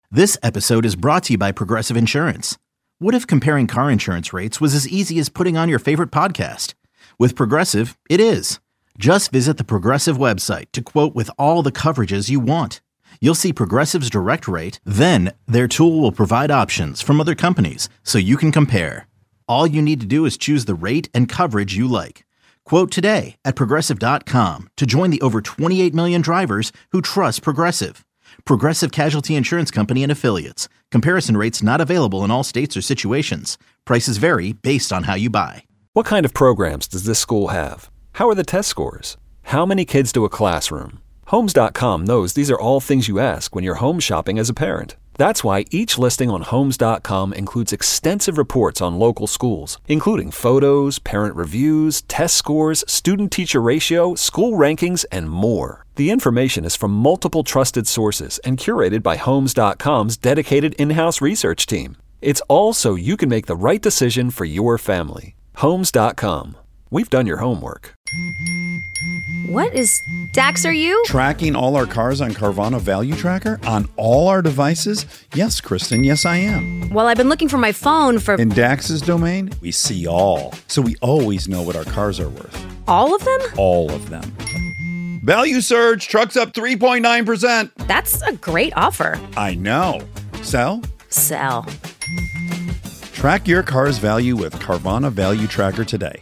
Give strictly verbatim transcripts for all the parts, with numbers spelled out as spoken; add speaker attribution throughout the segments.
Speaker 1: This episode is brought to you by Progressive Insurance. What if comparing car insurance rates was as easy as putting on your favorite podcast? With Progressive, it is. Just visit the Progressive website to quote with all the coverages you want. You'll see Progressive's direct rate, then their tool will provide options from other companies so you can compare. All you need to do is choose the rate and coverage you like. Quote today at progressive dot com to join the over twenty-eight million drivers who trust Progressive. Progressive Casualty Insurance Company and Affiliates. Comparison rates not available in all states or situations. Prices vary based on how you buy.
Speaker 2: What kind of programs does this school have? How are the test scores? How many kids do a classroom? Homes dot com knows these are all things you ask when you're home shopping as a parent. That's why each listing on Homes dot com includes extensive reports on local schools, including photos, parent reviews, test scores, student-teacher ratio, school rankings, and more. The information is from multiple trusted sources and curated by Homes dot com's dedicated in-house research team. It's all so you can make the right decision for your family. Homes dot com. We've done your homework.
Speaker 3: What is... Dax, are you?
Speaker 4: Tracking all our cars on Carvana Value Tracker on all our devices? Yes, Kristen, yes I am.
Speaker 3: Well, I've been looking for my phone for...
Speaker 4: In Dax's domain, we see all. So we always know what our cars are worth.
Speaker 3: All of them?
Speaker 4: All of them. Value surge, trucks up three point nine percent.
Speaker 3: That's a great offer.
Speaker 4: I know. Sell?
Speaker 3: Sell.
Speaker 4: Track your car's value with Carvana Value Tracker today.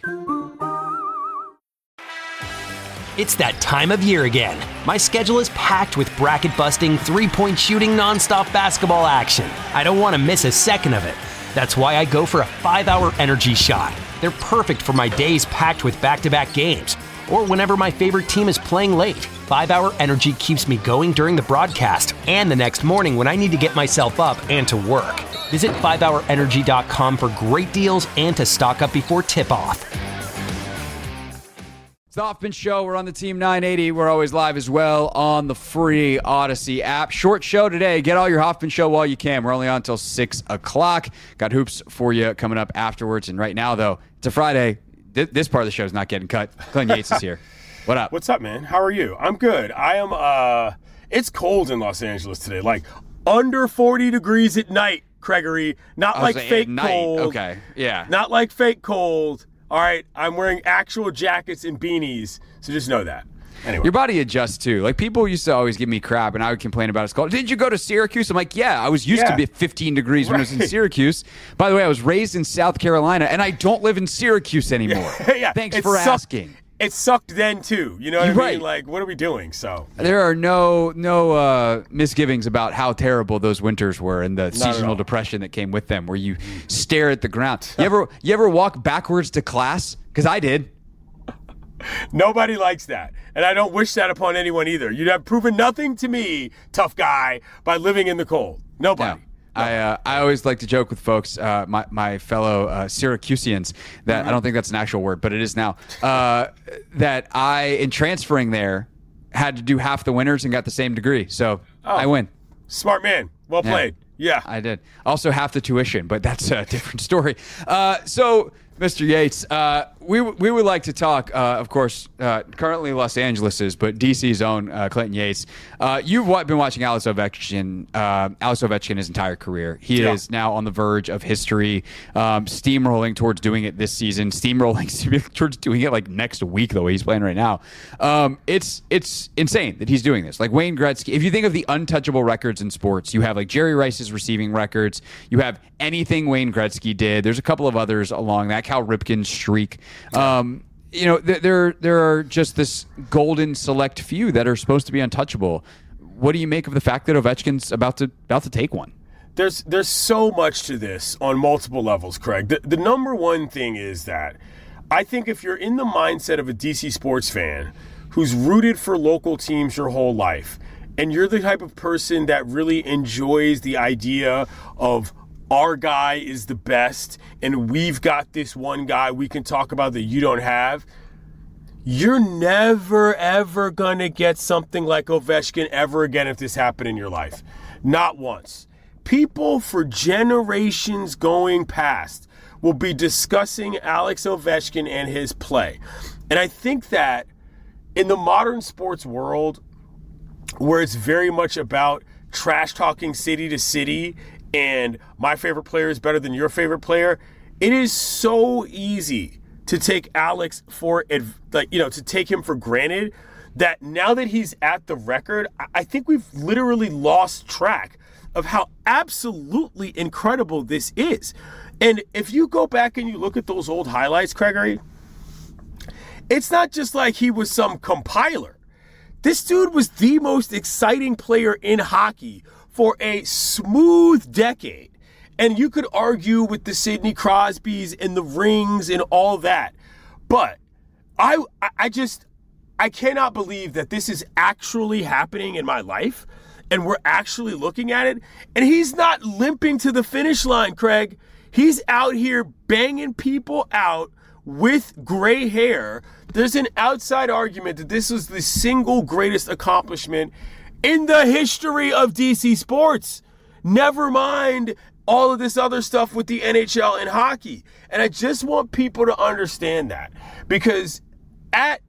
Speaker 5: It's that time of year again. My schedule is packed with bracket-busting, three-point shooting, nonstop basketball action. I don't want to miss a second of it. That's why I go for a five-hour energy shot. They're perfect for my days packed with back-to-back games, or whenever my favorite team is playing late. five-hour energy keeps me going during the broadcast and the next morning when I need to get myself up and to work. Visit five hour energy dot com for great deals and to stock up before tip-off.
Speaker 6: The Hoffman Show. We're on the Team nine eighty. We're always live as well on the free Odyssey app. Short show today. Get all your Hoffman Show while you can. We're only on until six o'clock. Got hoops for you coming up afterwards. And right now, though, it's a Friday. Th- this part of the show is not getting cut. Clinton Yates is here. What up?
Speaker 7: What's up, man? How are you? I'm good. I am, uh, it's cold in Los Angeles today. Like, under forty degrees at night, Gregory. Not like fake cold.
Speaker 6: Okay, yeah.
Speaker 7: Not like fake cold. All right, I'm wearing actual jackets and beanies, so just know that. Anyway.
Speaker 6: Your body adjusts, too. Like, people used to always give me crap, and I would complain about it's cold. Did you go to Syracuse? I'm like, yeah, I was used
Speaker 7: yeah.
Speaker 6: to be fifteen degrees when
Speaker 7: right.
Speaker 6: I was in Syracuse. By the way, I was raised in South Carolina, and I don't live in Syracuse anymore.
Speaker 7: yeah.
Speaker 6: Thanks
Speaker 7: it
Speaker 6: for
Speaker 7: sucked,
Speaker 6: asking.
Speaker 7: It sucked then, too. You know what
Speaker 6: You're
Speaker 7: I mean?
Speaker 6: Right.
Speaker 7: Like, what are we doing? So
Speaker 6: There are no no uh, misgivings about how terrible those winters were and the
Speaker 7: Not
Speaker 6: seasonal depression that came with them, where you stare at the ground. You ever you ever walk backwards to class? Because I did.
Speaker 7: Nobody likes that. And I don't wish that upon anyone either. You'd have proven nothing to me, tough guy, by living in the cold. Nobody.
Speaker 6: No. I uh, I always like to joke with folks, uh, my my fellow uh, Syracusians, that mm-hmm. I don't think that's an actual word, but it is now. Uh, that I, in transferring there, had to do half the winters and got the same degree, so oh, I win.
Speaker 7: Smart man, well played. Yeah.
Speaker 6: yeah, I did. Also half the tuition, but that's a different story. Uh, so. Mister Yates, uh, we we would like to talk, uh, of course, uh, currently Los Angeles's, but D C's own uh, Clinton Yates. Uh, you've been watching Alex Ovechkin, uh, Alex Ovechkin his entire career. He yeah. is now on the verge of history, um, steamrolling towards doing it this season, steamrolling towards doing it like next week, the way he's playing right now. Um, it's it's insane that he's doing this. Like Wayne Gretzky, if you think of the untouchable records in sports, you have like Jerry Rice's receiving records, you have anything Wayne Gretzky did. There's a couple of others along that. Cal Ripken's streak. Um, you know, th- there there are just this golden select few that are supposed to be untouchable. What do you make of the fact that Ovechkin's about to about to take one?
Speaker 7: There's there's so much to this on multiple levels, Craig. The, the number one thing is that I think if you're in the mindset of a D C sports fan who's rooted for local teams your whole life, and you're the type of person that really enjoys the idea of our guy is the best, and we've got this one guy we can talk about that you don't have, you're never, ever going to get something like Ovechkin ever again if this happened in your life. Not once. People for generations going past will be discussing Alex Ovechkin and his play. And I think that in the modern sports world, where it's very much about trash talking city to city and my favorite player is better than your favorite player, it is so easy to take Alex for, like, you know, to take him for granted that now that he's at the record, I think we've literally lost track of how absolutely incredible this is. And if you go back and you look at those old highlights, Gregory, it's not just like he was some compiler. This dude was the most exciting player in hockey for a smooth decade. And you could argue with the Sidney Crosbys and the rings and all that. But I I just, I cannot believe that this is actually happening in my life and we're actually looking at it. And he's not limping to the finish line, Craig. He's out here banging people out with gray hair. There's an outside argument that this is the single greatest accomplishment in the history of D C sports. Never mind all of this other stuff with the N H L and hockey. And I just want people to understand that, because at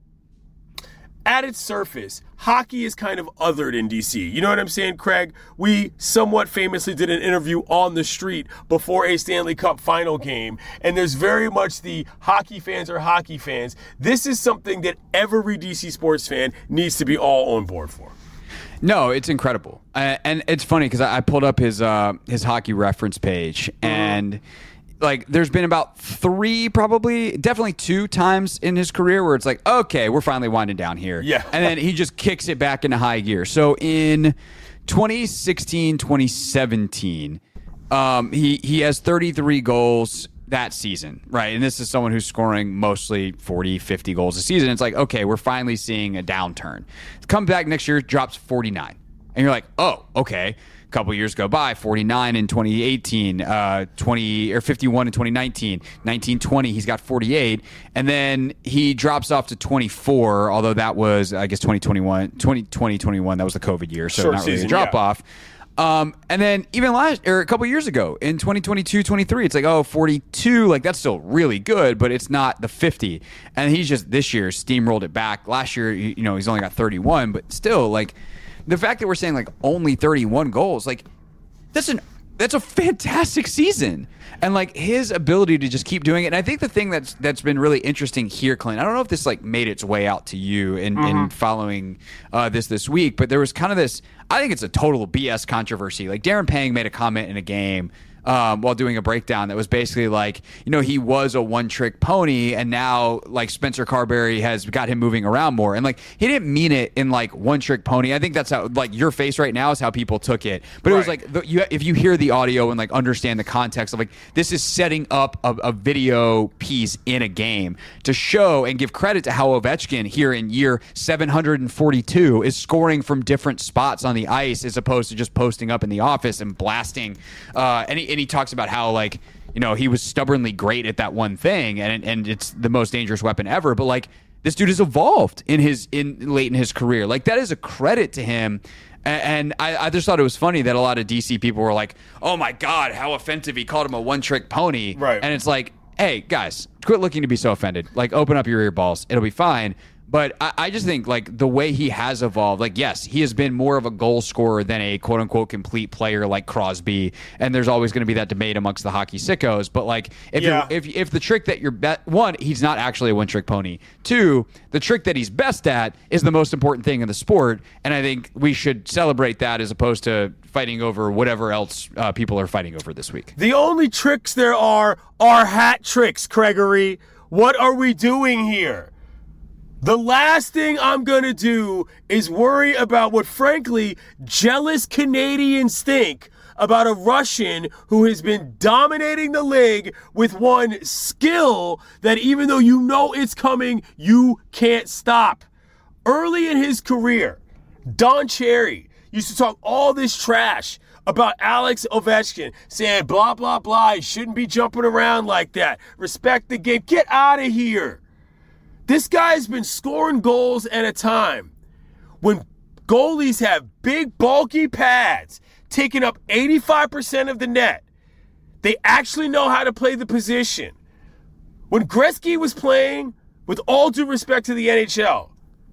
Speaker 7: at its surface, hockey is kind of othered in D C. You know what I'm saying, Craig? We somewhat famously did an interview on the street before a Stanley Cup final game, and there's very much the hockey fans are hockey fans. This is something that every D C sports fan needs to be all on board for.
Speaker 6: No, it's incredible. Uh, and it's funny because I, I pulled up his uh, his hockey reference page, and mm-hmm. like there's been about three, probably, definitely two times in his career where it's like, okay, we're finally winding down here.
Speaker 7: Yeah.
Speaker 6: And then he just kicks it back into high gear. So in twenty sixteen, twenty seventeen, um, he, he has thirty-three goals that season, right? And this is someone who's scoring mostly forty, fifty goals a season. It's like, okay, we're finally seeing a downturn. Come back next year, drops forty-nine. And you're like, oh, okay. A couple years go by, forty-nine in twenty eighteen, uh, twenty or fifty-one in twenty nineteen, nineteen twenty, he's got forty-eight, and then he drops off to twenty-four, although that was, I guess, twenty twenty-one, twenty twenty, twenty-one, that was the COVID year, so
Speaker 7: Short
Speaker 6: not really
Speaker 7: season,
Speaker 6: a drop
Speaker 7: yeah.
Speaker 6: off. Um, and then even last or a couple years ago in twenty twenty-two, twenty-three, it's like, oh, forty-two, like that's still really good, but it's not the fifty. And he's just this year steamrolled it back. Last year, you know, he's only got thirty-one, but still, like the fact that we're saying like only thirty-one goals, like that's an that's a fantastic season. And like his ability to just keep doing it. And I think the thing that's that's been really interesting here, Clint, I don't know if this like made its way out to you in, mm-hmm. in following uh, this this week, but there was kind of this, I think it's a total B S controversy. Like Darren Pang made a comment in a game um, while doing a breakdown that was basically like, you know, he was a one-trick pony, and now like Spencer Carberry has got him moving around more. And like he didn't mean it in like one-trick pony. I think that's how like your face right now is how people took it. But right. It was like the, you, if you hear the audio and like understand the context of like this is setting up a, a video piece in a game to show and give credit to how Ovechkin here in year seven hundred forty-two is scoring from different spots on the ice as opposed to just posting up in the office and blasting. Uh, and he, and he talks about how like, you know, he was stubbornly great at that one thing, and and it's the most dangerous weapon ever. But like this dude has evolved in his in late in his career. Like that is a credit to him. And I, I just thought it was funny that a lot of D C people were like, "Oh my God, how offensive! He called him a one-trick pony."
Speaker 7: Right.
Speaker 6: And it's like, hey guys, quit looking to be so offended. Like, open up your ear balls. It'll be fine. But I, I just think, like, the way he has evolved, like, yes, he has been more of a goal scorer than a quote-unquote complete player like Crosby, and there's always going to be that debate amongst the hockey sickos. But, like, if
Speaker 7: yeah.
Speaker 6: you're, if if the trick that you're bet one, he's not actually a one-trick pony. Two, the trick that he's best at is the most important thing in the sport, and I think we should celebrate that as opposed to fighting over whatever else uh, people are fighting over this week.
Speaker 7: The only tricks there are are hat tricks, Gregory. What are we doing here? The last thing I'm going to do is worry about what, frankly, jealous Canadians think about a Russian who has been dominating the league with one skill that even though you know it's coming, you can't stop. Early in his career, Don Cherry used to talk all this trash about Alex Ovechkin, saying blah, blah, blah, he shouldn't be jumping around like that. Respect the game. Get out of here. This guy's been scoring goals at a time when goalies have big, bulky pads taking up eighty-five percent of the net. They actually know how to play the position. When Gretzky was playing, with all due respect to the N H L,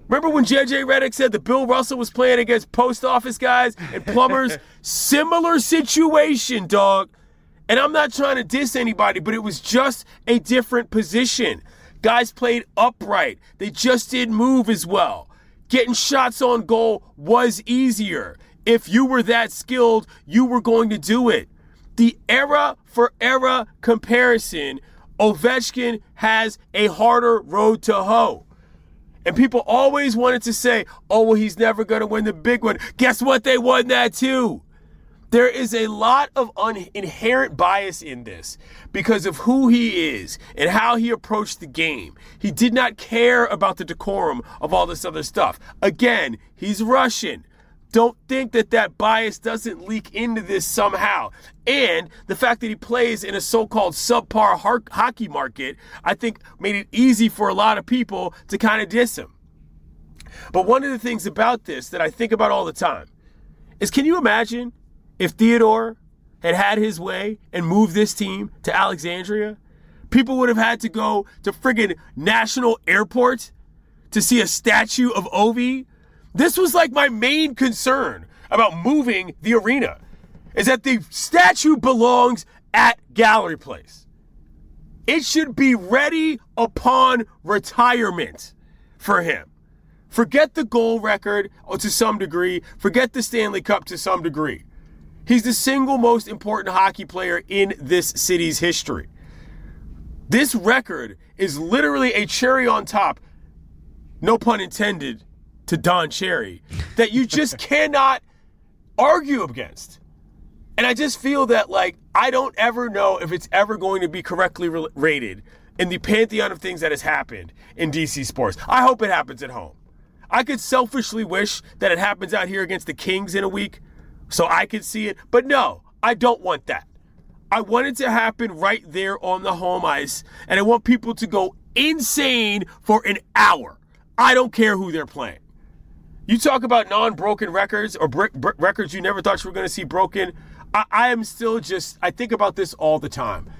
Speaker 7: Remember when J J Redick said that Bill Russell was playing against post office guys and plumbers? Similar situation, dog. And I'm not trying to diss anybody, but it was just a different position. Guys played upright. They just didn't move as well. Getting shots on goal was easier. If you were that skilled, you were going to do it. The era for era comparison, Ovechkin has a harder road to hoe. And people always wanted to say, oh, well, he's never going to win the big one. Guess what? They won that too. There is a lot of un- inherent bias in this because of who he is and how he approached the game. He did not care about the decorum of all this other stuff. Again, he's Russian. Don't think that that bias doesn't leak into this somehow. And the fact that he plays in a so-called subpar har- hockey market, I think made it easy for a lot of people to kind of diss him. But one of the things about this that I think about all the time is, can you imagine if Theodore had had his way and moved this team to Alexandria? People would have had to go to friggin' National Airport to see a statue of Ovi. This was like my main concern about moving the arena, is that the statue belongs at Gallery Place. It should be ready upon retirement for him. Forget the goal record to some degree. Forget the Stanley Cup to some degree. He's the single most important hockey player in this city's history. This record is literally a cherry on top, no pun intended, to Don Cherry, that you just cannot argue against. And I just feel that, like, I don't ever know if it's ever going to be correctly re- rated in the pantheon of things that has happened in D C sports. I hope it happens at home. I could selfishly wish that it happens out here against the Kings in a week so I could see it. But no, I don't want that. I want it to happen right there on the home ice, and I want people to go insane for an hour. I don't care who they're playing. You talk about non-broken records or br- br- records you never thought you were going to see broken. I-, I am still just, I think about this all the time.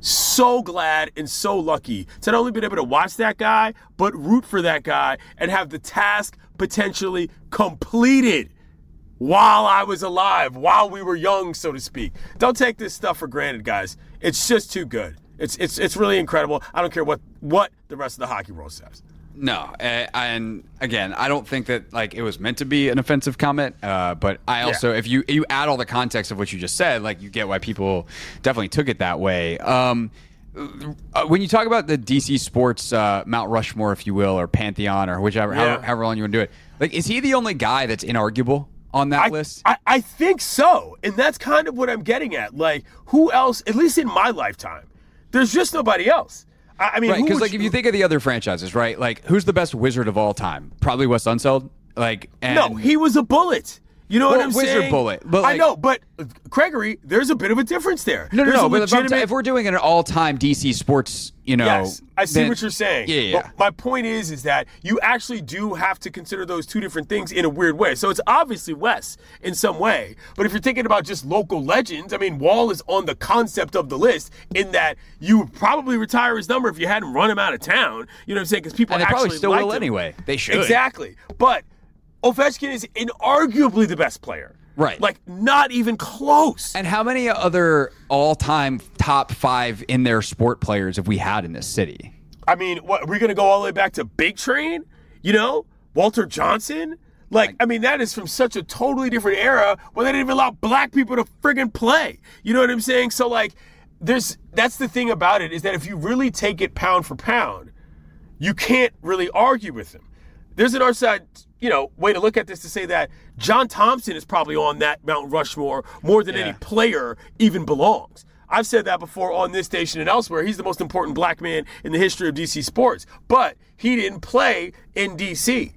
Speaker 7: So glad and so lucky to not only be able to watch that guy, but root for that guy and have the task potentially completed while I was alive, while we were young, so to speak. Don't take this stuff for granted, guys. It's just too good. It's it's it's really incredible. I don't care what, what the rest of the hockey world says.
Speaker 6: No, and again, I don't think that like it was meant to be an offensive comment. Uh, but I also, yeah. if you you add all the context of what you just said, like you get why people definitely took it that way. Um, when you talk about the D C sports uh, Mount Rushmore, if you will, or Pantheon, or whichever, yeah. however, however long you want to do it, like is he the only guy that's inarguable on that
Speaker 7: I,
Speaker 6: list?
Speaker 7: I, I think so, and that's kind of what I'm getting at. Like, who else? At least in my lifetime, there's just nobody else. I mean,
Speaker 6: right, because like
Speaker 7: you,
Speaker 6: if you think of the other franchises, right? Like, who's the best wizard of all time? Probably Wes Unseld. Like, and
Speaker 7: no, he was a bullet. You know
Speaker 6: well,
Speaker 7: what I'm
Speaker 6: wizard
Speaker 7: saying?
Speaker 6: Bullet. But like,
Speaker 7: I know, but Gregory, there's a bit of a difference there.
Speaker 6: No, no,
Speaker 7: there's
Speaker 6: no.
Speaker 7: a
Speaker 6: But
Speaker 7: legitimate...
Speaker 6: if, if we're doing an all-time D C sports, you know,
Speaker 7: yes, I see
Speaker 6: then,
Speaker 7: what you're saying.
Speaker 6: Yeah, yeah.
Speaker 7: But my point is, is that you actually do have to consider those two different things in a weird way. So it's obviously Wes in some way, but if you're thinking about just local legends, I mean, Wall is on the concept of the list in that you would probably retire his number if you hadn't run him out of town. You know what I'm saying? Because people
Speaker 6: and they
Speaker 7: actually
Speaker 6: probably still
Speaker 7: liked
Speaker 6: will
Speaker 7: him.
Speaker 6: anyway. They should
Speaker 7: exactly, but Ovechkin is inarguably the best player.
Speaker 6: Right.
Speaker 7: Like, not even close.
Speaker 6: And how many other all-time top five in their sport players have we had in this city?
Speaker 7: I mean, what, we're going to go all the way back to Big Train? You know? Walter Johnson? Like, I mean, that is from such a totally different era where they didn't even allow black people to friggin' play. You know what I'm saying? So, like, there's that's the thing about it, is that if you really take it pound for pound, you can't really argue with them. There's an outside, you know, way to look at this to say that John Thompson is probably on that Mount Rushmore more than yeah. any player even belongs. I've said that before on this station and elsewhere. He's the most important black man in the history of D C sports, but he didn't play in D C.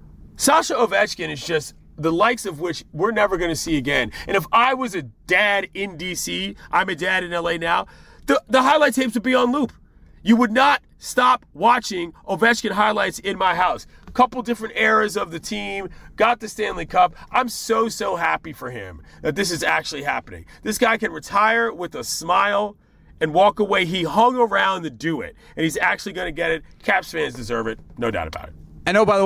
Speaker 7: Sasha Ovechkin is just the likes of which we're never going to see again. And if I was a dad in D C, I'm a dad in L A now, the, the highlight tapes would be on loop. You would not stop watching Ovechkin highlights in my house. Couple different eras of the team, got the Stanley Cup. I'm so, so happy for him that this is actually happening. This guy can retire with a smile and walk away. He hung around to do it, and he's actually going to get it. Caps fans deserve it, no doubt about it.
Speaker 6: And oh, by the way,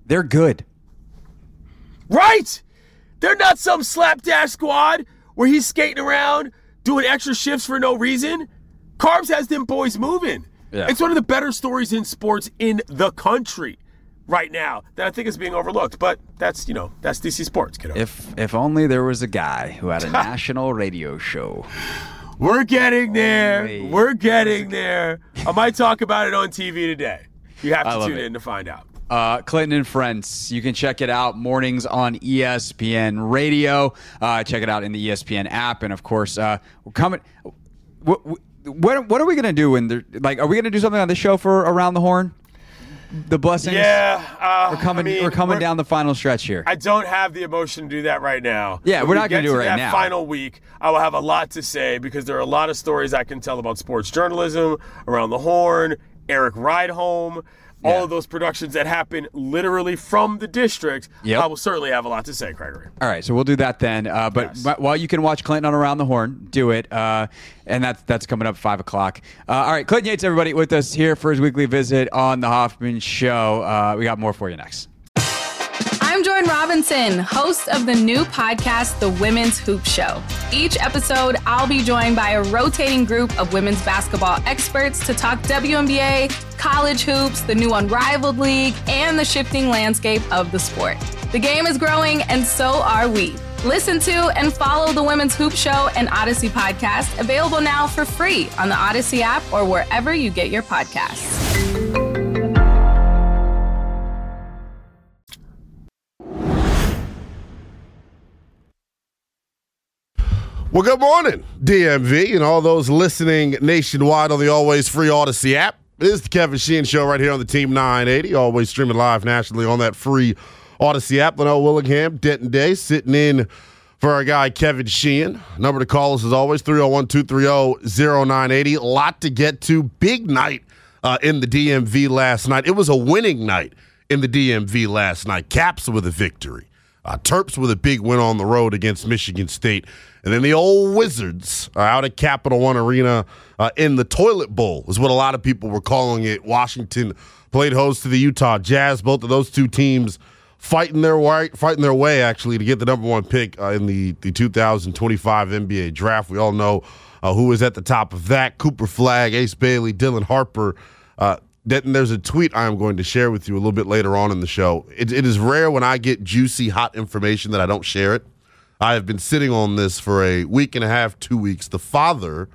Speaker 6: They're good.
Speaker 7: Right! They're not some slapdash squad where he's skating around doing extra shifts for no reason. Carbs has them boys moving. Yeah. It's one of the better stories in sports in the country right now that I think is being overlooked. But that's, you know, that's D C Sports, kiddo.
Speaker 6: If if only there was a guy who had a national radio show.
Speaker 7: We're getting there. Wait. We're getting there. I might talk about it on T V today. You have to tune it. in to find out.
Speaker 6: Uh, Clinton and Friends. You can check it out mornings on E S P N Radio. Uh, check it out in the E S P N app. And, of course, uh, we're coming what, what, what are we going to do? when there, like, Are we going to do something on this show for Around the Horn? The blessings?
Speaker 7: Yeah. Uh,
Speaker 6: we're coming,
Speaker 7: I mean,
Speaker 6: we're coming
Speaker 7: we're,
Speaker 6: down the final stretch here.
Speaker 7: I don't have the emotion to do that right now.
Speaker 6: Yeah,
Speaker 7: when
Speaker 6: we're
Speaker 7: we
Speaker 6: not going to do it right
Speaker 7: that
Speaker 6: now.
Speaker 7: Final week, I will have a lot to say because there are a lot of stories I can tell about sports journalism, Around the Horn, Eric Ride-Home, all yeah. of those productions that happen literally from the district. Yep. I will certainly have a lot to say, Gregory.
Speaker 6: All right, so we'll do that then. Uh, but
Speaker 7: yes.
Speaker 6: while you can watch Clinton on Around the Horn, do it. Uh, and that's, that's coming up at five o'clock. Uh, all right, Clinton Yates, everybody, with us here for his weekly visit on The Hoffman Show. Uh, we got more for you next.
Speaker 8: I'm Jordan Robinson, host of the new podcast, The Women's Hoop Show. Each episode, I'll be joined by a rotating group of women's basketball experts to talk W N B A, college hoops, the new Unrivaled League, and the shifting landscape of the sport. The game is growing, and so are we. Listen to and follow The Women's Hoop Show and Odyssey podcast, available now for free on the Odyssey app or wherever you get your podcasts.
Speaker 9: Well, good morning, D M V, and all those listening nationwide on the always free Odyssey app. It is the Kevin Sheehan Show right here on the Team nine eighty, always streaming live nationally on that free Odyssey app. Linnell Willingham, Denton Day, sitting in for our guy Kevin Sheehan. Number to call us as always, three oh one, two three oh, oh nine eight oh. A lot to get to. Big night uh, in the D M V last night. It was a winning night in the D M V last night. Caps with a victory. Uh, Terps with a big win on the road against Michigan State. And then the old Wizards are out at Capital One Arena uh, in the Toilet Bowl is what a lot of people were calling it. Washington played host to the Utah Jazz. Both of those two teams fighting their way, fighting their way actually to get the number one pick uh, in the, the two thousand twenty-five N B A draft. We all know uh, who is at the top of that. Cooper Flagg, Ace Bailey, Dylan Harper. Uh, Denton, there's a tweet I am going to share with you a little bit later on in the show. It, it is rare when I get juicy, hot information that I don't share it. I have been sitting on this for a week and a half, two weeks. The father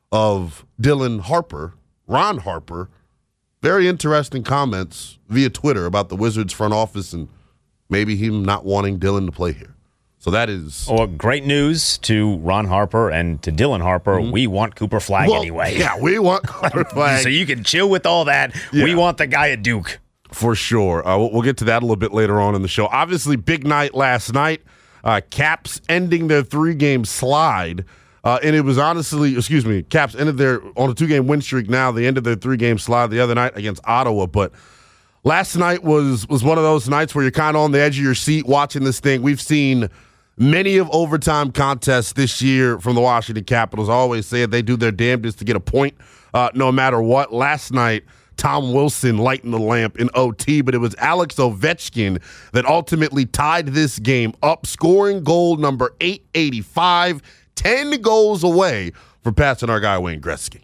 Speaker 9: of Dylan Harper, Ron Harper, very interesting comments via Twitter about the Wizards front office and maybe him not wanting Dylan to play here. So that is...
Speaker 10: Well, great news to Ron Harper and to Dylan Harper. Mm-hmm. We want Cooper Flagg
Speaker 9: well,
Speaker 10: anyway.
Speaker 9: Yeah, we want Cooper Flagg.
Speaker 10: So you can chill with all that. Yeah. We want the guy at Duke.
Speaker 9: For sure. Uh, we'll get to that a little bit later on in the show. Obviously, big night last night. Uh, Caps ending their three-game slide. Uh, and it was honestly, excuse me, Caps ended their, on a two-game win streak now. They ended their three-game slide the other night against Ottawa. But last night was was one of those nights where you're kind of on the edge of your seat watching this thing. We've seen many of overtime contests this year from the Washington Capitals. I always say it, they do their damnedest to get a point uh, no matter what. Last night, Tom Wilson lighting the lamp in O T, but it was Alex Ovechkin that ultimately tied this game up, scoring goal number eight eighty-five, ten goals away from passing our guy Wayne Gretzky.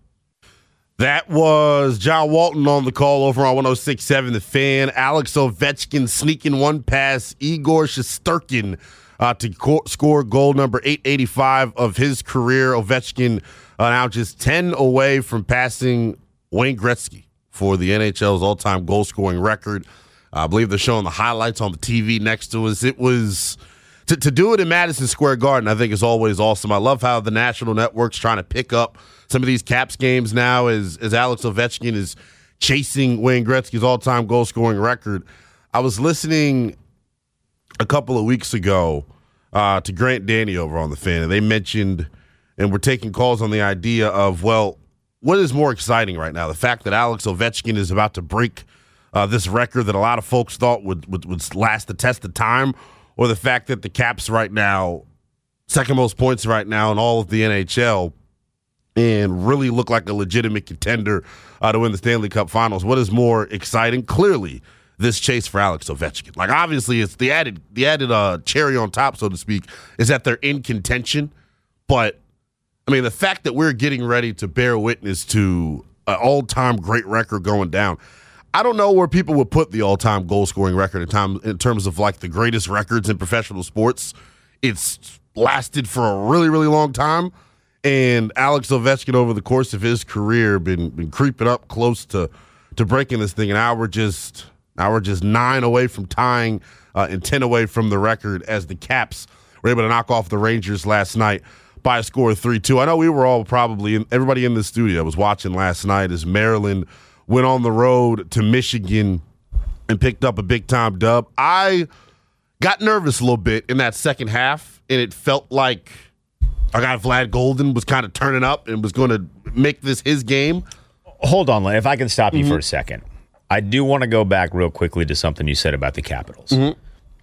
Speaker 9: That was John Walton on the call over on one oh six point seven The Fan. Alex Ovechkin sneaking one past Igor Shesterkin uh, to co- score goal number eight eighty-five of his career. Ovechkin uh, now just ten away from passing Wayne Gretzky for the N H L's all-time goal-scoring record. Uh, I believe they're showing the highlights on the T V next to us. It was to, to do it in Madison Square Garden, I think, is always awesome. I love how the national network's trying to pick up some of these Caps games now as, as Alex Ovechkin is chasing Wayne Gretzky's all-time goal-scoring record. I was listening a couple of weeks ago uh, to Grant Danny over on The Fan, and they mentioned, and we're taking calls on the idea of, well, what is more exciting right now? The fact that Alex Ovechkin is about to break uh, this record that a lot of folks thought would, would would last the test of time, or the fact that the Caps right now, second most points right now in all of the N H L, and really look like a legitimate contender uh, to win the Stanley Cup Finals. What is more exciting? Clearly, this chase for Alex Ovechkin. Like, obviously, it's the added the added uh, cherry on top, so to speak, is that they're in contention. But, I mean, the fact that we're getting ready to bear witness to an all-time great record going down, I don't know where people would put the all-time goal-scoring record in, time, in terms of, like, the greatest records in professional sports. It's lasted for a really, really long time. And Alex Ovechkin, over the course of his career, been been creeping up close to to breaking this thing. And now we're just now we're just nine away from tying uh, and ten away from the record as the Caps were able to knock off the Rangers last night by a score of three two. I know we were all probably in, everybody in the studio was watching last night as Maryland went on the road to Michigan and picked up a big time dub. I got nervous a little bit in that second half, and it felt like our guy Vlad Golden was kind of turning up and was going to make this his game.
Speaker 10: Hold on, Len. If I can stop you
Speaker 9: mm-hmm.
Speaker 10: for a second. I do want to go back real quickly to something you said about the Capitals.
Speaker 9: Mm-hmm.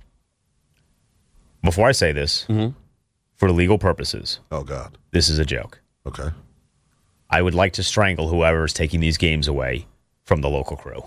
Speaker 10: Before I say this,
Speaker 9: mm-hmm.
Speaker 10: for legal purposes,
Speaker 9: oh God,
Speaker 10: this is a joke.
Speaker 9: Okay.
Speaker 10: I would like to strangle whoever is taking these games away from the local crew.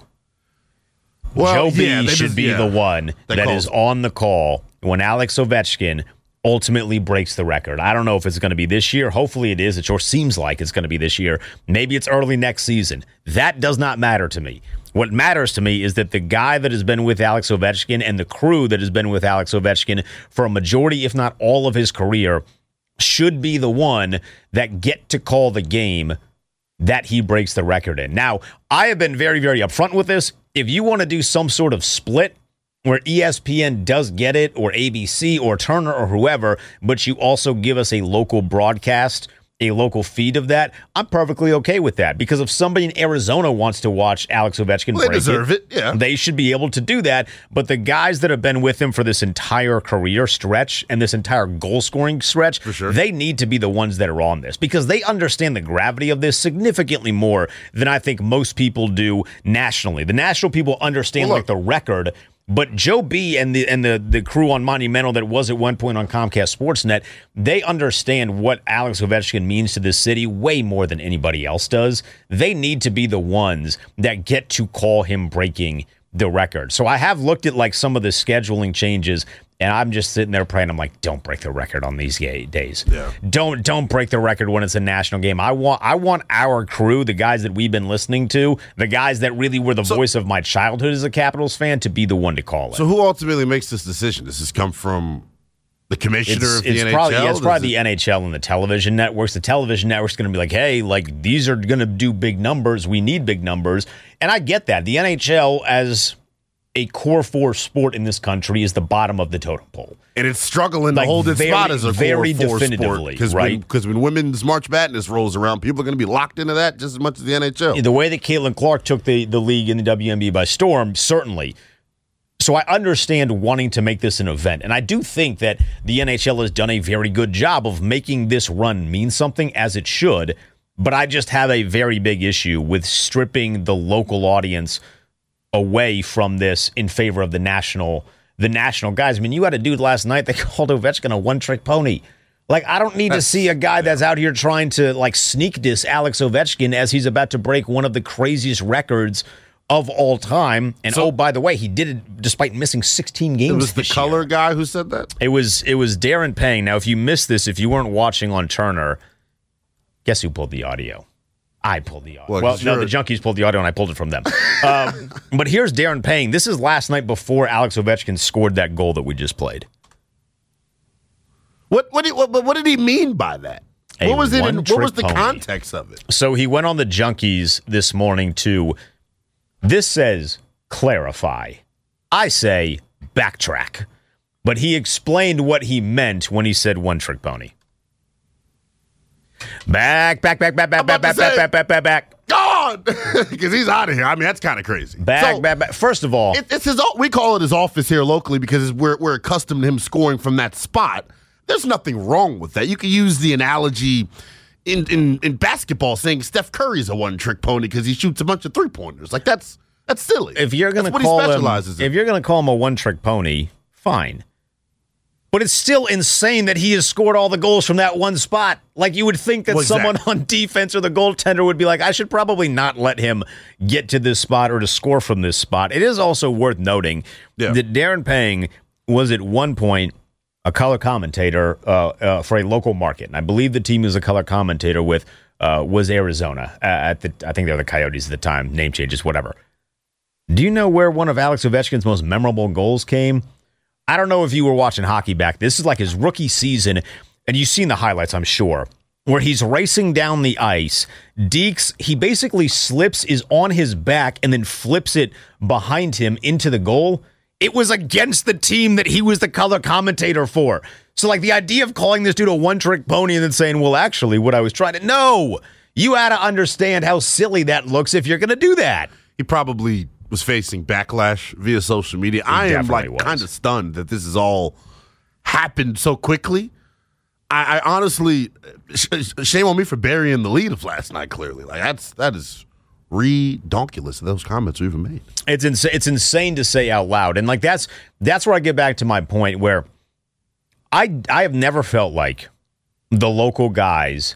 Speaker 9: Well,
Speaker 10: Joe B
Speaker 9: yeah,
Speaker 10: should
Speaker 9: just,
Speaker 10: be
Speaker 9: yeah,
Speaker 10: the one that, that is on the call when Alex Ovechkin ultimately breaks the record. I don't know if it's going to be this year. Hopefully it is. It sure seems like it's going to be this year. Maybe it's early next season. That does not matter to me. What matters to me is that the guy that has been with Alex Ovechkin and the crew that has been with Alex Ovechkin for a majority, if not all of his career, should be the one that get to call the game that he breaks the record in. Now, I have been very, very upfront with this. If you want to do some sort of split where E S P N does get it, or A B C, or Turner, or whoever, but you also give us a local broadcast, a local feed of that, I'm perfectly okay with that. Because if somebody in Arizona wants to watch Alex Ovechkin
Speaker 9: well,
Speaker 10: break
Speaker 9: they deserve it,
Speaker 10: it,
Speaker 9: yeah.
Speaker 10: they should be able to do that. But the guys that have been with him for this entire career stretch and this entire goal-scoring stretch,
Speaker 9: for sure.
Speaker 10: they need to be the ones that are on this because they understand the gravity of this significantly more than I think most people do nationally. The national people understand well, like the record. But Joe B and the and the, the crew on Monumental that was at one point on Comcast Sportsnet, they understand what Alex Ovechkin means to this city way more than anybody else does. They need to be the ones that get to call him breaking the record. So I have looked at like some of the scheduling changes, and I'm just sitting there praying. I'm like, don't break the record on these days.
Speaker 9: Yeah.
Speaker 10: Don't don't break the record when it's a national game. I want I want our crew, the guys that we've been listening to, the guys that really were the so, voice of my childhood as a Capitals fan, to be the one to call it.
Speaker 9: So who ultimately makes this decision? Does this come from the commissioner
Speaker 10: it's,
Speaker 9: of the
Speaker 10: it's
Speaker 9: N H L?
Speaker 10: Probably, yeah, it's probably
Speaker 9: it...
Speaker 10: the N H L and the television networks. The television network's going to be like, hey, like these are going to do big numbers. We need big numbers. And I get that. The N H L as a core four sport in this country is the bottom of the totem pole.
Speaker 9: And it's struggling
Speaker 10: like
Speaker 9: to hold its
Speaker 10: very,
Speaker 9: spot as a
Speaker 10: very
Speaker 9: core four
Speaker 10: definitively,
Speaker 9: sport.
Speaker 10: right?
Speaker 9: Because when, when women's March Madness rolls around, people are going to be locked into that just as much as the N H L.
Speaker 10: The way that Caitlin Clark took the, the league in the W N B A by storm, certainly. So I understand wanting to make this an event. And I do think that the N H L has done a very good job of making this run mean something, as it should. But I just have a very big issue with stripping the local audience away from this in favor of the national the national guys. I mean, you had a dude last night that called Ovechkin a one-trick pony. Like, I don't need that's, to see a guy that's out here trying to, like, sneak diss Alex Ovechkin as he's about to break one of the craziest records of all time. And, so, oh, by the way, he did it despite missing sixteen games.
Speaker 9: It was the color
Speaker 10: year.
Speaker 9: guy who said that?
Speaker 10: It was, it was Darren Pang. Now, if you missed this, if you weren't watching on Turner, guess who pulled the audio? I pulled the audio. Well, well no, the Junkies pulled the audio, and I pulled it from them. um, but here's Darren Pang. This is last night before Alex Ovechkin scored that goal that we just played.
Speaker 9: What what did, what, what did he mean by that?
Speaker 10: A
Speaker 9: what was it? In, what was the
Speaker 10: pony.
Speaker 9: context of it?
Speaker 10: So he went on the Junkies this morning to, this says clarify. I say backtrack. But he explained what he meant when he said one-trick pony. Back, back, back, back, back, back, back, back, back, back, back, back.
Speaker 9: God! Because he's out of here. I mean, that's kind of crazy.
Speaker 10: Back,
Speaker 9: so,
Speaker 10: back, back. First of all,
Speaker 9: it, it's his. We call it his office here locally because we're we're accustomed to him scoring from that spot. There's nothing wrong with that. You can use the analogy in in, in basketball, saying Steph Curry's a one-trick pony because he shoots a bunch of three-pointers. Like that's that's silly.
Speaker 10: If you're gonna call him, if you're gonna call him a one-trick pony, fine. But it's still insane that he has scored all the goals from that one spot. Like, you would think that well, exactly. someone on defense or the goaltender would be like, I should probably not let him get to this spot or to score from this spot. It is also worth noting yeah. that Darren Pang was at one point a color commentator uh, uh, for a local market. And I believe the team he was a color commentator with uh, was Arizona. Uh, at the I think they were the Coyotes at the time. Name changes, whatever. Do you know where one of Alex Ovechkin's most memorable goals came? I don't know if you were watching hockey back. This is like his rookie season, and you've seen the highlights, I'm sure, where he's racing down the ice. Deeks, he basically slips, is on his back, and then flips it behind him into the goal. It was against the team that he was the color commentator for. So, like, the idea of calling this dude a one-trick pony and then saying, well, actually, what I was trying to... No! You had to understand how silly that looks if you're going to do that.
Speaker 9: He probably... was facing backlash via social media. He I am like kind of stunned that this has all happened so quickly. I, I honestly, sh- shame on me for burying the lead of last night. Clearly, like that's that is redonkulous that those comments were even made.
Speaker 10: It's ins- it's insane to say out loud, and like that's that's where I get back to my point where I I have never felt like the local guys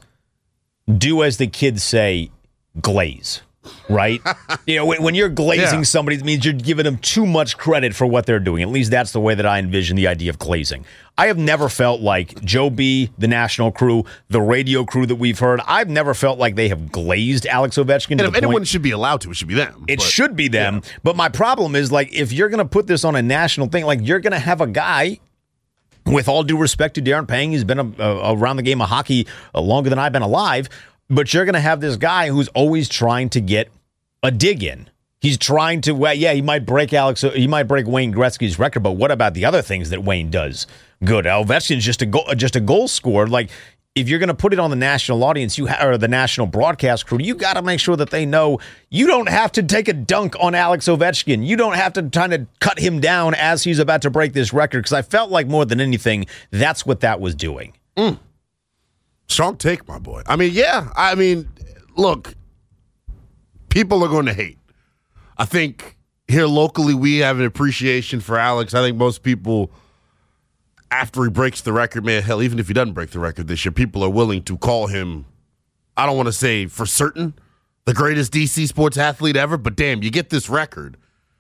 Speaker 10: do as the kids say, glaze. Right? You know, when, when you're glazing yeah. somebody, it means you're giving them too much credit for what they're doing. At least that's the way that I envision the idea of glazing. I have never felt like Joe B., the national crew, the radio crew that we've heard, I've never felt like they have glazed Alex Ovechkin.
Speaker 9: And
Speaker 10: to
Speaker 9: if
Speaker 10: the
Speaker 9: anyone
Speaker 10: point,
Speaker 9: should be allowed to, it should be them.
Speaker 10: It
Speaker 9: but,
Speaker 10: should be them.
Speaker 9: Yeah.
Speaker 10: But my problem is, like, if you're going to put this on a national thing, like, you're going to have a guy... With all due respect to Darren Pang, he's been a, a, around the game of hockey uh, longer than I've been alive. But you're going to have this guy who's always trying to get a dig in. He's trying to, well, yeah, he might break Alex, he might break Wayne Gretzky's record, but what about the other things that Wayne does good? Ovechkin's just a goal, just a goal scorer. Like, if you're going to put it on the national audience, you ha- or the national broadcast crew, you got to make sure that they know you don't have to take a dunk on Alex Ovechkin. You don't have to kind of cut him down as he's about to break this record. Because I felt like more than anything, that's what that was doing.
Speaker 9: Mm. Strong take, my boy. I mean, yeah. I mean, look, people are going to hate. I think here locally we have an appreciation for Alex. I think most people, after he breaks the record, man, hell, even if he doesn't break the record this year, people are willing to call him, I don't want to say for certain, the greatest D C sports athlete ever, but damn, you get this record.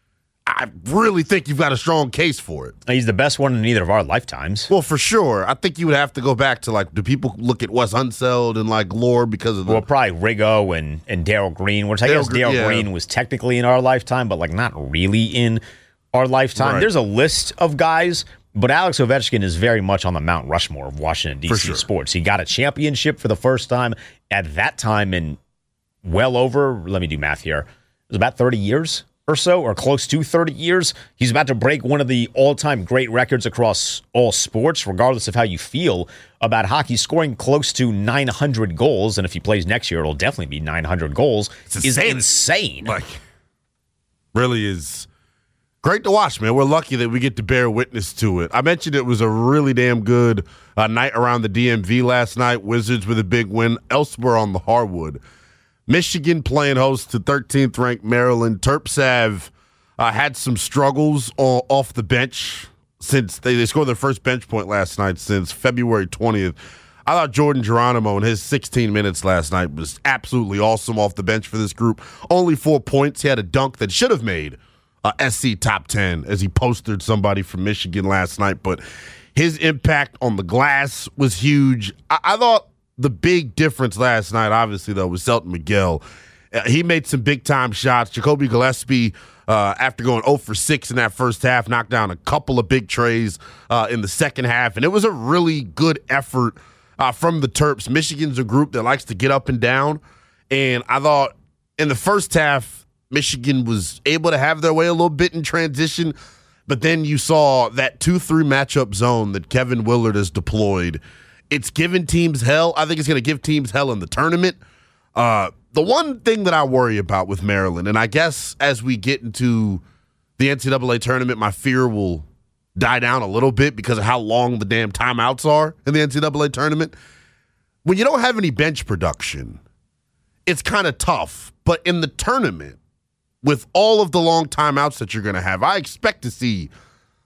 Speaker 9: I really think you've got a strong case for it.
Speaker 10: He's the best one in either of our lifetimes.
Speaker 9: Well, for sure. I think you would have to go back to, like, do people look at Wes Unseld and, like, lore because of the...
Speaker 10: Well, probably Riggo and, and Darryl Green, which I Darryl, guess Darryl yeah. Green was technically in our lifetime, but, like, not really in our lifetime. Right. There's a list of guys, but Alex Ovechkin is very much on the Mount Rushmore of Washington, D C sure. sports. He got a championship for the first time at that time in well over, let me do math here, it was about thirty years. Or so, or close to thirty years. He's about to break one of the all-time great records across all sports, regardless of how you feel about hockey. Scoring close to nine hundred goals, and if he plays next year, it'll definitely be nine hundred goals, it's is insane. insane.
Speaker 9: Like, really is great to watch, man. We're lucky that we get to bear witness to it. I mentioned it was a really damn good uh, night around the D M V last night. Wizards with a big win. Elsewhere on the hardwood, Michigan playing host to thirteenth ranked Maryland. Terps have uh, had some struggles on, off the bench since they, they scored their first bench point last night since February twentieth. I thought Jordan Geronimo in his sixteen minutes last night was absolutely awesome off the bench for this group. Only four points. He had a dunk that should have made uh, S C top ten as he postered somebody from Michigan last night. But his impact on the glass was huge. I, I thought the big difference last night, obviously, though, was Selton Miguel. Uh, he made some big-time shots. Jacoby Gillespie, uh, after going zero for six in that first half, knocked down a couple of big trays uh, in the second half. And it was a really good effort uh, from the Terps. Michigan's a group that likes to get up and down. And I thought in the first half, Michigan was able to have their way a little bit in transition. But then you saw that two three matchup zone that Kevin Willard has deployed. It's given teams hell. I think it's going to give teams hell in the tournament. Uh, the one thing that I worry about with Maryland, and I guess as we get into the N C double A tournament, my fear will die down a little bit because of how long the damn timeouts are in the N C double A tournament. When you don't have any bench production, it's kind of tough. But in the tournament, with all of the long timeouts that you're going to have, I expect to see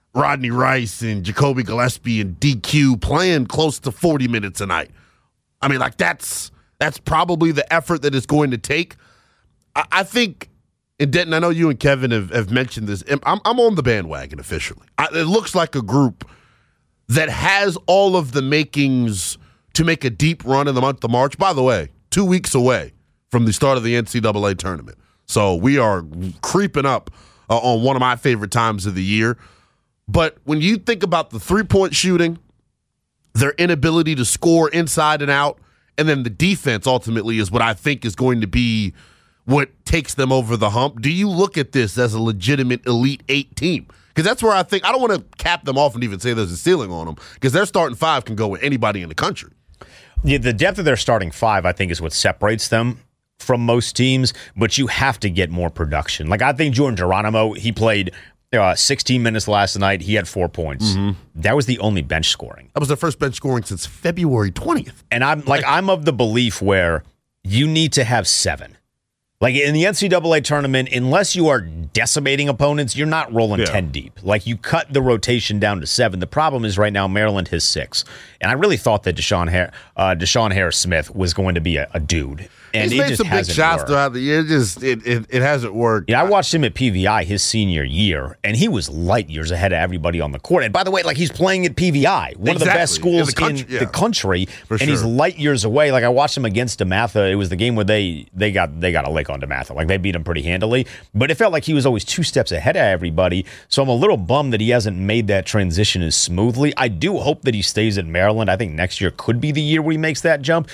Speaker 9: Rodney Rice and Jacoby Gillespie and D Q playing close to forty minutes a night. I mean, like, that's that's probably the effort that it's going to take. I, I think, and Denton, I know you and Kevin have, have mentioned this. I'm, I'm on the bandwagon officially. I, it looks like a group that has all of the makings to make a deep run in the month of March. By the way, two weeks away from the start of the N C double A tournament. So we are creeping up uh, on one of my favorite times of the year. But when you think about the three-point shooting, their inability to score inside and out, and then the defense ultimately is what I think is going to be what takes them over the hump. Do you look at this as a legitimate Elite Eight team? Because that's where I think, I don't want to cap them off and even say there's a ceiling on them, because their starting five can go with anybody in the country.
Speaker 10: Yeah, the depth of their starting five, I think, is what separates them from most teams, but you have to get more production. Like, I think Jordan Geronimo, he played uh, sixteen minutes last night. He had four points. Mm-hmm. That was the only bench scoring.
Speaker 9: That was their first bench scoring since February twentieth.
Speaker 10: And I'm like, I'm of the belief where you need to have seven. Like, in the N C double A tournament, unless you are decimating opponents, you're not rolling yeah. ten deep. Like, you cut the rotation down to seven. The problem is right now Maryland has six. And I really thought that Deshaun, Har- uh, Deshaun Harris-Smith was going to be a, a dude. And
Speaker 9: He's
Speaker 10: it
Speaker 9: made
Speaker 10: just
Speaker 9: some big shots
Speaker 10: worked.
Speaker 9: throughout the year. It just it, it it hasn't worked.
Speaker 10: Yeah, I watched him at P V I his senior year, and he was light years ahead of everybody on the court. And by the way, like, he's playing at P V I, one exactly. of the best schools in the country, in yeah. the country
Speaker 9: For
Speaker 10: and
Speaker 9: sure.
Speaker 10: he's light years away. Like, I watched him against DeMatha. It was the game where they they got they got a lick on DeMatha. Like, they beat him pretty handily. But it felt like he was always two steps ahead of everybody. So I'm a little bummed that he hasn't made that transition as smoothly. I do hope that he stays at Maryland. I think next year could be the year where he makes that jump,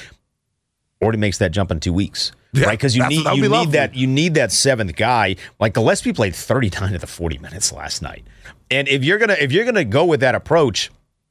Speaker 10: or he makes that jump in two weeks. Yeah, right, because you need you be need lovely. that you need that seventh guy. Like, Gillespie played thirty-nine of the forty minutes last night, and if you're gonna if you're gonna go with that approach,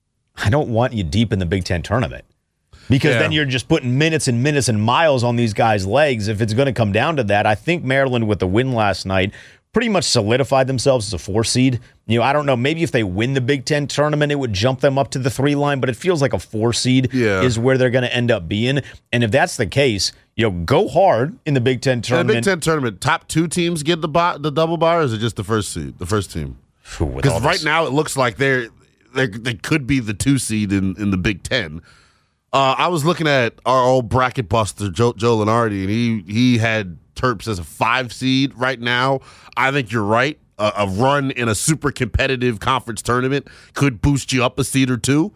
Speaker 10: I don't want you deep in the Big Ten tournament, because yeah. then you're just putting minutes and minutes and miles on these guys' legs. If it's going to come down to that, I think Maryland with the win last night pretty much solidified themselves as a four seed. You know, I don't know, maybe if they win the Big Ten tournament, it would jump them up to the three line, but it feels like a four seed yeah. is where they're going to end up being. And if that's the case, you know, go hard in the Big Ten tournament.
Speaker 9: In the Big Ten tournament, top two teams get the bo- the double bar, or is it just the first seed, the first team? Because right now it looks like they're, they're they could be the two seed in, in the Big Ten. Uh, I was looking at our old bracket buster, Joe, Joe Lenardi, and he he had Terps as a five seed right now. I think you're right. A, a run in a super competitive conference tournament could boost you up a seed or two.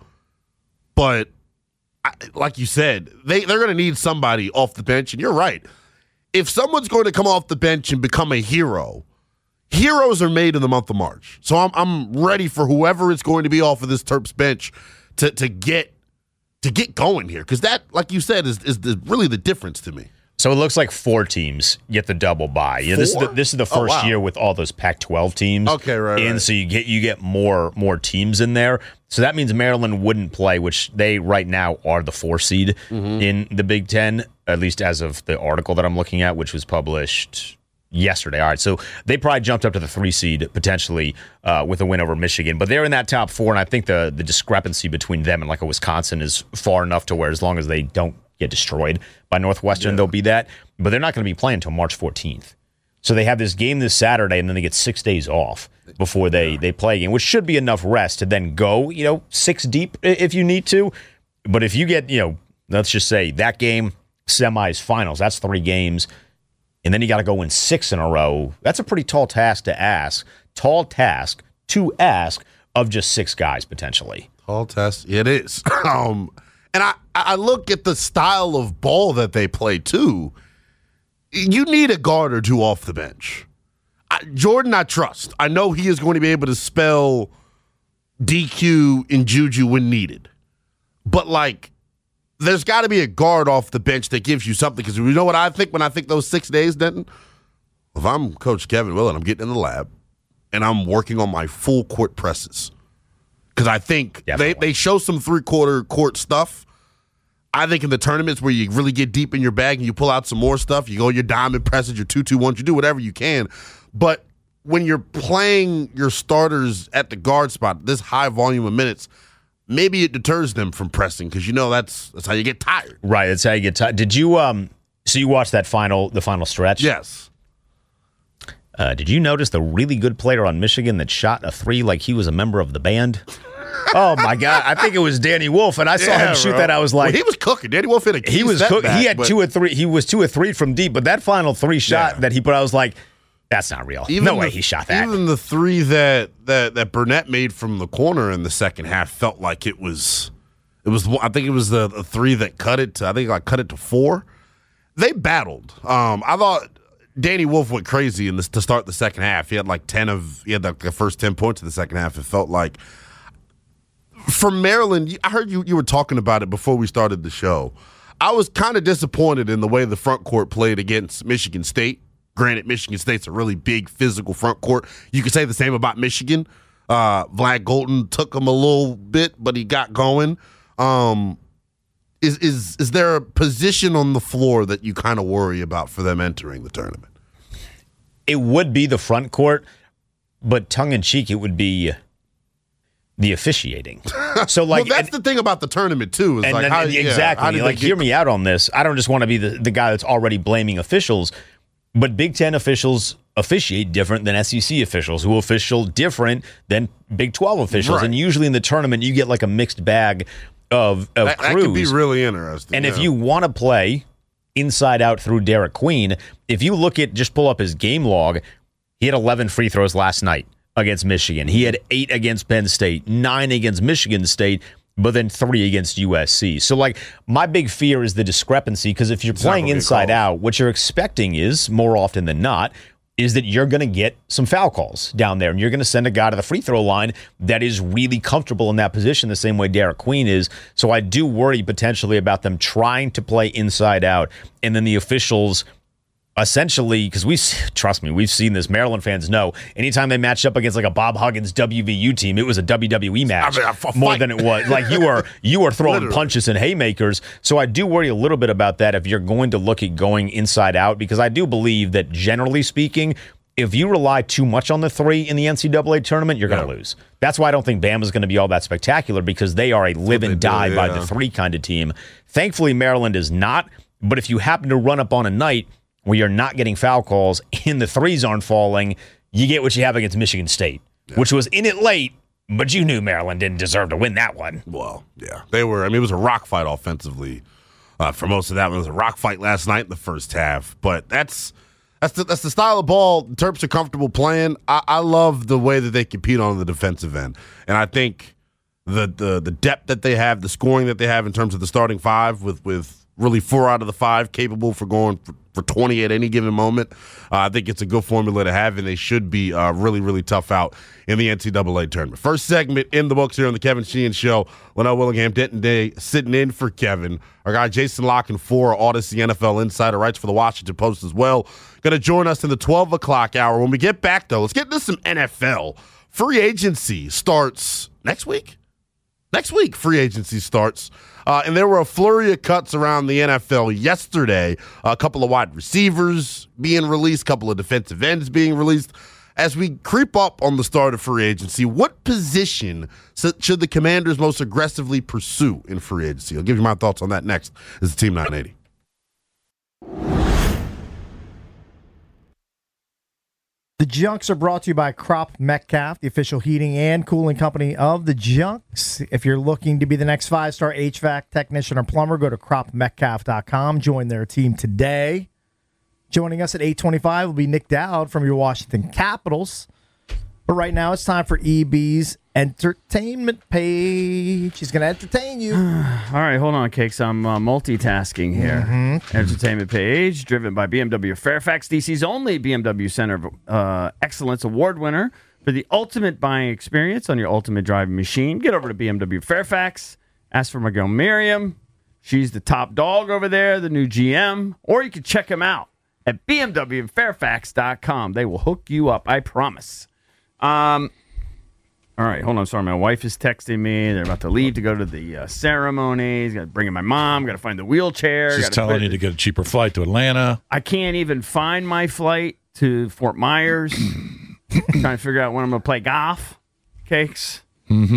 Speaker 9: But I, like you said, they, they're going to need somebody off the bench. And you're right. If someone's going to come off the bench and become a hero, heroes are made in the month of March. So I'm I'm ready for whoever it's going to be off of this Terps bench to to get to get going here. Because that, like you said, is, is the, really the difference to me.
Speaker 10: So it looks like four teams get the double bye. Yeah, this is the, this is the first oh, wow. year with all those Pac twelve teams.
Speaker 9: Okay, right.
Speaker 10: And
Speaker 9: right.
Speaker 10: so you get you get more more teams in there. So that means Maryland wouldn't play, which they right now are the four seed mm-hmm. in the Big Ten, at least as of the article that I'm looking at, which was published yesterday. All right, so they probably jumped up to the three seed potentially uh, with a win over Michigan, but they're in that top four, and I think the the discrepancy between them and like a Wisconsin is far enough to where as long as they don't get destroyed by Northwestern, yeah. they'll be that. But they're not going to be playing until March fourteenth. So they have this game this Saturday, and then they get six days off before they, yeah. they play again, which should be enough rest to then go, you know, six deep if you need to. But if you get, you know, let's just say that game, semis, finals, that's three games, and then you got to go win six in a row. That's a pretty tall task to ask. Tall task to ask of just six guys, potentially.
Speaker 9: Tall task. It is. um And I, I look at the style of ball that they play, too. You need a guard or two off the bench. I, Jordan, I trust. I know he is going to be able to spell D Q and Juju when needed. But, like, there's got to be a guard off the bench that gives you something. Because you know what I think when I think those six days, Denton? If I'm Coach Kevin Willett, I'm getting in the lab, and I'm working on my full court presses. Because I think they, they show some three-quarter court stuff. I think in the tournaments where you really get deep in your bag and you pull out some more stuff, you go your diamond presses, your two two ones, you do whatever you can. But when you're playing your starters at the guard spot, this high volume of minutes, maybe it deters them from pressing because you know that's that's how you get tired.
Speaker 10: Right, that's how you get tired. Did you um? So you watched that final the final stretch?
Speaker 9: Yes.
Speaker 10: Uh, did you notice the really good player on Michigan that shot a three like he was a member of the band? Oh my God! I think it was Danny Wolf, and I saw
Speaker 9: Yeah,
Speaker 10: him shoot
Speaker 9: bro.
Speaker 10: that. I was like,
Speaker 9: Well, he was cooking. Danny Wolf hit a key
Speaker 10: he was
Speaker 9: step
Speaker 10: cook-
Speaker 9: back,
Speaker 10: he had
Speaker 9: but
Speaker 10: two or three. He was two or three from deep, but that final three shot
Speaker 9: Yeah.
Speaker 10: that he put, I was like, that's not real.
Speaker 9: even
Speaker 10: No
Speaker 9: the-
Speaker 10: way he shot that.
Speaker 9: Even the three that, that that Burnett made from the corner in the second half felt like it was it was. I think it was the, the three that cut it. To, I think like cut it to four. They battled. Um, I thought Danny Wolf went crazy in this to start the second half. He had like ten of he had like the first ten points of the second half. It felt like. For Maryland, I heard you, you were talking about it before we started the show. I was kind of disappointed in the way the front court played against Michigan State. Granted, Michigan State's a really big physical front court. You could say the same about Michigan. Uh, Vlad Golden took him a little bit, but he got going. Um, is is is there a position on the floor that you kind of worry about for them entering the tournament?
Speaker 10: It would be the front court, but tongue in cheek, it would be the officiating. So, like,
Speaker 9: well, that's
Speaker 10: and,
Speaker 9: the thing about the tournament too. Is
Speaker 10: and,
Speaker 9: like
Speaker 10: and-
Speaker 9: how,
Speaker 10: and
Speaker 9: yeah,
Speaker 10: exactly.
Speaker 9: how did
Speaker 10: like,
Speaker 9: they get-
Speaker 10: hear me out on this. I don't just want to be the, the guy that's already blaming officials, but Big Ten officials officiate different than S E C officials, who official different than Big twelve officials.
Speaker 9: Right.
Speaker 10: And usually in the tournament, you get like a mixed bag of, of
Speaker 9: that, that
Speaker 10: crews.
Speaker 9: could be really interesting.
Speaker 10: And
Speaker 9: yeah.
Speaker 10: if you want to play inside out through Derek Queen, if you look at, just pull up his game log, he had eleven free throws last night against Michigan. He had eight against Penn State, nine against Michigan State, but then three against U S C. So, like, my big fear is the discrepancy, because if you're
Speaker 9: It's not
Speaker 10: playing
Speaker 9: gonna get
Speaker 10: inside
Speaker 9: called.
Speaker 10: out, what you're expecting is, more often than not, is that you're going to get some foul calls down there, and you're going to send a guy to the free throw line that is really comfortable in that position the same way Derek Queen is. So I do worry potentially about them trying to play inside out, and then the officials essentially, because we trust me, we've seen this. Maryland fans know anytime they matched up against like a Bob Huggins W V U team, it was a W W E match
Speaker 9: I mean, a
Speaker 10: more
Speaker 9: fight.
Speaker 10: than it was like you were you were throwing
Speaker 9: Literally.
Speaker 10: punches and haymakers. So I do worry a little bit about that if you're going to look at going inside out, because I do believe that generally speaking, if you rely too much on the three in the N C double A tournament, you're going to
Speaker 9: Yeah.
Speaker 10: lose. That's why I don't think Bama's going to be all that spectacular, because they are a live
Speaker 9: they
Speaker 10: and
Speaker 9: do,
Speaker 10: die by
Speaker 9: yeah.
Speaker 10: the three kind of team. Thankfully, Maryland is not. But if you happen to run up on a night where you're not getting foul calls and the threes aren't falling, you get what you have against Michigan State, yeah. which was in it late, but you knew Maryland didn't deserve to win that one.
Speaker 9: Well, yeah, they were. I mean, it was a rock fight offensively uh, for most of that. It was a rock fight last night in the first half, but that's that's the, that's the style of ball the Terps are comfortable playing. I, I love the way that they compete on the defensive end, and I think the the the depth that they have, the scoring that they have in terms of the starting five, with with really four out of the five capable for going for, for twenty at any given moment. Uh, I think it's a good formula to have, and they should be uh, really, really tough out in the N C double A tournament. First segment in the books here on the Kevin Sheehan Show. Linnell Willingham, Denton Day, sitting in for Kevin. Our guy Jason Locken for Odyssey N F L Insider, writes for the Washington Post as well. Going to join us in the twelve o'clock hour. When we get back, though, let's get into some N F L. Free agency starts next week? Next week, free agency starts. Uh, and there were a flurry of cuts around the N F L yesterday. A couple of wide receivers being released, a couple of defensive ends being released. As we creep up on the start of free agency, what position should the Commanders most aggressively pursue in free agency? I'll give you my thoughts on that next. This is Team nine eighty.
Speaker 11: The Junks are brought to you by Crop Metcalf, the official heating and cooling company of the Junks. If you're looking to be the next five-star H V A C technician or plumber, go to crop metcalf dot com. Join their team today. Joining us at eight twenty-five will be Nick Dowd from your Washington Capitals. But right now it's time for E B's entertainment page. He's going to entertain you.
Speaker 12: All right, hold on, Cakes. I'm uh, multitasking here.
Speaker 11: Mm-hmm.
Speaker 12: Entertainment page, driven by B M W Fairfax, D C's only B M W Center of uh, Excellence Award winner for the ultimate buying experience on your ultimate driving machine. Get over to B M W Fairfax. Ask for my girl Miriam. She's the top dog over there, the new G M. Or you can check them out at B M W Fairfax dot com. They will hook you up, I promise. Um... All right, hold on. Sorry, my wife is texting me. They're about to leave to go to the uh, ceremonies. Got to bring in my mom. Got to find the wheelchair.
Speaker 13: She's
Speaker 12: gotta
Speaker 13: telling
Speaker 12: put,
Speaker 13: you to get a cheaper flight to Atlanta.
Speaker 12: I can't even find my flight to Fort Myers. Trying to figure out when I'm going to play golf. Cakes.
Speaker 13: Mm-hmm.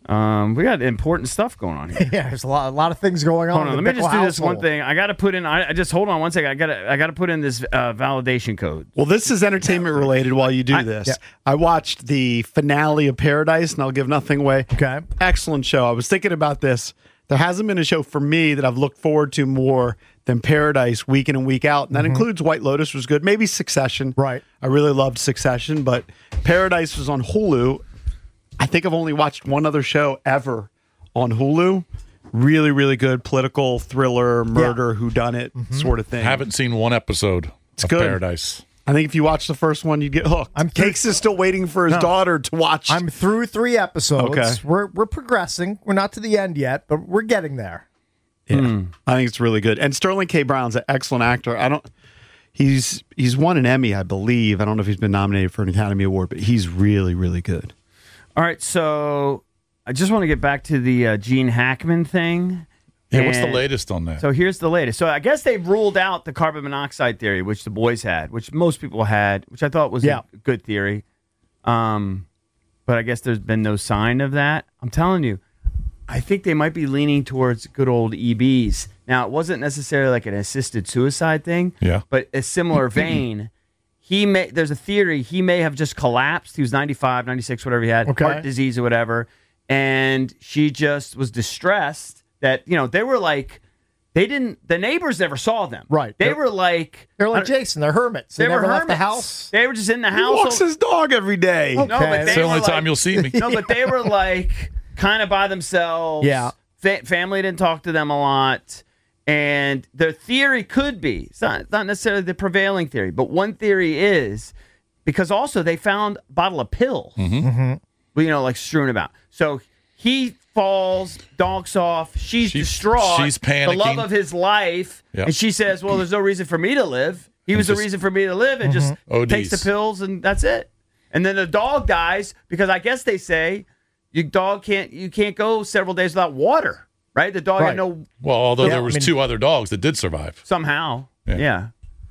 Speaker 12: Um, we got important stuff going on here.
Speaker 11: Yeah, there's a lot, a lot of things going on.
Speaker 12: Hold on,
Speaker 11: in
Speaker 12: let
Speaker 11: the
Speaker 12: me just
Speaker 11: Bickle
Speaker 12: do this one
Speaker 11: household.
Speaker 12: thing. I got to put in. I, I just hold on one second. I got to. I got to put in this uh, validation code.
Speaker 14: Well, this is entertainment related. While you do
Speaker 12: I-
Speaker 14: this,
Speaker 12: yeah.
Speaker 14: I watched the finale of Paradise, and I'll give nothing away.
Speaker 11: Okay,
Speaker 14: excellent show. I was thinking about this. There hasn't been a show for me that I've looked forward to more than Paradise week in and week out, and that
Speaker 11: Mhm.
Speaker 14: includes White Lotus was good. Maybe Succession.
Speaker 11: Right.
Speaker 14: I really loved Succession, but Paradise was on Hulu. I think I've only watched one other show ever on Hulu. Really, really good political thriller, murder, whodunit sort of thing.
Speaker 13: Haven't seen one episode
Speaker 14: It's
Speaker 13: of
Speaker 14: good.
Speaker 13: Paradise.
Speaker 14: I think if you watch the first one, you'd get hooked. I'm Cakes is still waiting for his
Speaker 11: No.
Speaker 14: daughter to watch.
Speaker 11: I'm through three episodes.
Speaker 14: Okay.
Speaker 11: We're we're progressing. We're not to the end yet, but we're getting there.
Speaker 14: Yeah, I think it's really good. And Sterling K. Brown's an excellent actor. I don't. He's he's won an Emmy, I believe. I don't know if he's been nominated for an Academy Award, but he's really, really good.
Speaker 12: All right, so I just want to get back to the uh, Gene Hackman thing.
Speaker 13: Yeah, what's the
Speaker 12: And-
Speaker 13: latest on that?
Speaker 12: So here's the latest. So I guess they've ruled out the carbon monoxide theory, which the boys had, which most people had, which I thought was
Speaker 11: Yeah.
Speaker 12: a good theory. Um, but I guess there's been no sign of that. I'm telling you, I think they might be leaning towards good old E Bs. Now, it wasn't necessarily like an assisted suicide thing,
Speaker 13: Yeah.
Speaker 12: but a similar vein. He may there's a theory he may have just collapsed. He was ninety-five, ninety-six, whatever he had,
Speaker 11: Okay.
Speaker 12: heart disease or whatever, and she just was distressed that, you know, they were like they didn't the neighbors never saw them.
Speaker 11: Right.
Speaker 12: They
Speaker 11: They're-
Speaker 12: were like
Speaker 11: They're like
Speaker 12: I don't-
Speaker 11: Jason. They're hermits. They,
Speaker 12: They were
Speaker 11: never left the
Speaker 12: hermits.
Speaker 11: house.
Speaker 12: They were just in the
Speaker 14: He
Speaker 12: house.
Speaker 14: walks his dog every day.
Speaker 12: No, but
Speaker 11: Okay.
Speaker 12: they
Speaker 13: It's the
Speaker 12: were
Speaker 13: only
Speaker 12: like-
Speaker 13: time you'll see me.
Speaker 12: No, but they were like kind of by themselves.
Speaker 11: Yeah.
Speaker 12: Fa- family didn't talk to them a lot. And their theory could be, it's not, it's not necessarily the prevailing theory, but one theory is because also they found a bottle of pills,
Speaker 11: Mm-hmm.
Speaker 12: well, you know, like strewn about. So he falls, donks off. She's,
Speaker 13: She's-
Speaker 12: distraught.
Speaker 13: she's
Speaker 12: The love
Speaker 13: panicking.
Speaker 12: of his life.
Speaker 13: Yep.
Speaker 12: And she says, well, there's no reason for me to live. He was
Speaker 13: just-
Speaker 12: the reason for me to live and just
Speaker 13: O Ds.
Speaker 12: takes the pills and that's it. And then the dog dies because I guess they say your dog can't you can't go several days without water, right? The dog
Speaker 11: Right.
Speaker 12: had no
Speaker 13: Well, although
Speaker 11: Yeah,
Speaker 13: there
Speaker 11: I
Speaker 13: was
Speaker 11: mean-
Speaker 13: two other dogs that did survive,
Speaker 12: somehow.
Speaker 13: Yeah.
Speaker 12: Yeah.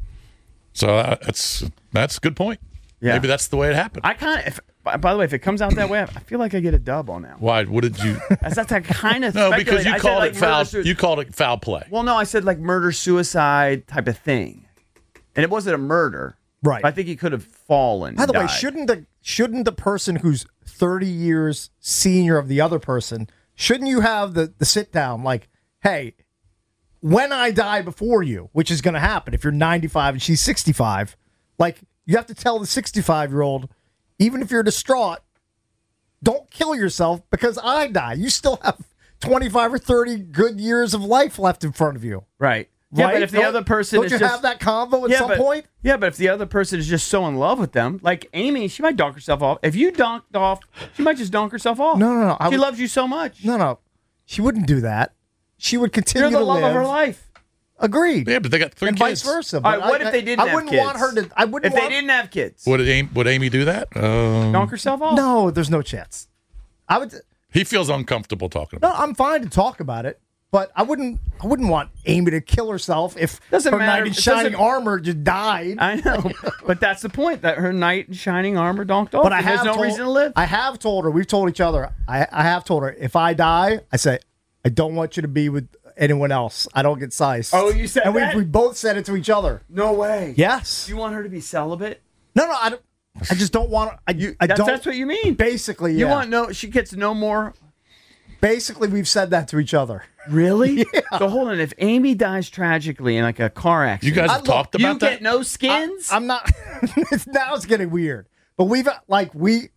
Speaker 13: so uh, that's that's a good point.
Speaker 12: Yeah.
Speaker 13: Maybe that's the way it happened.
Speaker 12: I kind of. By, by the way, if it comes out that way, I feel like I get a dub on that. one.
Speaker 13: Why? What did you?
Speaker 12: That's that's that kind of
Speaker 13: No, because you
Speaker 12: I said,
Speaker 13: called
Speaker 12: like,
Speaker 13: it foul.
Speaker 12: murder, sui-
Speaker 13: You called it foul play.
Speaker 12: Well, no, I said like murder suicide type of thing, and it wasn't a murder.
Speaker 11: Right.
Speaker 12: I think he could have fallen.
Speaker 11: By the
Speaker 12: and
Speaker 11: way,
Speaker 12: died.
Speaker 11: shouldn't the shouldn't the person who's thirty years senior of the other person, shouldn't you have the, the sit down like, hey, when I die before you, which is going to happen if you're ninety-five and she's sixty-five, like you have to tell the sixty-five-year-old, even if you're distraught, don't kill yourself because I die. You still have twenty-five or thirty good years of life left in front of you.
Speaker 12: right? Yeah,
Speaker 11: Right?
Speaker 12: but if the
Speaker 11: Don't-
Speaker 12: other person
Speaker 11: don't
Speaker 12: is
Speaker 11: you
Speaker 12: just
Speaker 11: have that convo at
Speaker 12: yeah,
Speaker 11: some
Speaker 12: but,
Speaker 11: point?
Speaker 12: Yeah, but if the other person is just so in love with them, like Amy, she might donk herself off. If you donked off, she might just donk herself off.
Speaker 11: No, no, no. I
Speaker 12: She
Speaker 11: would-
Speaker 12: loves you so much.
Speaker 11: No, no, she wouldn't do that. She would continue
Speaker 12: You're the
Speaker 11: to
Speaker 12: love
Speaker 11: live.
Speaker 12: of her life.
Speaker 11: Agreed.
Speaker 13: Yeah, but they got three
Speaker 11: and
Speaker 13: kids.
Speaker 11: vice versa.
Speaker 12: All right,
Speaker 11: but
Speaker 12: what
Speaker 11: I-
Speaker 12: if they didn't
Speaker 11: I
Speaker 12: have
Speaker 11: wouldn't
Speaker 12: kids?
Speaker 11: want her to. I wouldn't.
Speaker 12: If they
Speaker 11: want,
Speaker 12: didn't have kids,
Speaker 13: Would Amy, would Amy do that? Um,
Speaker 12: donk herself off.
Speaker 11: No, there's no chance. I would.
Speaker 13: he feels uncomfortable talking
Speaker 11: No,
Speaker 13: about.
Speaker 11: I'm fine to talk about it, but I wouldn't. I wouldn't want Amy to kill herself if
Speaker 12: Doesn't
Speaker 11: her
Speaker 12: matter.
Speaker 11: knight in
Speaker 12: It
Speaker 11: shining
Speaker 12: doesn't-
Speaker 11: armor just died.
Speaker 12: I know, but that's the point. That her knight in shining armor donked off.
Speaker 11: But I
Speaker 12: and
Speaker 11: have
Speaker 12: there's no
Speaker 11: told,
Speaker 12: reason to live.
Speaker 11: I have told her. We've told each other. I, I have told her if I die, I say I don't want you to be with anyone else. I don't get sized.
Speaker 12: Oh, you said
Speaker 11: and
Speaker 12: that?
Speaker 11: we we both said it to each other.
Speaker 12: No way.
Speaker 11: Yes.
Speaker 12: Do you want her to be celibate?
Speaker 11: No, no, I don't. I just don't want. I,
Speaker 12: You,
Speaker 11: I
Speaker 12: that's,
Speaker 11: don't.
Speaker 12: that's what you mean.
Speaker 11: Basically,
Speaker 12: You
Speaker 11: yeah.
Speaker 12: want no? She gets no more.
Speaker 11: Basically, we've said that to each other.
Speaker 12: Really? Yeah. So hold on. If Amy dies tragically in like a car
Speaker 13: You
Speaker 12: accident,
Speaker 13: guys
Speaker 11: I
Speaker 13: have
Speaker 11: look-
Speaker 13: talked
Speaker 12: you
Speaker 13: about that.
Speaker 12: get no skins.
Speaker 11: I'm not. it's, now it's getting weird. But we've like we.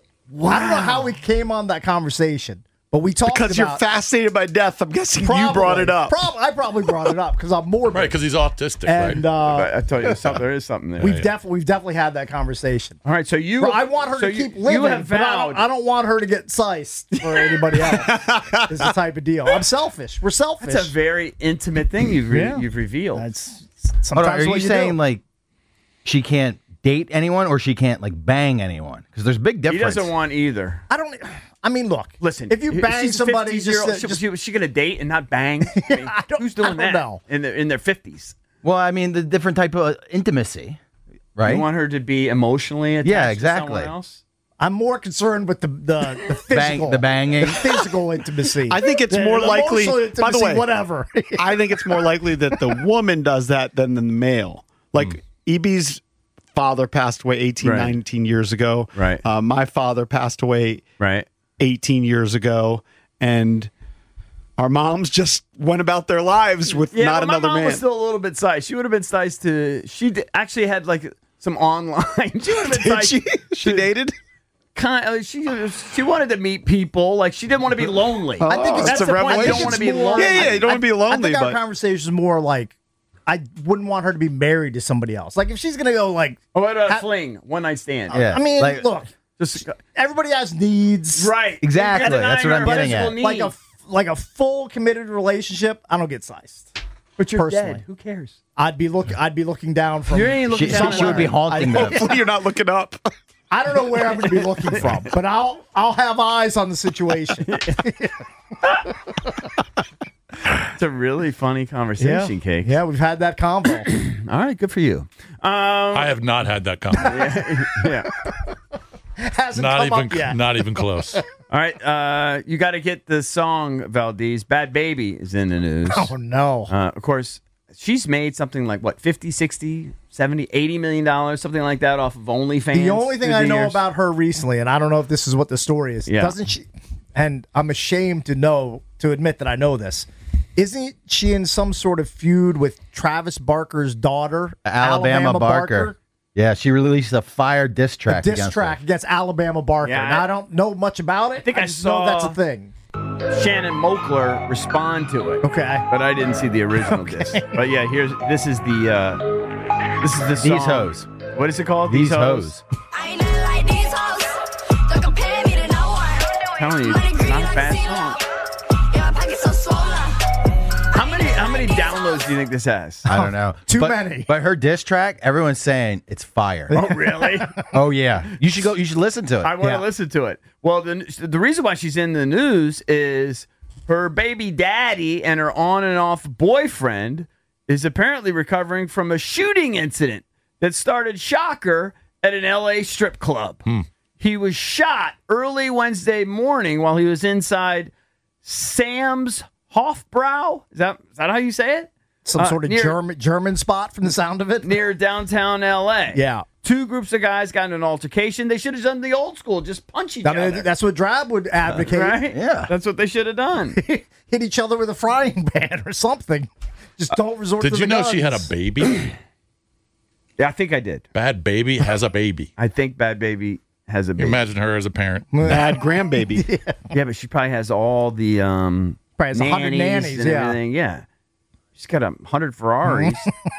Speaker 11: I don't know how we came on that conversation, but we talked
Speaker 14: Because
Speaker 11: about
Speaker 14: you're fascinated by death. I'm guessing
Speaker 11: Probably,
Speaker 14: you brought it up.
Speaker 11: Prob- I probably brought it up because I'm morbid.
Speaker 13: Right, because he's autistic,
Speaker 11: and
Speaker 13: right?
Speaker 11: uh,
Speaker 12: I tell you, something, there is something there.
Speaker 11: we've definitely we've definitely had that conversation.
Speaker 12: All right, so you.
Speaker 11: Bro, I want her
Speaker 12: so
Speaker 11: to
Speaker 12: you-
Speaker 11: keep living.
Speaker 12: You have
Speaker 11: but I
Speaker 12: vowed.
Speaker 11: don't, I don't want her to get sized for anybody else. Is the type of deal. I'm selfish. We're selfish.
Speaker 12: That's a very intimate thing you've re-
Speaker 11: Yeah.
Speaker 12: you've revealed.
Speaker 11: That's
Speaker 15: Hold on,
Speaker 11: sometimes
Speaker 15: are
Speaker 11: what
Speaker 15: you
Speaker 11: you
Speaker 15: saying
Speaker 11: do.
Speaker 15: like she can't date anyone or she can't like bang anyone? Because there's big
Speaker 12: he
Speaker 15: difference.
Speaker 12: doesn't want either.
Speaker 11: I don't. I mean, look.
Speaker 12: Listen,
Speaker 11: if you
Speaker 12: he-
Speaker 11: bang
Speaker 12: she's
Speaker 11: somebody,
Speaker 12: fifty
Speaker 11: just,
Speaker 12: year old,
Speaker 11: uh,
Speaker 12: she,
Speaker 11: just
Speaker 12: she, was she gonna date and not bang? I mean,
Speaker 11: I don't-
Speaker 12: who's doing
Speaker 11: I don't
Speaker 12: that
Speaker 11: know.
Speaker 12: in their in their fifties?
Speaker 15: well, I mean, the different type of intimacy, right?
Speaker 12: You want her to be emotionally attached
Speaker 15: Yeah,
Speaker 12: to
Speaker 15: exactly.
Speaker 12: someone else?
Speaker 11: I'm more concerned with the the, the physical,
Speaker 15: Bang- the banging.
Speaker 11: the physical intimacy.
Speaker 14: I think it's
Speaker 11: The
Speaker 14: more likely.
Speaker 11: emotional intimacy,
Speaker 14: By the way,
Speaker 11: whatever.
Speaker 14: I think it's more likely that the woman does that than the male. Like
Speaker 12: Hmm.
Speaker 14: E B's father passed away eighteen,
Speaker 12: Right.
Speaker 14: nineteen years ago.
Speaker 12: Right.
Speaker 14: Uh, my father passed away
Speaker 12: right.
Speaker 14: eighteen years ago, and our moms just went about their lives with
Speaker 12: Yeah,
Speaker 14: not
Speaker 12: but my
Speaker 14: another
Speaker 12: mom
Speaker 14: man.
Speaker 12: was still a little bit sized. She would have been sized to. She d- actually had like some online. She would have been
Speaker 14: Did
Speaker 12: sized.
Speaker 14: she? She dated.
Speaker 12: Kind of, she she wanted to meet people. Like she didn't want to be lonely.
Speaker 11: I think it's
Speaker 12: that's
Speaker 14: a
Speaker 12: the point. You
Speaker 14: revelation.
Speaker 12: don't want to be
Speaker 11: It's more-
Speaker 12: lonely.
Speaker 14: Yeah, yeah, you don't
Speaker 11: I-
Speaker 14: want to be
Speaker 11: I
Speaker 14: lonely,
Speaker 11: think our
Speaker 14: but
Speaker 11: conversation is more like I wouldn't want her to be married to somebody else. Like if she's gonna go like,
Speaker 12: Oh, what about a
Speaker 11: Ha-
Speaker 12: fling, one night stand?
Speaker 15: Yeah.
Speaker 11: I mean,
Speaker 15: Like-
Speaker 11: look,
Speaker 12: Just
Speaker 11: everybody has needs,
Speaker 12: right.
Speaker 15: Exactly.
Speaker 12: You gotta
Speaker 15: That's what
Speaker 12: deny
Speaker 15: I'm
Speaker 12: her
Speaker 15: getting
Speaker 12: physical
Speaker 15: at.
Speaker 12: need.
Speaker 11: Like a like a full committed relationship. I don't get sized.
Speaker 12: but you're
Speaker 11: personally.
Speaker 12: dead. Who cares?
Speaker 11: I'd be look. I'd be looking down from.
Speaker 12: You ain't looking
Speaker 15: She,
Speaker 12: down.
Speaker 15: she, she would be haunting them.
Speaker 14: hopefully you're not looking up.
Speaker 11: I don't know where I'm going to be looking from, but I'll I'll have eyes on the situation.
Speaker 12: It's a really funny conversation,
Speaker 11: yeah.
Speaker 12: Cake.
Speaker 11: Yeah, we've had that convo.
Speaker 12: All right, good for you. Um,
Speaker 13: I have not had that conversation.
Speaker 12: yeah.
Speaker 11: Hasn't
Speaker 13: not
Speaker 11: come
Speaker 13: even
Speaker 11: up yet.
Speaker 13: not even close.
Speaker 12: All right, uh, you got to get the song, Valdez. Bad Baby is in the news.
Speaker 11: Oh no!
Speaker 12: Uh, of course, she's made something like what, fifty, sixty, seventy, eighty million dollars, something like that off of OnlyFans.
Speaker 11: The only thing
Speaker 12: through
Speaker 11: I
Speaker 12: the
Speaker 11: know
Speaker 12: years.
Speaker 11: about her recently, and I don't know if this is what the story is,
Speaker 12: Yeah.
Speaker 11: doesn't she? And I'm ashamed to know to admit that I know this. Isn't she in some sort of feud with Travis Barker's daughter,
Speaker 15: Alabama, Barker. Yeah, she released a fire diss
Speaker 11: A
Speaker 15: track.
Speaker 11: diss
Speaker 15: against
Speaker 11: track
Speaker 15: her.
Speaker 11: against Alabama Barker.
Speaker 12: Yeah,
Speaker 11: now
Speaker 12: I-
Speaker 11: I don't know much about it.
Speaker 12: I think I
Speaker 11: just know
Speaker 12: saw-
Speaker 11: that's a thing.
Speaker 12: Shannon Mokler respond to it.
Speaker 11: Okay.
Speaker 12: But I didn't see the original disc. But yeah, here's this is the uh, this is the song.
Speaker 15: These hoes.
Speaker 12: What is it called?
Speaker 15: These hoes.
Speaker 12: Telling you, it's not a bad song. How many how many downloads do you think this has?
Speaker 15: I don't know.
Speaker 11: Too
Speaker 15: But-
Speaker 11: many.
Speaker 15: But her diss track, everyone's saying it's fire.
Speaker 12: Oh really?
Speaker 15: Oh yeah, you should go. You should listen to it.
Speaker 12: I want to
Speaker 11: Yeah.
Speaker 12: listen to it. Well, the the reason why she's in the news is her baby daddy and her on and off boyfriend is apparently recovering from a shooting incident that started, shocker, at an L A strip club. He was shot early Wednesday morning while he was inside Sam's Hofbrau. Is that is that how you say it?
Speaker 11: Some
Speaker 12: Uh,
Speaker 11: sort of
Speaker 12: near-
Speaker 11: German German spot from the sound of it.
Speaker 12: Near downtown L A.
Speaker 11: Yeah.
Speaker 12: Two groups of guys got in an altercation. They should have done the old school, just punch each
Speaker 11: I mean,
Speaker 12: other.
Speaker 11: that's what Drab would advocate.
Speaker 12: Right?
Speaker 15: Yeah.
Speaker 12: That's what they should have done.
Speaker 11: Hit each other with a frying pan or something. Just don't resort to
Speaker 13: Did
Speaker 11: the
Speaker 13: you know she had a
Speaker 11: guns.
Speaker 13: baby?
Speaker 12: Yeah, I think I did.
Speaker 13: Bad Baby has a baby.
Speaker 12: I think Bad Baby has a
Speaker 13: You
Speaker 12: baby.
Speaker 13: imagine her as a parent.
Speaker 14: Bad grandbaby.
Speaker 12: Yeah, but she probably has all the um,
Speaker 11: Probably has a hundred
Speaker 12: nannies
Speaker 11: nannies,
Speaker 12: and
Speaker 11: yeah.
Speaker 12: everything. Yeah. She's got a hundred Ferraris.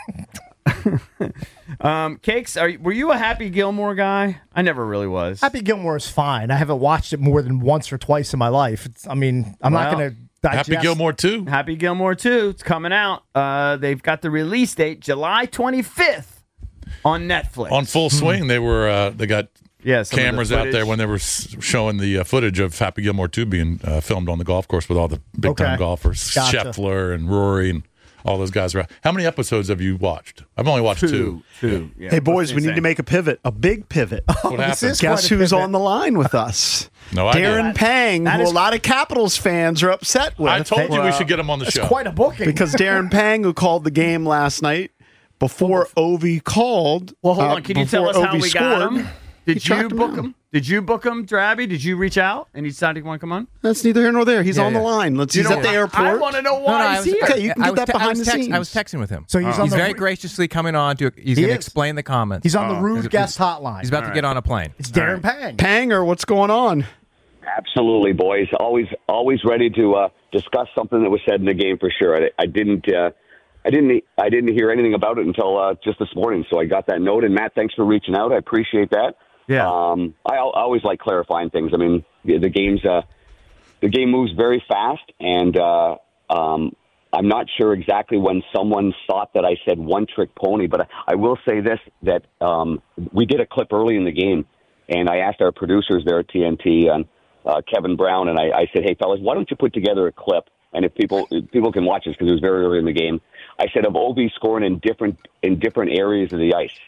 Speaker 12: um, Cakes, are, were you a Happy Gilmore guy? I never really was.
Speaker 11: Happy Gilmore is fine. I haven't watched it more than once or twice in my life. It's, I mean, I'm not
Speaker 12: Well,
Speaker 11: going to digest.
Speaker 13: Happy Gilmore too.
Speaker 12: Happy Gilmore two. It's coming out. Uh, they've got the release date July twenty-fifth on Netflix.
Speaker 13: On Full Swing, they were uh, they got
Speaker 12: Yeah, some of the
Speaker 13: cameras out there
Speaker 12: footage.
Speaker 13: when they were s- showing the uh, footage of Happy Gilmore two being uh, filmed on the golf course with all the big time
Speaker 11: Okay.
Speaker 13: golfers,
Speaker 11: Gotcha.
Speaker 13: Scheffler and Rory and all those guys. Around. How many episodes have you watched? I've only watched two.
Speaker 12: Two. Two. Yeah,
Speaker 14: Hey, boys,
Speaker 12: that's
Speaker 14: we need to
Speaker 12: insane.
Speaker 14: make a pivot, a big pivot.
Speaker 13: What
Speaker 11: this
Speaker 13: happened?
Speaker 11: is-
Speaker 14: Guess
Speaker 11: quite a
Speaker 14: who's
Speaker 11: pivot.
Speaker 14: on the line with us?
Speaker 13: No idea.
Speaker 14: Darren Pang,
Speaker 11: That
Speaker 14: who
Speaker 11: is-
Speaker 14: a lot of Capitals fans are upset with.
Speaker 13: I told you we should get him on the
Speaker 11: It's
Speaker 13: show.
Speaker 11: quite a booking.
Speaker 14: because Darren Pang, who called the game last night before Ovi called.
Speaker 12: Well, hold
Speaker 14: uh,
Speaker 12: on. Can you tell us
Speaker 14: before
Speaker 12: how
Speaker 14: Ovi
Speaker 12: we got
Speaker 14: scored,
Speaker 12: him? Did
Speaker 14: he tracked
Speaker 12: you
Speaker 14: him
Speaker 12: book
Speaker 14: down.
Speaker 12: him? Did you book him, Drabby? Did you reach out and he decided he want to come on?
Speaker 14: That's neither here nor there. He's
Speaker 15: Yeah,
Speaker 14: on the
Speaker 15: yeah.
Speaker 14: line. Let's.
Speaker 12: You
Speaker 14: he's
Speaker 12: know,
Speaker 14: at the
Speaker 12: I-
Speaker 14: airport.
Speaker 12: I want to know why
Speaker 16: I
Speaker 12: he's
Speaker 16: was,
Speaker 12: here.
Speaker 14: Okay, you can
Speaker 16: I
Speaker 14: get
Speaker 16: was
Speaker 14: that
Speaker 16: te- I
Speaker 14: behind
Speaker 16: was
Speaker 14: the
Speaker 16: text-
Speaker 14: scenes.
Speaker 16: I was texting with him.
Speaker 11: So he's on
Speaker 16: He's
Speaker 11: the
Speaker 16: very
Speaker 11: ru-
Speaker 16: graciously coming on to. He's
Speaker 11: He
Speaker 16: going to
Speaker 11: is.
Speaker 16: explain the comments.
Speaker 11: He's on the
Speaker 12: Oh.
Speaker 11: rude
Speaker 16: He's-
Speaker 11: guest hotline.
Speaker 16: He's about to get on a plane.
Speaker 11: It's Darren Pang.
Speaker 14: Panger, what's going on?
Speaker 17: Absolutely, boys. Always, always ready to uh, discuss something that was said in the game for sure. I, I didn't, uh, I didn't, I didn't hear anything about it until uh, just this morning. So I got that note. And Matt, thanks for reaching out. I appreciate that.
Speaker 12: Yeah.
Speaker 17: Um, I, I always like clarifying things. I mean, the, the game's, uh, the game moves very fast, and uh, um, I'm not sure exactly when someone thought that I said one trick pony, but I, I will say this: that um, we did a clip early in the game, and I asked our producers there at T N T and uh, Kevin Brown, and I, I said, "Hey, fellas, why don't you put together a clip? And if people if people can watch this because it was very early in the game, I said of Ovi scoring in different in different areas of the ice,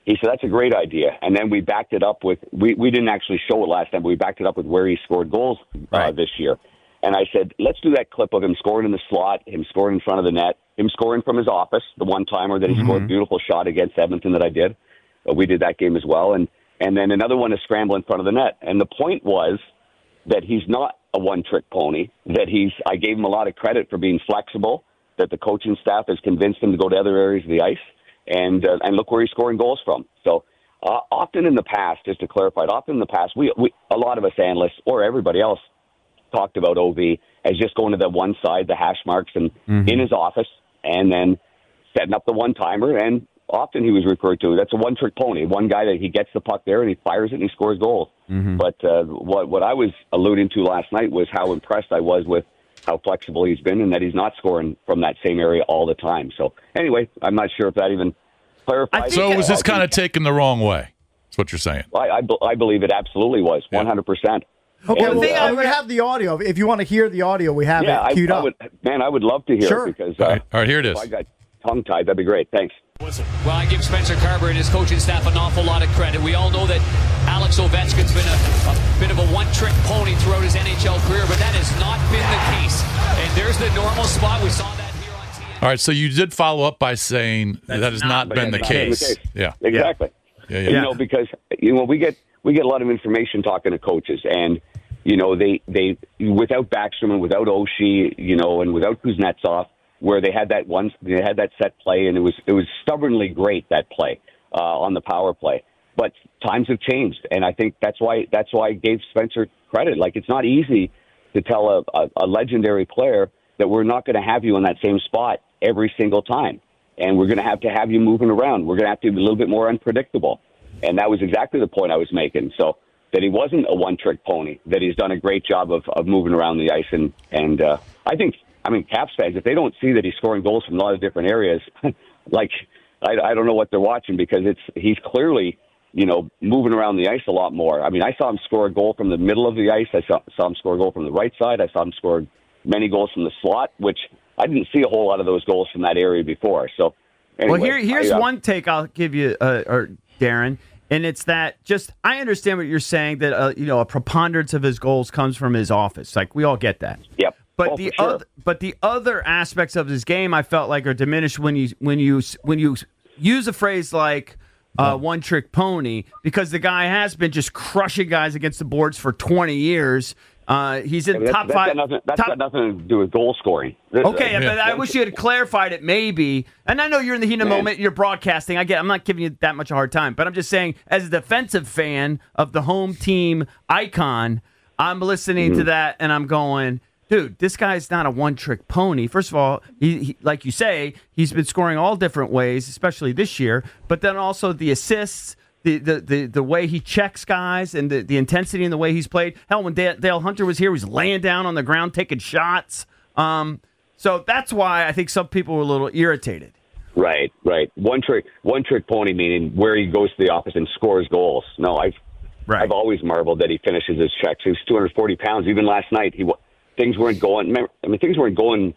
Speaker 17: he said, that's a great idea. And then we backed it up with, we, we didn't actually show it last time, but we backed it up with where he scored goals uh,
Speaker 12: Right.
Speaker 17: this year. And I said, let's do that clip of him scoring in the slot, him scoring in front of the net, him scoring from his office, the one-timer that he scored, a beautiful shot against Edmonton that I did. Uh, we did that game as well. And, and then another one is scramble in front of the net. And the point was that he's not a one-trick pony, that he's, I gave him a lot of credit for being flexible, that the coaching staff has convinced him to go to other areas of the ice, and uh, and look where he's scoring goals from. So uh, often in the past, just to clarify, often in the past, we, we a lot of us analysts or everybody else talked about O V as just going to the one side, the hash marks, and
Speaker 12: Mm-hmm.
Speaker 17: in his office, and then setting up the one-timer, and often he was referred to, that's a one-trick pony, one guy that he gets the puck there and he fires it and he scores goals.
Speaker 12: Mm-hmm.
Speaker 17: But uh, what what I was alluding to last night was how impressed I was with how flexible he's been and that he's not scoring from that same area all the time. So anyway, I'm not sure if that even clarifies.
Speaker 13: So was this kind of taken the wrong way? That's what you're saying.
Speaker 17: I, I, be- I believe it absolutely was, one hundred percent.
Speaker 11: Okay,
Speaker 17: And,
Speaker 11: well,
Speaker 17: uh,
Speaker 11: we have the audio. If you want to hear the audio, we have
Speaker 17: yeah,
Speaker 11: it
Speaker 17: I,
Speaker 11: queued
Speaker 17: I
Speaker 11: up.
Speaker 17: would, man, I would love to hear
Speaker 11: Sure.
Speaker 17: it because uh,
Speaker 13: All right. All right, here it is.
Speaker 17: if I got tongue-tied, that'd be great. Thanks.
Speaker 18: Well, I give Spencer Carber and his coaching staff an awful lot of credit. We all know that Alex Ovechkin's been a, a bit of a one-trick pony throughout his N H L career, but that has not been the case. And there's the normal spot. We saw that here on T N T.
Speaker 13: All right, so you did follow up by saying that has not, been, the
Speaker 17: That's not been
Speaker 13: case.
Speaker 17: the case.
Speaker 13: Yeah.
Speaker 17: Exactly.
Speaker 13: Yeah, yeah.
Speaker 17: You know, because you know we get we get a lot of information talking to coaches, and you know they they without Backstrom and without Oshie, you know, and without Kuznetsov, where they had that one they had that set play, and it was it was stubbornly great, that play uh, on the power play. But times have changed, and I think that's why that's why I gave Spencer credit. Like, it's not easy to tell a, a, a legendary player that we're not going to have you in that same spot every single time. And we're going to have to have you moving around. We're going to have to be a little bit more unpredictable. And that was exactly the point I was making. So that he wasn't a one-trick pony, that he's done a great job of, of moving around the ice. And, and uh, I think, I mean, Caps fans, if they don't see that he's scoring goals from a lot of different areas, like, I, I don't know what they're watching, because it's he's clearly, you know, moving around the ice a lot more. I mean, I saw him score a goal from the middle of the ice. I saw, saw him score a goal from the right side. I saw him score many goals from the slot, which I didn't see a whole lot of those goals from that area before. So, anyway,
Speaker 12: well, here, here's
Speaker 17: I, uh,
Speaker 12: one take I'll give you, uh, or Darren, and it's that just I understand what you're saying, that uh, you know, a preponderance of his goals comes from his office. Like, we all get that.
Speaker 17: Yep.
Speaker 12: But
Speaker 17: Oh,
Speaker 12: the
Speaker 17: for sure.
Speaker 12: other, but the other aspects of his game, I felt like, are diminished when you when you when you use a phrase like uh, "one trick pony," because the guy has been just crushing guys against the boards for twenty years. Uh, he's in
Speaker 17: that's,
Speaker 12: top
Speaker 17: that's
Speaker 12: five.
Speaker 17: Got nothing, that's
Speaker 12: top,
Speaker 17: got nothing to do with goal scoring.
Speaker 12: Okay,
Speaker 17: Uh,
Speaker 12: but I wish you had clarified it, maybe. And I know you're in the heat of the
Speaker 17: Man.
Speaker 12: moment, you're broadcasting. I get, I'm not giving you that much a hard time, but I'm just saying, as a defensive fan of the home team icon, I'm listening
Speaker 17: Mm-hmm.
Speaker 12: to that and I'm going, dude, this guy's not a one-trick pony. First of all, he, he, like you say, he's been scoring all different ways, especially this year. But then also the assists. The, the, the, the way he checks guys and the, the intensity in the way he's played. Hell, when Dale, Dale Hunter was here, he was laying down on the ground taking shots. Um, so that's why I think some people were a little irritated.
Speaker 17: Right, right. One trick, one trick pony, meaning where he goes to the office and scores goals. No, I've,
Speaker 12: right.
Speaker 17: I've always marveled that he finishes his checks. He was two hundred forty pounds. Even last night, he things weren't going. I mean, things weren't going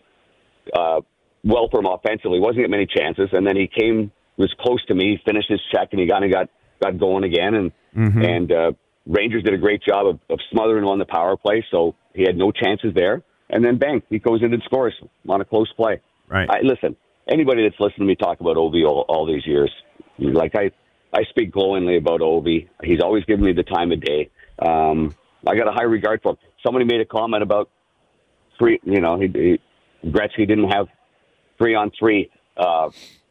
Speaker 17: uh, well for him offensively. He wasn't getting many chances, and then he came, was close to me, finished his check, and he kind of got. got going again, and
Speaker 12: Mm-hmm.
Speaker 17: and uh, Rangers did a great job of, of smothering him on the power play, so he had no chances there. And then bang, he goes in and scores on a close play.
Speaker 12: Right.
Speaker 17: I, listen, anybody that's listened to me talk about Ovi all, all these years, like I, I speak glowingly about Ovi. He's always given me the time of day. Um, I got a high regard for him. Somebody made a comment about three. You know, he, he, Gretzky didn't have three on three. Uh,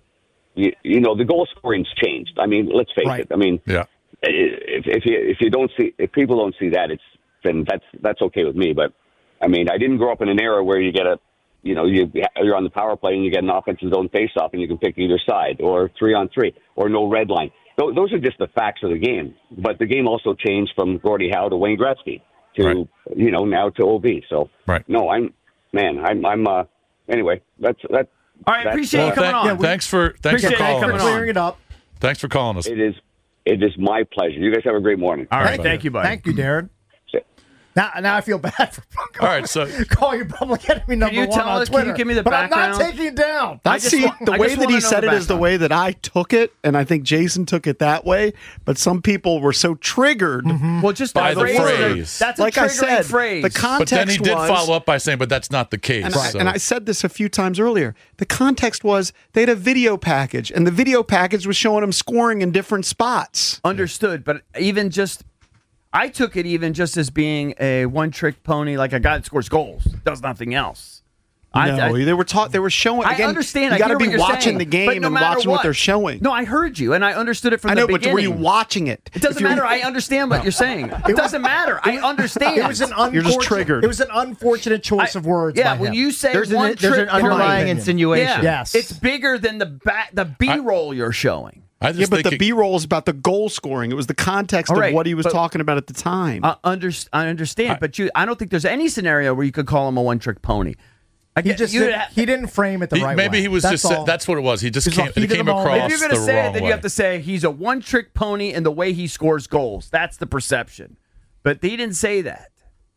Speaker 17: You, you know, the goal scoring's changed. I mean, let's face
Speaker 11: Right.
Speaker 17: it. I mean,
Speaker 13: Yeah.
Speaker 17: if, if you if you don't see if people don't see that, it's then that's that's okay with me. But I mean, I didn't grow up in an era where you get a, you know, you you're on the power play and you get an offensive zone face-off and you can pick either side, or three on three, or no red line. Those, those are just the facts of the game. But the game also changed from Gordie Howe to Wayne Gretzky to
Speaker 13: Right.
Speaker 17: you know now to O V. So
Speaker 13: Right.
Speaker 17: no, I'm man, I'm I'm uh anyway. That's that.
Speaker 12: All right,
Speaker 17: that's,
Speaker 12: appreciate
Speaker 17: uh,
Speaker 12: you coming
Speaker 13: Thank-
Speaker 12: on.
Speaker 13: yeah, thanks for thanks for
Speaker 12: Appreciate you
Speaker 13: calling
Speaker 12: coming
Speaker 13: us.
Speaker 12: on.
Speaker 11: Clearing it up.
Speaker 13: Thanks for calling us.
Speaker 17: It is it is my pleasure. You guys have a great morning.
Speaker 12: All right,
Speaker 11: Thank
Speaker 12: thank you, buddy.
Speaker 11: Thank you, Darren. Now, now I feel bad for
Speaker 13: All right, so
Speaker 11: calling you public enemy number
Speaker 12: you
Speaker 11: one
Speaker 12: tell
Speaker 11: on
Speaker 12: us- can
Speaker 11: Twitter.
Speaker 12: you give me the
Speaker 11: but I'm
Speaker 12: background?
Speaker 11: not taking it down.
Speaker 14: I,
Speaker 12: I just
Speaker 14: see
Speaker 12: want-
Speaker 14: the
Speaker 12: I
Speaker 14: way
Speaker 12: just
Speaker 14: that
Speaker 12: wanna
Speaker 14: he
Speaker 12: know
Speaker 14: said
Speaker 12: the
Speaker 14: it is the
Speaker 12: background.
Speaker 14: way that I took it, and I think Jason took it that way. But some people were so triggered.
Speaker 12: Well, just
Speaker 13: By the
Speaker 12: phrase.
Speaker 13: phrase.
Speaker 12: That's a
Speaker 14: like I
Speaker 12: triggering
Speaker 14: said,
Speaker 12: phrase.
Speaker 14: the context
Speaker 13: but then he did
Speaker 14: was,
Speaker 13: follow up by saying, "But that's not the case."
Speaker 14: And, I,
Speaker 13: so.
Speaker 14: and I said this a few times earlier. The context was they had a video package, and the video package was showing him scoring in different spots.
Speaker 12: Understood, but even just, I took it even just as being a one-trick pony, like a guy that scores goals, does nothing else. I,
Speaker 14: no,
Speaker 12: I,
Speaker 14: they were taught. They were showing.
Speaker 12: I
Speaker 14: Again,
Speaker 12: understand.
Speaker 14: You
Speaker 12: I
Speaker 14: got to
Speaker 12: hear
Speaker 14: be
Speaker 12: what you're
Speaker 14: watching
Speaker 12: saying,
Speaker 14: the
Speaker 12: but
Speaker 14: game
Speaker 12: no
Speaker 14: and
Speaker 12: matter
Speaker 14: watching what. they're showing.
Speaker 12: No, I heard you, and I understood it from
Speaker 14: I know,
Speaker 12: the
Speaker 14: but
Speaker 12: beginning.
Speaker 14: were you watching it?
Speaker 12: It doesn't
Speaker 14: If you're-
Speaker 12: matter. I understand what you're saying. It doesn't matter. I understand.
Speaker 11: It was an
Speaker 14: You're just
Speaker 11: unfortunate-
Speaker 14: triggered.
Speaker 11: It was an unfortunate choice
Speaker 12: I-
Speaker 11: of words.
Speaker 12: Yeah,
Speaker 11: by
Speaker 12: when
Speaker 11: him.
Speaker 12: you say
Speaker 15: There's an-
Speaker 12: one
Speaker 15: there's
Speaker 12: trick
Speaker 15: an underlying
Speaker 12: pony,
Speaker 15: insinuation.
Speaker 12: Yeah,
Speaker 11: Yes.
Speaker 12: it's bigger than the ba- the B-roll you're showing.
Speaker 13: I
Speaker 14: Yeah,
Speaker 13: just
Speaker 14: but
Speaker 13: think
Speaker 14: the
Speaker 13: it-
Speaker 14: B roll is about the goal scoring. It was the context
Speaker 12: All
Speaker 14: of
Speaker 12: right,
Speaker 14: what he was
Speaker 12: but-
Speaker 14: talking about at the time.
Speaker 12: I, under, I understand, but you, I don't think there's any scenario where you could call him a one-trick pony. I
Speaker 11: He
Speaker 12: get-
Speaker 11: just
Speaker 12: you-
Speaker 11: didn't, he didn't frame it the
Speaker 13: he-
Speaker 11: right
Speaker 13: maybe
Speaker 11: way.
Speaker 13: he was
Speaker 11: That's
Speaker 13: just
Speaker 11: all.
Speaker 13: that's what it was. He just
Speaker 11: He's
Speaker 13: came,
Speaker 11: like,
Speaker 13: he
Speaker 11: he did
Speaker 13: came
Speaker 11: them all.
Speaker 13: across
Speaker 12: If you're going
Speaker 13: the
Speaker 12: to say it,
Speaker 13: wrong
Speaker 12: then
Speaker 13: way.
Speaker 12: you have to say he's a one-trick pony in the way he scores goals. That's the perception. But he didn't say that.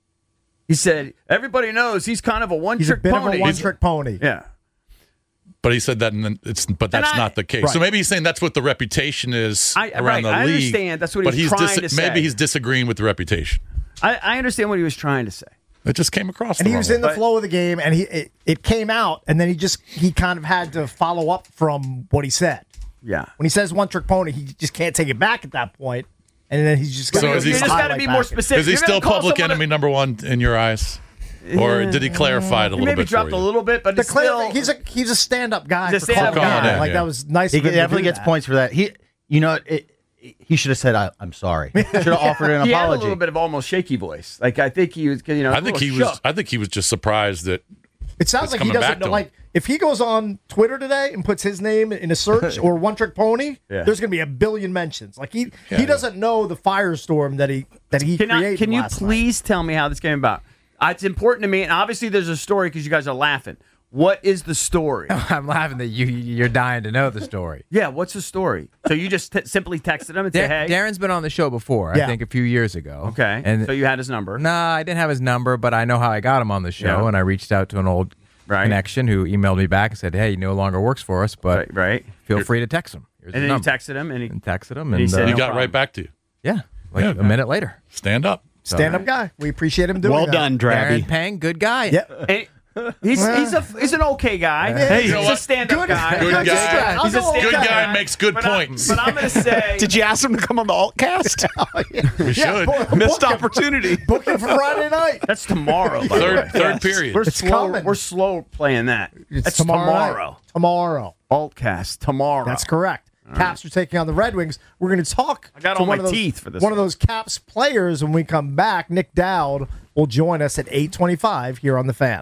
Speaker 12: He said everybody knows he's kind of a one-trick
Speaker 11: He's a bit
Speaker 12: pony.
Speaker 11: of a one-trick pony.
Speaker 12: Yeah.
Speaker 13: But he said that, and then it's but that's
Speaker 12: I-
Speaker 13: not the case.
Speaker 11: Right.
Speaker 13: So maybe he's saying that's what the reputation is
Speaker 12: I-
Speaker 13: around
Speaker 12: right,
Speaker 13: the
Speaker 12: I
Speaker 13: league.
Speaker 12: understand. That's what he
Speaker 13: but
Speaker 12: was
Speaker 13: he's
Speaker 12: trying to
Speaker 13: maybe
Speaker 12: say.
Speaker 13: he's disagreeing with the reputation.
Speaker 12: I, I understand what he was trying to say.
Speaker 13: It just came across.
Speaker 11: And
Speaker 13: the
Speaker 11: he
Speaker 13: wrong
Speaker 11: was in the
Speaker 13: way.
Speaker 11: flow of the game, and he it, it came out, and then he just he kind of had to follow up from what he said.
Speaker 12: Yeah.
Speaker 11: When he says one trick pony, he just can't take it back at that point, and then he's just got
Speaker 13: So
Speaker 11: to
Speaker 13: is he-
Speaker 12: You just got to be more specific.
Speaker 13: Is he
Speaker 12: You're
Speaker 13: still
Speaker 12: gonna call
Speaker 13: public
Speaker 12: someone a-
Speaker 13: enemy number one in your eyes, or did he clarify it a
Speaker 12: He
Speaker 13: little
Speaker 12: maybe
Speaker 13: bit
Speaker 12: dropped
Speaker 13: for
Speaker 12: a
Speaker 13: you?
Speaker 12: little bit, but
Speaker 11: The
Speaker 12: it's
Speaker 11: clear,
Speaker 12: still
Speaker 11: he's a he's a stand up guy.
Speaker 12: He's a
Speaker 11: for
Speaker 12: stand-up
Speaker 11: calling
Speaker 12: guy.
Speaker 11: out. Like
Speaker 13: Yeah.
Speaker 11: that was nice.
Speaker 15: He
Speaker 11: of him to
Speaker 15: definitely
Speaker 11: do
Speaker 15: gets
Speaker 11: that.
Speaker 15: points for that. He, you know, it, he should have said, I, "I'm sorry." Should have offered an
Speaker 12: he had a
Speaker 15: apology.
Speaker 12: little bit of almost shaky voice. Like I think he was, you know,
Speaker 13: I
Speaker 12: a
Speaker 13: think
Speaker 12: little
Speaker 13: he was.
Speaker 12: shook.
Speaker 13: I think he was just surprised that
Speaker 11: It sounds
Speaker 13: It's
Speaker 11: like he
Speaker 13: coming back
Speaker 11: doesn't
Speaker 13: to
Speaker 11: know.
Speaker 13: him.
Speaker 11: Like if he goes on Twitter today and puts his name in a search or one trick pony,
Speaker 12: Yeah.
Speaker 11: there's going to be a billion mentions. Like he
Speaker 13: Yeah.
Speaker 11: he doesn't know the firestorm that he that he
Speaker 12: Can, I,
Speaker 11: created.
Speaker 12: can you
Speaker 11: last night.
Speaker 12: please tell me how this came about? Uh, it's important to me, and obviously there's a story because you guys are laughing. What is the story?
Speaker 16: I'm laughing that you you're dying to know the story.
Speaker 12: Yeah, what's the story? So you just t- simply texted him and
Speaker 16: Da-
Speaker 12: said, "Hey,
Speaker 16: Darren's been on the show before,
Speaker 11: Yeah.
Speaker 16: I think a few years ago.
Speaker 12: okay."
Speaker 16: And
Speaker 12: so you had his number.
Speaker 16: Nah, I didn't have his number, but I know how I got him on the show,
Speaker 12: Yeah.
Speaker 16: and I reached out to an old
Speaker 12: Right.
Speaker 16: connection who emailed me back and said, "Hey, he no longer works for us, but
Speaker 12: Right, right.
Speaker 16: feel free to text him." Here's
Speaker 12: And
Speaker 16: his
Speaker 12: then
Speaker 16: number.
Speaker 12: you texted him, and he,
Speaker 16: and texted him,
Speaker 12: and
Speaker 16: and,
Speaker 12: he said,
Speaker 16: uh,
Speaker 13: he
Speaker 12: no
Speaker 13: got
Speaker 12: problem.
Speaker 13: right back to you.
Speaker 16: yeah, like
Speaker 13: Yeah.
Speaker 16: a minute later.
Speaker 13: Stand up.
Speaker 11: Stand up guy. We appreciate him doing
Speaker 14: well
Speaker 11: that.
Speaker 14: done,
Speaker 16: Darren
Speaker 14: Drabby.
Speaker 16: Pang, good guy.
Speaker 11: Yeah.
Speaker 12: Hey, he's he's a he's an okay guy.
Speaker 11: Hey,
Speaker 12: he's
Speaker 13: you know
Speaker 12: a
Speaker 13: what?
Speaker 12: stand-up
Speaker 11: Good-
Speaker 12: guy.
Speaker 13: Good
Speaker 11: I'll just
Speaker 13: guy.
Speaker 11: try. I'll
Speaker 12: He's a
Speaker 11: go
Speaker 12: stand-up
Speaker 13: Good guy
Speaker 12: guy.
Speaker 13: makes good
Speaker 12: But I-
Speaker 13: points.
Speaker 12: but I'm going to say,
Speaker 14: Did you ask him to come on the Altcast?
Speaker 13: We should.
Speaker 11: boy,
Speaker 14: Missed
Speaker 11: book him.
Speaker 14: opportunity.
Speaker 11: Book him for Friday night.
Speaker 12: that's tomorrow. By the way.
Speaker 13: Third third period.
Speaker 12: We're
Speaker 11: It's
Speaker 12: slow.
Speaker 11: coming.
Speaker 12: We're slow playing that.
Speaker 11: It's
Speaker 12: That's
Speaker 11: tomorrow.
Speaker 12: tomorrow.
Speaker 11: night. Tomorrow.
Speaker 12: Altcast tomorrow.
Speaker 11: That's correct. Caps are taking on the Red Wings. We're going to talk.
Speaker 12: I got
Speaker 11: to
Speaker 12: all
Speaker 11: one
Speaker 12: my
Speaker 11: of those,
Speaker 12: teeth for this
Speaker 11: One
Speaker 12: one.
Speaker 11: of those Caps players when we come back. Nick Dowd will join us at eight twenty-five here on the Fan.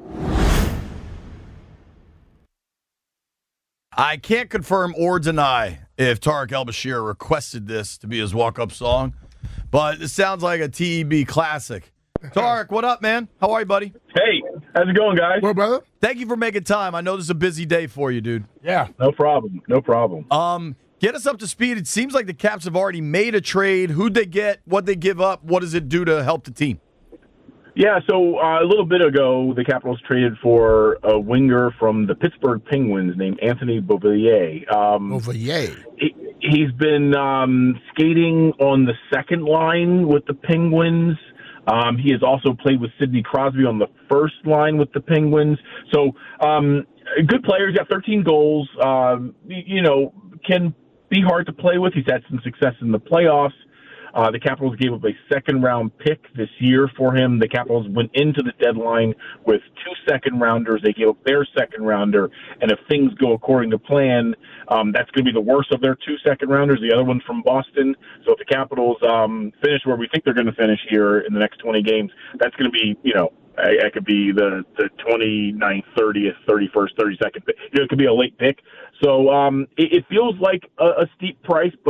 Speaker 19: I can't confirm or deny if Tarek El-Bashir requested this to be his walk-up song, but it sounds like a T E B classic. Tarek, what up, man? How are you, buddy?
Speaker 20: Hey, how's it going, guys?
Speaker 11: Well, brother.
Speaker 19: Thank you for making time. I know this is a busy day for you, dude.
Speaker 11: Yeah.
Speaker 20: No problem. No problem.
Speaker 19: Um, get us up to speed. It seems like the Caps have already made a trade. Who'd they get? What'd they give up? What does it do to help the team?
Speaker 20: Yeah, so uh, a little bit ago, the Capitals traded for a winger from the Pittsburgh Penguins named Anthony Beauvillier. Um,
Speaker 19: Beauvillier.
Speaker 20: he, he's been um, skating on the second line with the Penguins. Um, he has also played with Sidney Crosby on the first line with the Penguins. So, um, a good player. He's got thirteen goals. Um, you, you know, can be hard to play with. He's had some success in the playoffs. Uh, the Capitals gave up a second-round pick this year for him. The Capitals went into the deadline with two second-rounders. They gave up their second-rounder, and if things go according to plan, um, that's going to be the worst of their two second-rounders, the other one from Boston. So if the Capitals um, finish where we think they're going to finish here in the next twenty games, that's going to be, you know, it could be the, the twenty-ninth, thirtieth, thirty-first, thirty-second. You know, it could be a late pick. So um, it, it feels like a, a steep price, but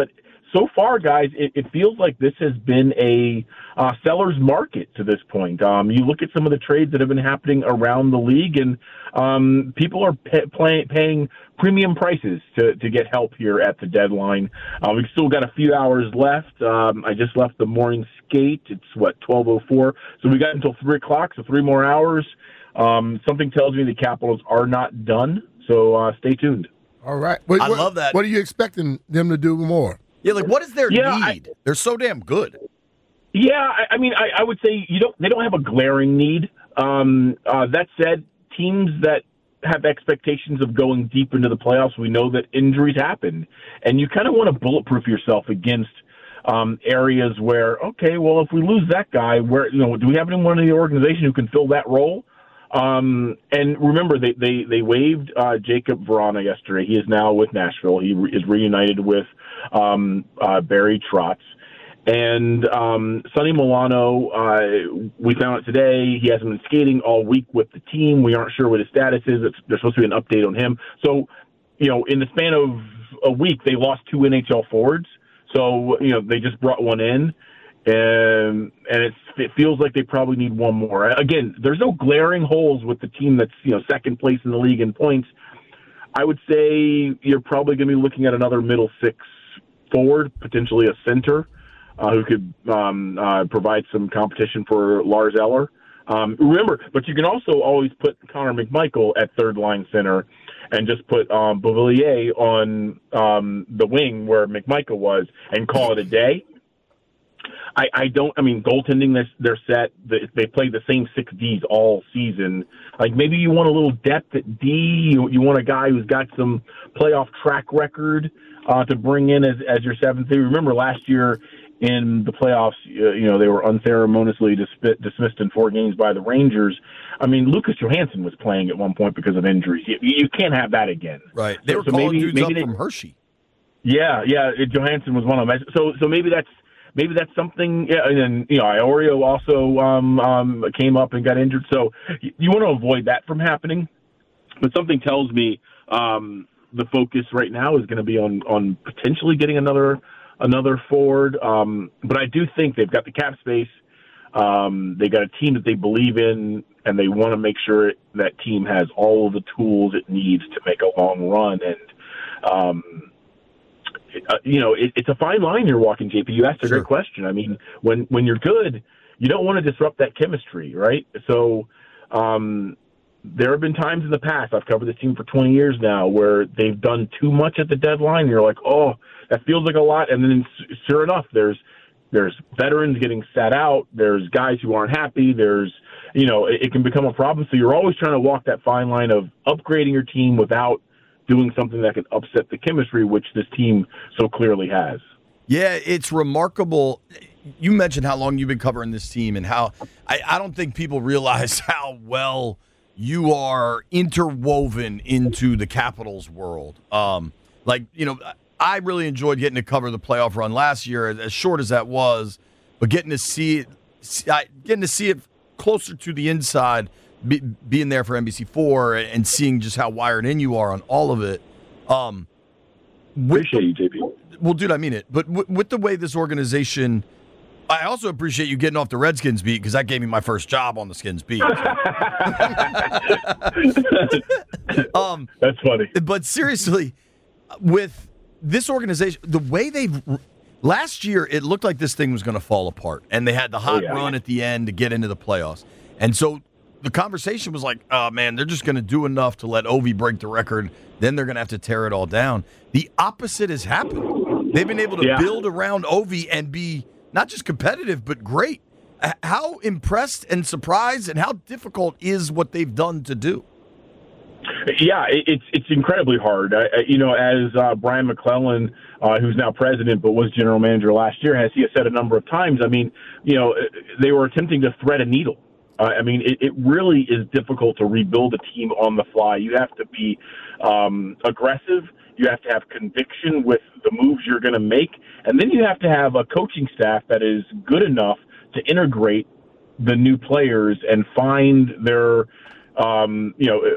Speaker 20: so far, guys, it, it feels like this has been a uh, seller's market to this point. Um, you look at some of the trades that have been happening around the league, and um, people are pay, play, paying premium prices to, to get help here at the deadline. Uh, we've still got a few hours left. Um, I just left the morning skate. It's, what, twelve oh four? So we got until three o'clock, so three more hours. Um, something tells me the Capitals are not done, so uh, stay tuned.
Speaker 21: All right. What,
Speaker 19: I
Speaker 21: what,
Speaker 19: love that.
Speaker 21: What are you expecting them to do more?
Speaker 19: Yeah, like what is their
Speaker 20: Yeah,
Speaker 19: need? I, They're so damn good.
Speaker 20: Yeah, I, I mean, I, I would say you don't. They don't have a glaring need. Um, uh, that said, teams that have expectations of going deep into the playoffs, we know that injuries happen, and you kind of want to bulletproof yourself against um, areas where, okay, well, if we lose that guy, where you know, do we have anyone in the organization who can fill that role? Um, and remember, they, they, they waived uh, Jacob Vrana yesterday. He is now with Nashville. He re- is reunited with um, uh, Barry Trotz. And um, Sonny Milano, uh, we found out today, he hasn't been skating all week with the team. We aren't sure what his status is. It's, there's supposed to be an update on him. So, you know, in the span of a week, they lost two N H L forwards. So, you know, they just brought one in. And and it's, it feels like they probably need one more. Again, there's no glaring holes with the team that's, you know, second place in the league in points. I would say you're probably going to be looking at another middle six forward, potentially a center, uh, who could um, uh, provide some competition for Lars Eller. Um, remember, but you can also always put Connor McMichael at third line center and just put um, Beauvillier on um, the wing where McMichael was and call it a day. I, I don't. I mean, goaltending. They're, they're set. They played the same six Ds all season. Like maybe you want a little depth at D. You, you want a guy who's got some playoff track record uh, to bring in as as your seventh D. Remember last year in the playoffs, uh, you know they were unceremoniously disp- dismissed in four games by the Rangers. I mean, Lucas Johansson was playing at one point because of injuries. You, you can't have that again.
Speaker 19: Right. They
Speaker 20: so,
Speaker 19: were
Speaker 20: so
Speaker 19: calling
Speaker 20: maybe,
Speaker 19: dudes
Speaker 20: maybe
Speaker 19: up
Speaker 20: they,
Speaker 19: from Hershey.
Speaker 20: Yeah, yeah. Johansson was one of them. So so maybe that's. Maybe that's something, yeah, and then, you know, Iorio also um, um, came up and got injured. So you, you want to avoid that from happening. But something tells me um, the focus right now is going to be on, on potentially getting another another forward. Um, but I do think they've got the cap space. Um, they got a team that they believe in, and they want to make sure that team has all of the tools it needs to make a long run. And, um Uh, you know, it, it's a fine line you're walking, J P. You asked a
Speaker 19: Sure.
Speaker 20: great question. I mean, when when you're good, you don't want to disrupt that chemistry, right? So um, there have been times in the past, I've covered this team for twenty years now, where they've done too much at the deadline. And you're like, oh, that feels like a lot. And then sure enough, there's there's veterans getting sat out. There's guys who aren't happy. There's, you know, it, it can become a problem. So you're always trying to walk that fine line of upgrading your team without doing something that can upset the chemistry, which this team so clearly has.
Speaker 19: Yeah, it's remarkable. You mentioned how long you've been covering this team and how I, I don't think people realize how well you are interwoven into the Capitals world. Um, like, you know, I really enjoyed getting to cover the playoff run last year, as short as that was, but getting to see it, getting to see it closer to the inside, Be, being there for N B C four and seeing just how wired in you are on all of it. Um,
Speaker 20: appreciate you, J P.
Speaker 19: Well, dude, I mean it. But w- with the way this organization, I also appreciate you getting off the Redskins beat because that gave me my first job on the Skins beat. um,
Speaker 20: That's funny.
Speaker 19: But seriously, with this organization, the way they've last year, it looked like this thing was going to fall apart, and they had the hot
Speaker 20: oh, yeah.
Speaker 19: run at the end to get into the playoffs, and so. The conversation was like, oh, man, they're just going to do enough to let Ovi break the record. Then they're going to have to tear it all down. The opposite has happened. They've been able to
Speaker 20: yeah.
Speaker 19: build around Ovi and be not just competitive, but great. How impressed and surprised and how difficult is what they've done to do?
Speaker 20: Yeah, it's it's incredibly hard. I, you know, as uh, Brian McClellan, uh, who's now president but was general manager last year, has he has said a number of times, I mean, you know, they were attempting to thread a needle. Uh, I mean, it, it really is difficult to rebuild a team on the fly. You have to be um, aggressive. You have to have conviction with the moves you're going to make. And then you have to have a coaching staff that is good enough to integrate the new players and find their um, you know,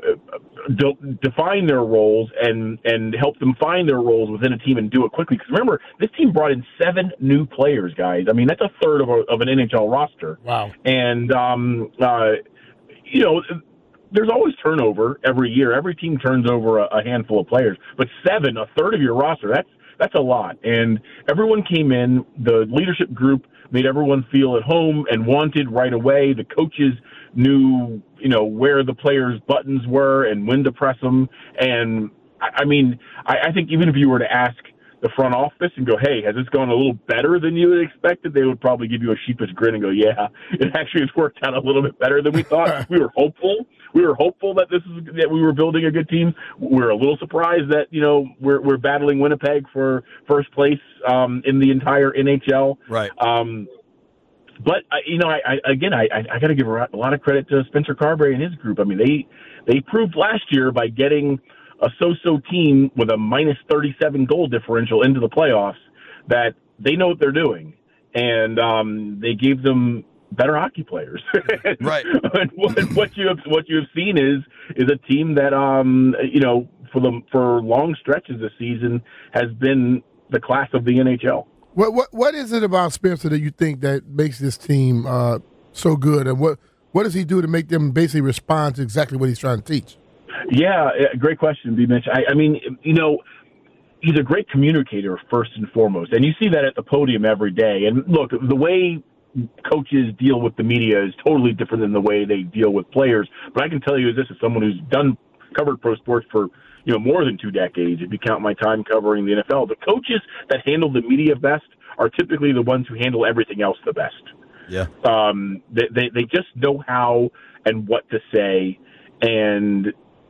Speaker 20: de- define their roles and, and help them find their roles within a team and do it quickly. Because remember, this team brought in seven new players, guys. I mean, that's a third of, a, of an N H L roster.
Speaker 21: Wow.
Speaker 20: And, um, uh, you know, there's always turnover every year. Every team turns over a, a handful of players. But seven, a third of your roster, that's that's a lot. And everyone came in. The leadership group made everyone feel at home and wanted right away. The coaches knew, you know, where the players' buttons were and when to press them. And, I, I mean, I, I think even if you were to ask the front office and go, hey, has this gone a little better than you had expected? They would probably give you a sheepish grin and go, yeah, it actually has worked out a little bit better than we thought. We were hopeful. We were hopeful that this is that we were building a good team. We're a little surprised that, you know, we're we're battling Winnipeg for first place um, in the entire N H L.
Speaker 19: Right.
Speaker 20: Um, but uh, you know, I, I again, I I got to give a lot of credit to Spencer Carberry and his group. I mean, they they proved last year by getting a so-so team with a minus thirty-seven goal differential into the playoffs that they know what they're doing, and um, they gave them better hockey players.
Speaker 19: Right.
Speaker 20: And what, what you have what you have seen is is a team that um you know for the for long stretches this season has been the class of the N H L.
Speaker 21: What what what is it about Spencer that you think that makes this team uh, so good, and what what does he do to make them basically respond to exactly what he's trying to teach?
Speaker 20: Yeah, great question, B. Mitch. I, I mean, you know, he's a great communicator first and foremost, and you see that at the podium every day. And look, the way coaches deal with the media is totally different than the way they deal with players. But I can tell you this as someone who's done covered pro sports for, you know, more than two decades, if you count my time covering the N F L. The coaches that handle the media best are typically the ones who handle everything else the best.
Speaker 19: Yeah.
Speaker 20: Um, they, they, they just know how and what to say. And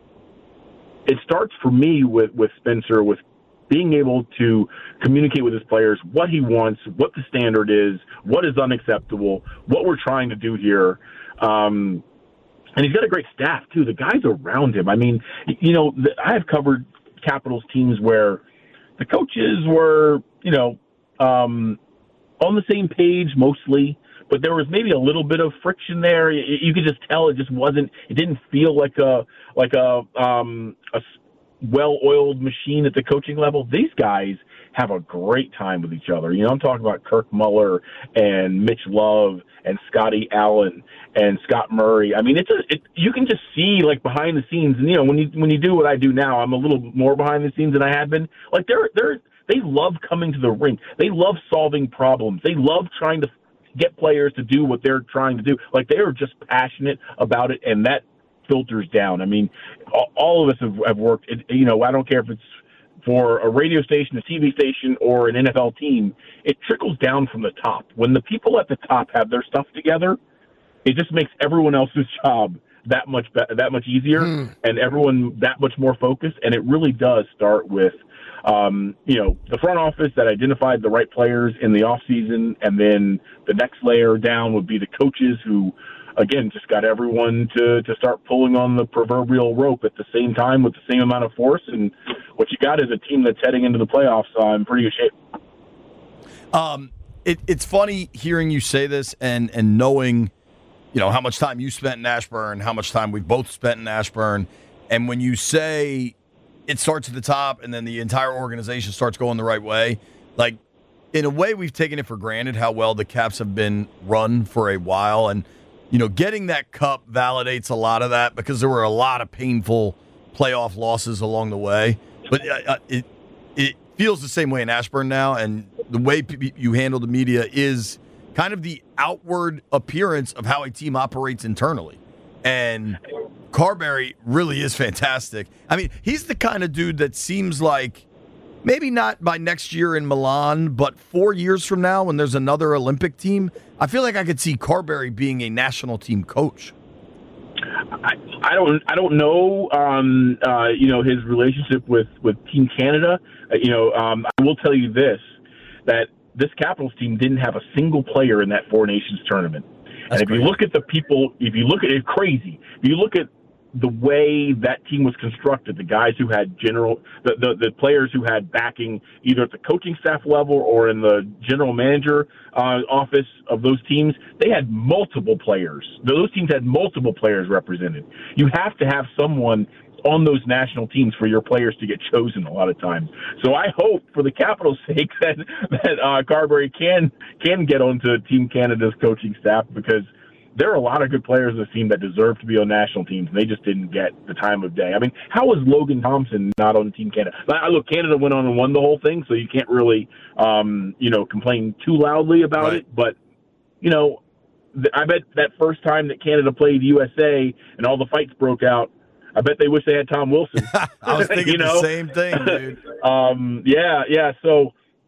Speaker 20: it starts for me with, with Spencer, with being able to communicate with his players what he wants, what the standard is, what is unacceptable, what we're trying to do here. Um, and he's got a great staff, too. The guys around him. I mean, you know, the, I have covered Capitals teams where the coaches were, you know, um, on the same page mostly, but there was maybe a little bit of friction there. You, you could just tell it just wasn't, it didn't feel like a, like a, um, a well-oiled machine at the coaching level. These guys have a great time with each other. You know, I'm talking about Kirk Muller and Mitch Love and Scotty Allen and Scott Murray. I mean, it's a, it, you can just see like behind the scenes. And you know, when you when you do what I do now, I'm a little more behind the scenes than I had been. Like they're they're they love coming to the rink. They love solving problems. They love trying to get players to do what they're trying to do. Like they are just passionate about it, and that filters down. I mean, all of us have, have worked, you know, I don't care if it's for a radio station, a T V station, or an N F L team, it trickles down from the top. When the people at the top have their stuff together, it just makes everyone else's job that much be- that much easier mm. and everyone that much more focused. And it really does start with, um, you know, the front office that identified the right players in the offseason, and then the next layer down would be the coaches who, again, just got everyone to, to start pulling on the proverbial rope at the same time with the same amount of force. And what you got is a team that's heading into the playoffs uh, in pretty good shape.
Speaker 19: Um, it, it's funny hearing you say this and, and knowing, you know, how much time you spent in Ashburn, how much time we've both spent in Ashburn. And when you say it starts at the top and then the entire organization starts going the right way, like, in a way, we've taken it for granted how well the Caps have been run for a while. And, you know, getting that cup validates a lot of that because there were a lot of painful playoff losses along the way. But uh, it it feels the same way in Ashburn now, and the way p- you handle the media is kind of the outward appearance of how a team operates internally. And Carberry really is fantastic. I mean, he's the kind of dude that seems like maybe not by next year in Milan, but four years from now when there's another Olympic team, I feel like I could see Carberry being a national team coach.
Speaker 20: I, I don't I don't know, um, uh, you know, his relationship with, with Team Canada. Uh, you know, um, I will tell you this, that this Capitals team didn't have a single player in that Four Nations tournament. That's and if crazy. you look at the people, if you look at it, crazy. If you look at the way that team was constructed, the guys who had general, the, the, the players who had backing either at the coaching staff level or in the general manager uh, office of those teams, they had multiple players. Those teams had multiple players represented. You have to have someone on those national teams for your players to get chosen a lot of times. So I hope, for the Capitals' sake, that that uh, Carberry can can get onto Team Canada's coaching staff, because there are a lot of good players on this team that deserve to be on national teams, and they just didn't get the time of day. I mean, how was Logan Thompson not on Team Canada? I look, Canada went on and won the whole thing, so you can't really, um, you know, complain too loudly about right. it. But, you know, I bet that first time that Canada played U S A and all the fights broke out, I bet they wish they had Tom Wilson.
Speaker 19: I was thinking
Speaker 20: you know?
Speaker 19: the same thing, dude.
Speaker 20: um, yeah, yeah. So,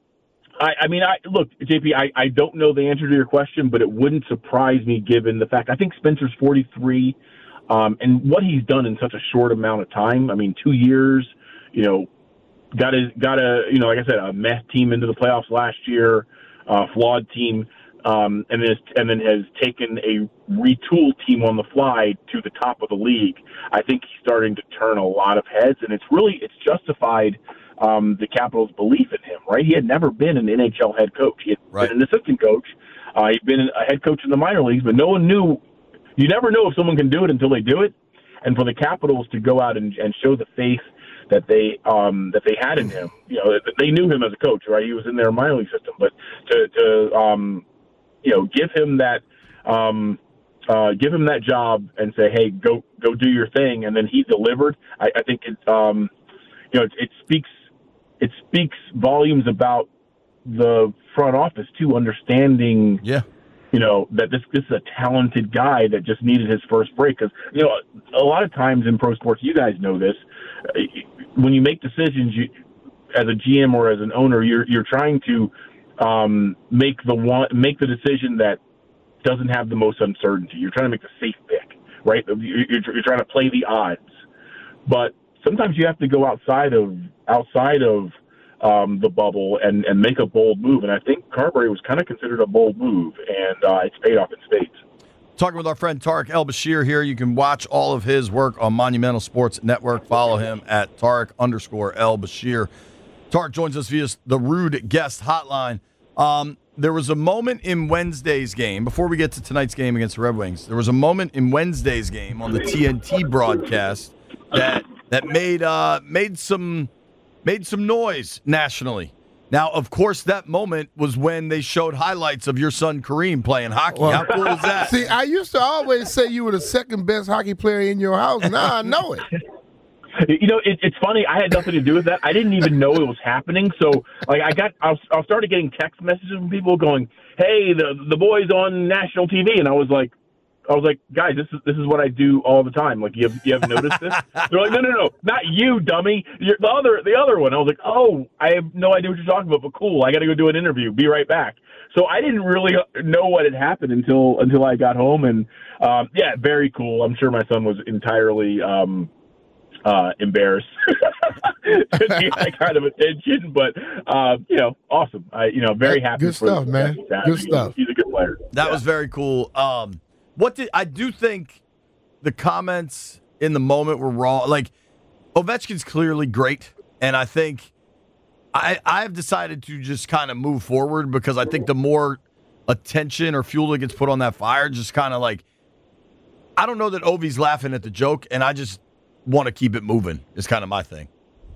Speaker 20: I, I mean, I look, J P, I, I don't know the answer to your question, but it wouldn't surprise me given the fact I think Spencer's forty-three, um, and what he's done in such a short amount of time. I mean, two years, you know, got a, got a, you know, like I said, a meh team into the playoffs last year, uh, flawed team. Um, and then and then has taken a retooled team on the fly to the top of the league. I think he's starting to turn a lot of heads, and it's really it's justified um, the Capitals' belief in him. Right? He had never been an N H L head coach. He had right. been an assistant coach. Uh, he'd been a head coach in the minor leagues, but no one knew. You never know if someone can do it until they do it. And for the Capitals to go out and, and show the faith that they um, that they had in him, you know, they knew him as a coach. Right? He was in their minor league system, but to to um, you know, give him that, um, uh, give him that job and say, hey, go, go do your thing. And then he delivered. I, I think it, um, you know, it, it speaks, it speaks volumes about the front office too, understanding,
Speaker 19: yeah,
Speaker 20: you know, that this, this is a talented guy that just needed his first break. Cause you know, a lot of times in pro sports, you guys know this, when you make decisions, you, as a G M or as an owner, you're, you're trying to, Um, make the one, make the decision that doesn't have the most uncertainty. You're trying to make the safe pick, right? You're, you're trying to play the odds, but sometimes you have to go outside of outside of um, the bubble and, and make a bold move. And I think Carberry was kind of considered a bold move, and uh, it's paid off in spades.
Speaker 19: Talking with our friend Tarek El-Bashir here. You can watch all of his work on Monumental Sports Network. Follow him at Tarek underscore El-Bashir. Tarek joins us via the Rude Guest Hotline. Um, there was a moment in Wednesday's game, before we get to tonight's game against the Red Wings, there was a moment in Wednesday's game on the T N T broadcast that that made uh, made some made some noise nationally. Now, of course, that moment was when they showed highlights of your son Kareem playing hockey.
Speaker 21: Well,
Speaker 19: How cool is that?
Speaker 21: See, I used to always say you were the second best hockey player in your house. Now I know it.
Speaker 20: You know, it, it's funny. I had nothing to do with that. I didn't even know it was happening. So, like, I got, I, was, I started getting text messages from people going, "Hey, the the boy's on national T V," and I was like, I was like, guys, this is this is what I do all the time. Like, you have you have noticed this? They're like, no, no, no, not you, dummy. You're the other the other one. I was like, oh, I have no idea what you're talking about, but cool. I got to go do an interview. Be right back. So I didn't really know what had happened until until I got home, and um, yeah, very cool. I'm sure my son was entirely. Um, Uh, embarrassed to get that kind of attention, but uh, you know, awesome. I, you know, very happy.
Speaker 21: Good
Speaker 20: for
Speaker 21: stuff,
Speaker 20: him.
Speaker 21: man. Good stuff.
Speaker 20: He's a good player.
Speaker 19: That
Speaker 20: yeah.
Speaker 19: was very cool. Um, what did I do? Think the comments in the moment were wrong. Like Ovechkin's clearly great, and I think I I've decided to just kind of move forward because I think the more attention or fuel that gets put on that fire, just kind of like I don't know that Ovi's laughing at the joke, and I just. Want to keep it moving is kind of my thing.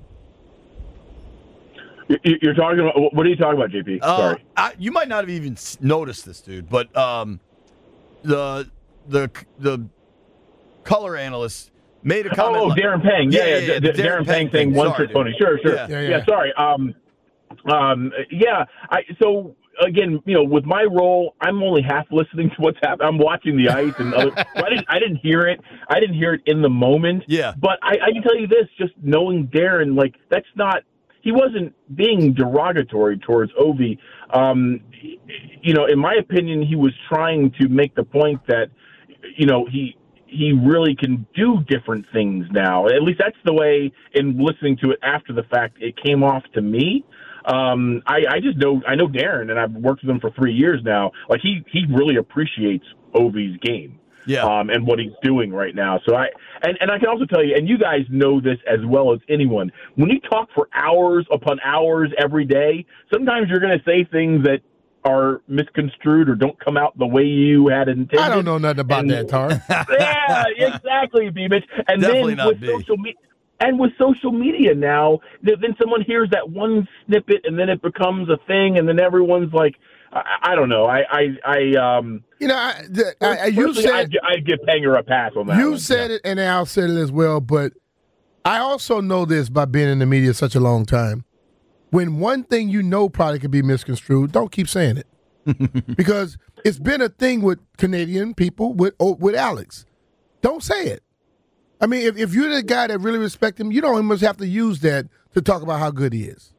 Speaker 20: You're talking about what are you talking about, J P?
Speaker 19: Uh,
Speaker 20: Sorry,
Speaker 19: I, you might not have even noticed this, dude. But um, the the the color analyst made a comment.
Speaker 20: Oh,
Speaker 19: like,
Speaker 20: Darren Pang, yeah, yeah, yeah, yeah
Speaker 19: Darren,
Speaker 20: Darren Pang saying one trick pony. Sure, sure,
Speaker 19: yeah,
Speaker 20: yeah,
Speaker 19: yeah,
Speaker 20: yeah. Sorry, um, um, yeah. I so. Again, you know, with my role, I'm only half listening to what's happening. I'm watching the ice, and other, so I didn't, I didn't hear it. I didn't hear it in the moment.
Speaker 19: Yeah.
Speaker 20: But I, I can tell you this: just knowing Darren, like that's not. He wasn't being derogatory towards Ovi. Um, you know, in my opinion, he was trying to make the point that, you know, he he really can do different things now. At least that's the way. In listening to it after the fact, it came off to me. Um, I, I just know I know Darren, and I've worked with him for three years now. Like he he really appreciates Ovi's game. yeah. um, and what he's doing right now. So I and, and I can also tell you, and you guys know this as well as anyone, when you talk for hours upon hours every day, sometimes you're going to say things that are misconstrued or don't come out the way you had intended.
Speaker 21: I don't know nothing about
Speaker 20: and,
Speaker 21: that, Tar.
Speaker 20: Yeah, exactly, B-Mitch. And
Speaker 19: Definitely
Speaker 20: then
Speaker 19: not
Speaker 20: with
Speaker 19: B.
Speaker 20: social media. And with social media now, th- then someone hears that one snippet, and then it becomes a thing, and then everyone's like, I, I don't know. I, I, I um,
Speaker 21: you know, I, the, I, you said
Speaker 20: I'd, I'd give Panger a pass on that.
Speaker 21: You
Speaker 20: one.
Speaker 21: said it, and Al said it as well. But I also know this by being in the media such a long time. When one thing you know probably could be misconstrued, don't keep saying it, because it's been a thing with Canadian people with with Alex. Don't say it. I mean, if, if you're the guy that really respects him, you don't almost have to use that to talk about how good he is.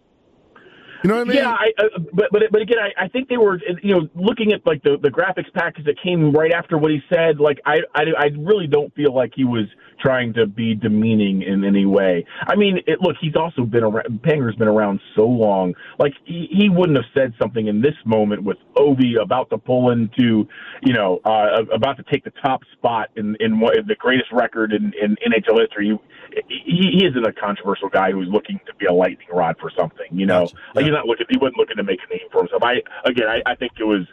Speaker 21: You know what I mean?
Speaker 20: Yeah, I, uh, but but but again, I, I think they were, you know, looking at like the, the graphics package that came right after what he said. Like I, I I really don't feel like he was trying to be demeaning in any way. I mean, it, look, he's also been around. Panger's been around so long. Like he, he wouldn't have said something in this moment with Ovi about to pull into, you know, uh, about to take the top spot in in, what, in the greatest record in, in N H L history. He, he isn't a controversial guy who's looking to be a lightning rod for something. You know, gotcha. Like he's not looking. He wasn't looking to make a name for himself. I again, I, I think it was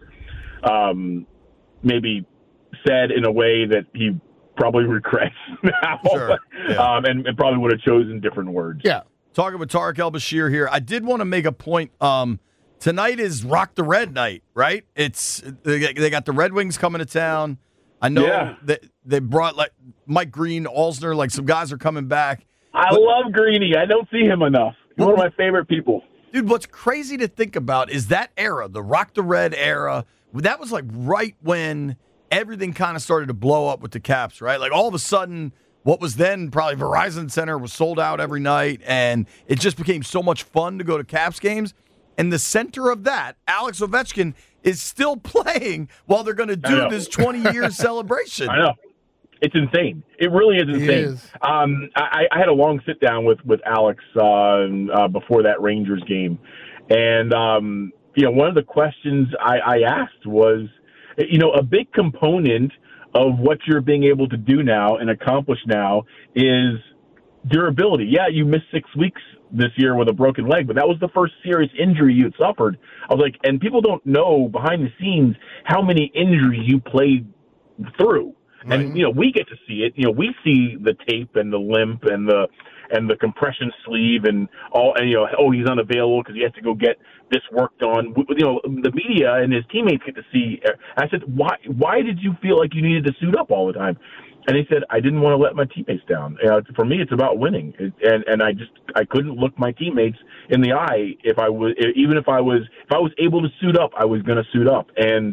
Speaker 20: um, maybe said in a way that he probably regrets now,
Speaker 19: Sure. Yeah.
Speaker 20: um, and, and probably would have chosen different words.
Speaker 21: Yeah.
Speaker 19: Talking with Tarek El-Bashir here. I did want to make a point. Um, tonight is Rock the Red night, right? It's they, they got the Red Wings coming to town. I know
Speaker 20: Yeah.
Speaker 19: that they brought like Mike Green, Alsner, like some guys are coming back.
Speaker 20: I
Speaker 19: But-
Speaker 20: love Greeny. I don't see him enough. He's one of my favorite people.
Speaker 19: Dude, what's crazy to think about is that era, the Rock the Red era, that was like right when everything kind of started to blow up with the Caps, right? Like all of a sudden, what was then probably Verizon Center was sold out every night, and it just became so much fun to go to Caps games. And the center of that, Alex Ovechkin, is still playing while they're going to
Speaker 20: I
Speaker 19: do
Speaker 20: know.
Speaker 19: this twenty-year celebration.
Speaker 20: I know. It's insane. It really is insane.
Speaker 21: is.
Speaker 20: Um, I, I had a long sit down with with Alex uh, uh, before that Rangers game, and um, you know, one of the questions I, I asked was, you know, a big component of what you're being able to do now and accomplish now is durability. Yeah, you missed six weeks this year with a broken leg, but that was the first serious injury you had suffered. I was like, and people don't know behind the scenes how many injuries you played through. Right. And, you know, we get to see it. You know, we see the tape and the limp and the and the compression sleeve and all, and, you know, oh, he's unavailable because he has to go get this work done. You know, the media and his teammates get to see. I said, why why did you feel like you needed to suit up all the time? And he said, I didn't want to let my teammates down. Uh, for me, it's about winning. It, and and I just I couldn't look my teammates in the eye if I was even if I was if I was able to suit up, I was going to suit up. And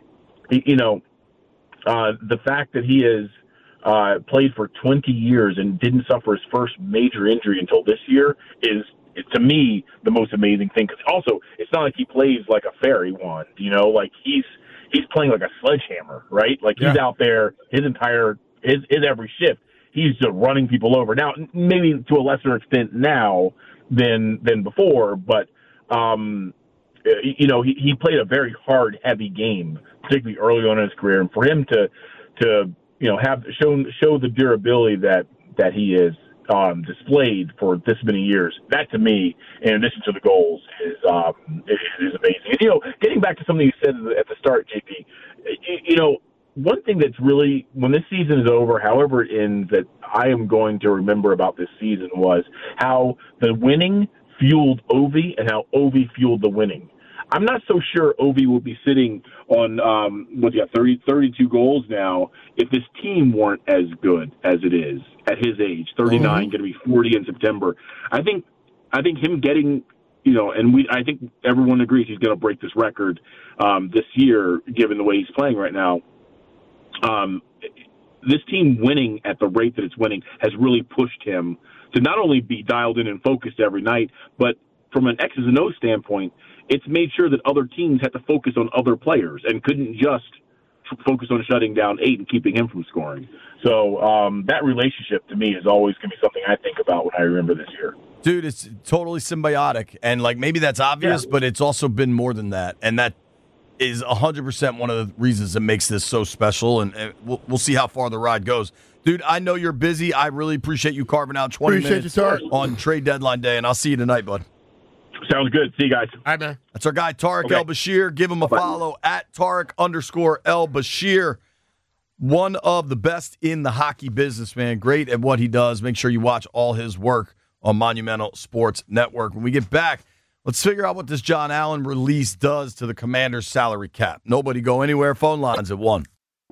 Speaker 20: you know, uh, the fact that he has uh, played for twenty years and didn't suffer his first major injury until this year is, to me, the most amazing thing. Because also, it's not like he plays like a fairy wand. You know, like he's he's playing like a sledgehammer, right? Like he's
Speaker 21: Yeah.
Speaker 20: out there his entire his his every shift. He's just running people over. Now, maybe to a lesser extent now than than before, but um, you know, he, he played a very hard, heavy game, particularly early on in his career, and for him to to you know have shown show the durability that that he is um, displayed for this many years, that to me, in addition to the goals, is um, is, is amazing. And, you know, getting back to something you said at the start, J P, you, you know. One thing that's really, when this season is over, however it ends, that I am going to remember about this season was how the winning fueled Ovi and how Ovi fueled the winning. I'm not so sure Ovi will be sitting on, um, what's he got, thirty, thirty-two goals now if this team weren't as good as it is at his age, thirty-nine, mm-hmm. going to be forty in September. I think, I think him getting, you know, and we, I think everyone agrees he's going to break this record um, this year, given the way he's playing right now. Um, this team winning at the rate that it's winning has really pushed him to not only be dialed in and focused every night, but from an X's and O's standpoint, it's made sure that other teams had to focus on other players and couldn't just focus on shutting down eight and keeping him from scoring. So um, that relationship to me is always going to be something I think about when I remember this year.
Speaker 19: Dude, it's totally symbiotic. And, like, maybe that's obvious, yeah. but it's also been more than that. And that is one hundred percent one of the reasons that makes this so special, and, and we'll, we'll see how far the ride goes. Dude, I know you're busy. I really appreciate you carving out twenty
Speaker 21: Appreciate
Speaker 19: minutes
Speaker 21: you, Tarek.
Speaker 19: on trade deadline day, and I'll see you tonight, bud.
Speaker 20: Sounds good. See you guys.
Speaker 21: All right, man.
Speaker 19: That's our guy, Tarek
Speaker 20: Okay.
Speaker 19: El Bashir. Give him a follow at Tarek underscore El Bashir. One of the best in the hockey business, man. Great at what he does. Make sure you watch all his work on Monumental Sports Network. When we get back, let's figure out what this John Allen release does to the Commanders' salary cap. Nobody go anywhere. Phone lines at one.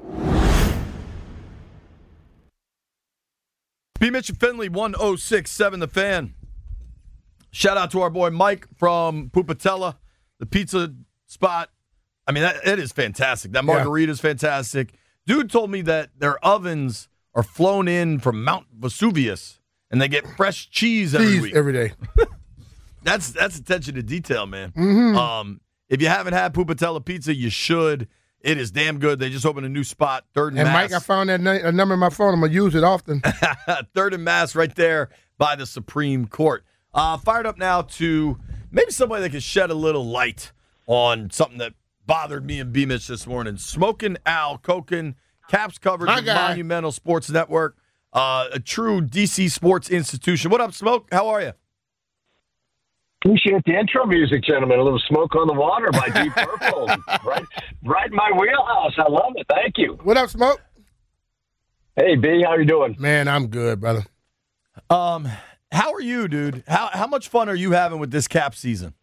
Speaker 19: B. Mitch and Finley, one oh six point seven The Fan. Shout out to our boy Mike from Pupatella, the pizza spot. I mean, that, it is fantastic. That margarita is fantastic. Dude told me that their ovens are flown in from Mount Vesuvius, and they get fresh cheese every
Speaker 21: Cheese
Speaker 19: week.
Speaker 21: every day.
Speaker 19: That's that's attention to detail, man.
Speaker 21: Mhm.
Speaker 19: Um, if you haven't had Pupatella pizza, you should. It is damn good. They just opened a new spot, Third and,
Speaker 21: And
Speaker 19: Mass.
Speaker 21: Mike, I found that na- a number in my phone. I'm gonna use it often.
Speaker 19: Third and Mass right there by the Supreme Court. Uh, fired up now to maybe somebody that can shed a little light on something that bothered me and B-Mitch this morning. Smoking Al Koken, Caps coverage
Speaker 21: My
Speaker 19: of
Speaker 21: guy.
Speaker 19: Monumental Sports Network, uh, a true D C sports institution. What up, Smoke? How are you?
Speaker 1: Appreciate the intro music, gentlemen. A little Smoke on the Water by Deep Purple. right, right in my wheelhouse. I love it. Thank you.
Speaker 21: What up, Smoke?
Speaker 1: Hey, B, how you doing?
Speaker 21: Man, I'm good, brother.
Speaker 19: Um, how are you, dude? How how much fun are you having with this Cap season?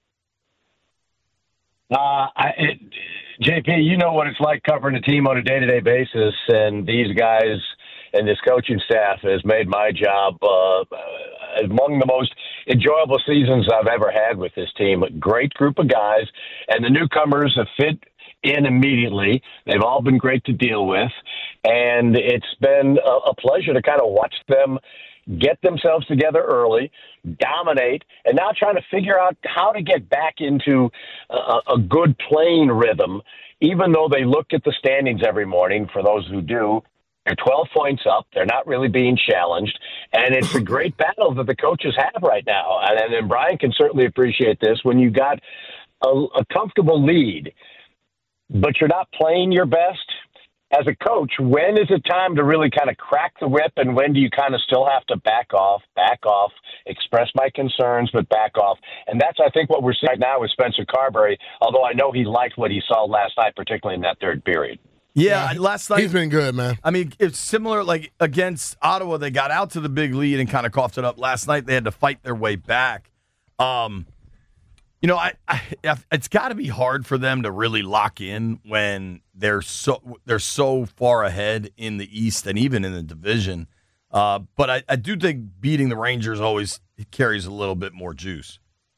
Speaker 1: Uh, I, it, J P, you know what it's like covering a team on a day-to-day basis, and these guys and this coaching staff has made my job uh, among the most enjoyable seasons I've ever had with this team. A great group of guys, and the newcomers have fit in immediately. They've all been great to deal with, and it's been a, a pleasure to kind of watch them get themselves together early, dominate, and now trying to figure out how to get back into a, a good playing rhythm, even though they look at the standings every morning. For those who do, they're twelve points up. They're not really being challenged, and it's a great battle that the coaches have right now. And, and Brian can certainly appreciate this. When you got a, a comfortable lead, but you're not playing your best, as a coach, when is it time to really kind of crack the whip, and when do you kind of still have to back off, back off, express my concerns, but back off? And that's, I think, what we're seeing right now with Spencer Carberry, although I know he liked what he saw last night, particularly in that third period.
Speaker 19: Yeah, last night
Speaker 21: he's been good, man.
Speaker 19: I mean, it's similar. Like against Ottawa, they got out to the big lead and kind of coughed it up. Last night, they had to fight their way back. Um, you know, I, I it's got to be hard for them to really lock in when they're so they're so far ahead in the East and even in the division. Uh, but I, I do think beating the Rangers always carries a little bit more juice.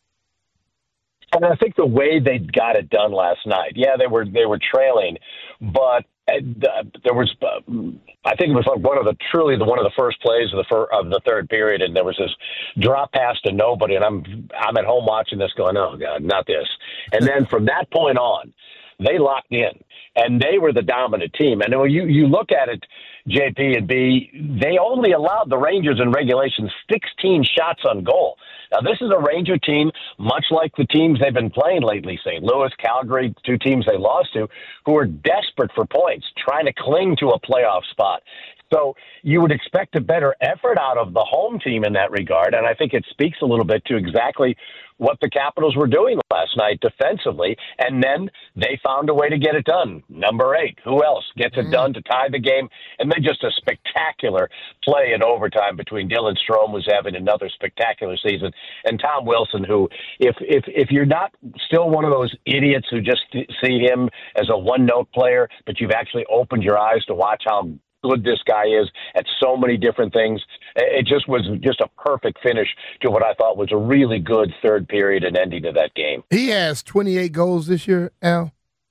Speaker 1: And I think the way they got it done last night, yeah, they were they were trailing, but uh, there was, uh, I think it was like one of the truly the one of the first plays of the fir- of the third period, and there was this drop pass to nobody, and I'm I'm at home watching this, going, oh God, not this. And then from that point on, they locked in, and they were the dominant team. And when you you look at it, J P and B, they only allowed the Rangers in regulation sixteen shots on goal. Now, this is a Ranger team, much like the teams they've been playing lately, Saint Louis, Calgary, two teams they lost to, who are desperate for points, trying to cling to a playoff spot. So you would expect a better effort out of the home team in that regard, and I think it speaks a little bit to exactly what the Capitals were doing last night defensively, and then they found a way to get it done. Number eight, who else gets it done to tie the game? And then just a spectacular play in overtime between Dylan Strome, who's having another spectacular season, and Tom Wilson, who, if if if you're not still one of those idiots who just see him as a one-note player, but you've actually opened your eyes to watch how good this guy is at so many different things. It just was just a perfect finish to what I thought was a really good third period and ending to that game.
Speaker 21: He has twenty-eight goals this year, Al.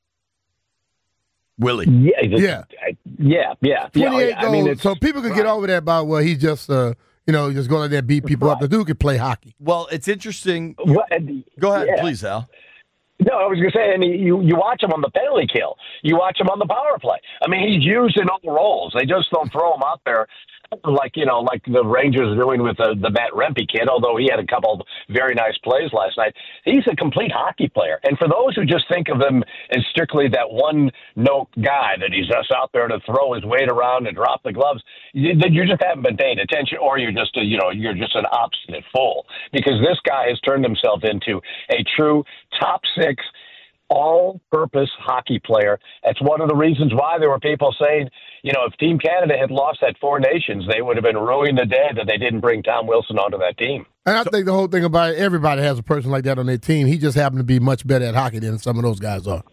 Speaker 19: Willie.
Speaker 1: Yeah,
Speaker 21: yeah,
Speaker 1: yeah, yeah.
Speaker 21: twenty-eight
Speaker 1: yeah,
Speaker 21: goals.
Speaker 1: I mean, it's,
Speaker 21: so people could get over that about, well, he's just, uh, you know, just going out there and beat people up. The dude could play hockey.
Speaker 19: Well, it's interesting.
Speaker 1: What,
Speaker 19: Go ahead,
Speaker 1: yeah.
Speaker 19: please, Al.
Speaker 1: No, I was going to say, and you you watch him on the penalty kill. You watch him on the power play. I mean, he's used in all the roles. They just don't throw him out there like, you know, like the Rangers are doing with the, the Matt Rempe kid, although he had a couple of very nice plays last night. He's a complete hockey player. And for those who just think of him as strictly that one-note guy, that he's just out there to throw his weight around and drop the gloves, you, you just haven't been paying attention, or you're just, a, you know, you're just an obstinate fool. Because this guy has turned himself into a true top six all-purpose hockey player. That's one of the reasons why there were people saying, you know, if Team Canada had lost at Four Nations, they would have been ruining the day that they didn't bring Tom Wilson onto that team.
Speaker 21: And I think the whole thing about it, everybody has a person like that on their team. He just happened to be much better at hockey than some of those guys are.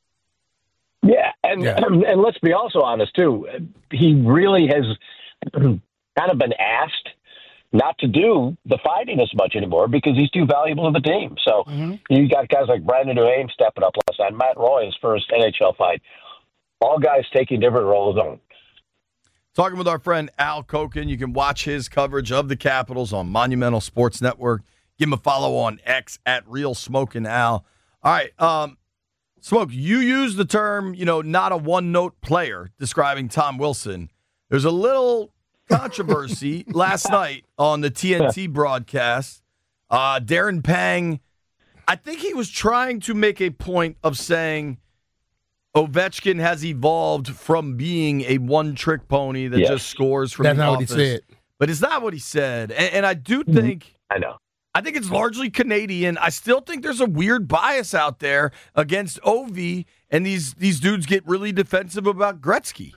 Speaker 1: Yeah, and yeah. and let's be also honest, too. He really has kind of been asked not to do the fighting as much anymore because he's too valuable to the team. So mm-hmm. you got guys like Brandon Duhaime stepping up last night, Matt Roy, his first N H L fight. All guys taking different roles on.
Speaker 19: Talking with our friend Al Koken. You can watch his coverage of the Capitals on Monumental Sports Network. Give him a follow on X at Real Smokin' Al. All right, um, Smoke, you use the term, you know, not a one-note player describing Tom Wilson. There's a little controversy last night on the T N T broadcast. Uh, Darren Pang, I think he was trying to make a point of saying Ovechkin has evolved from being a one-trick pony that yes. just scores from
Speaker 21: That's
Speaker 19: the
Speaker 21: not
Speaker 19: office.
Speaker 21: What he said.
Speaker 19: But it's not what he said. And, and I do think
Speaker 1: I know.
Speaker 19: I think it's largely Canadian. I still think there's a weird bias out there against Ovi, and these these dudes get really defensive about Gretzky.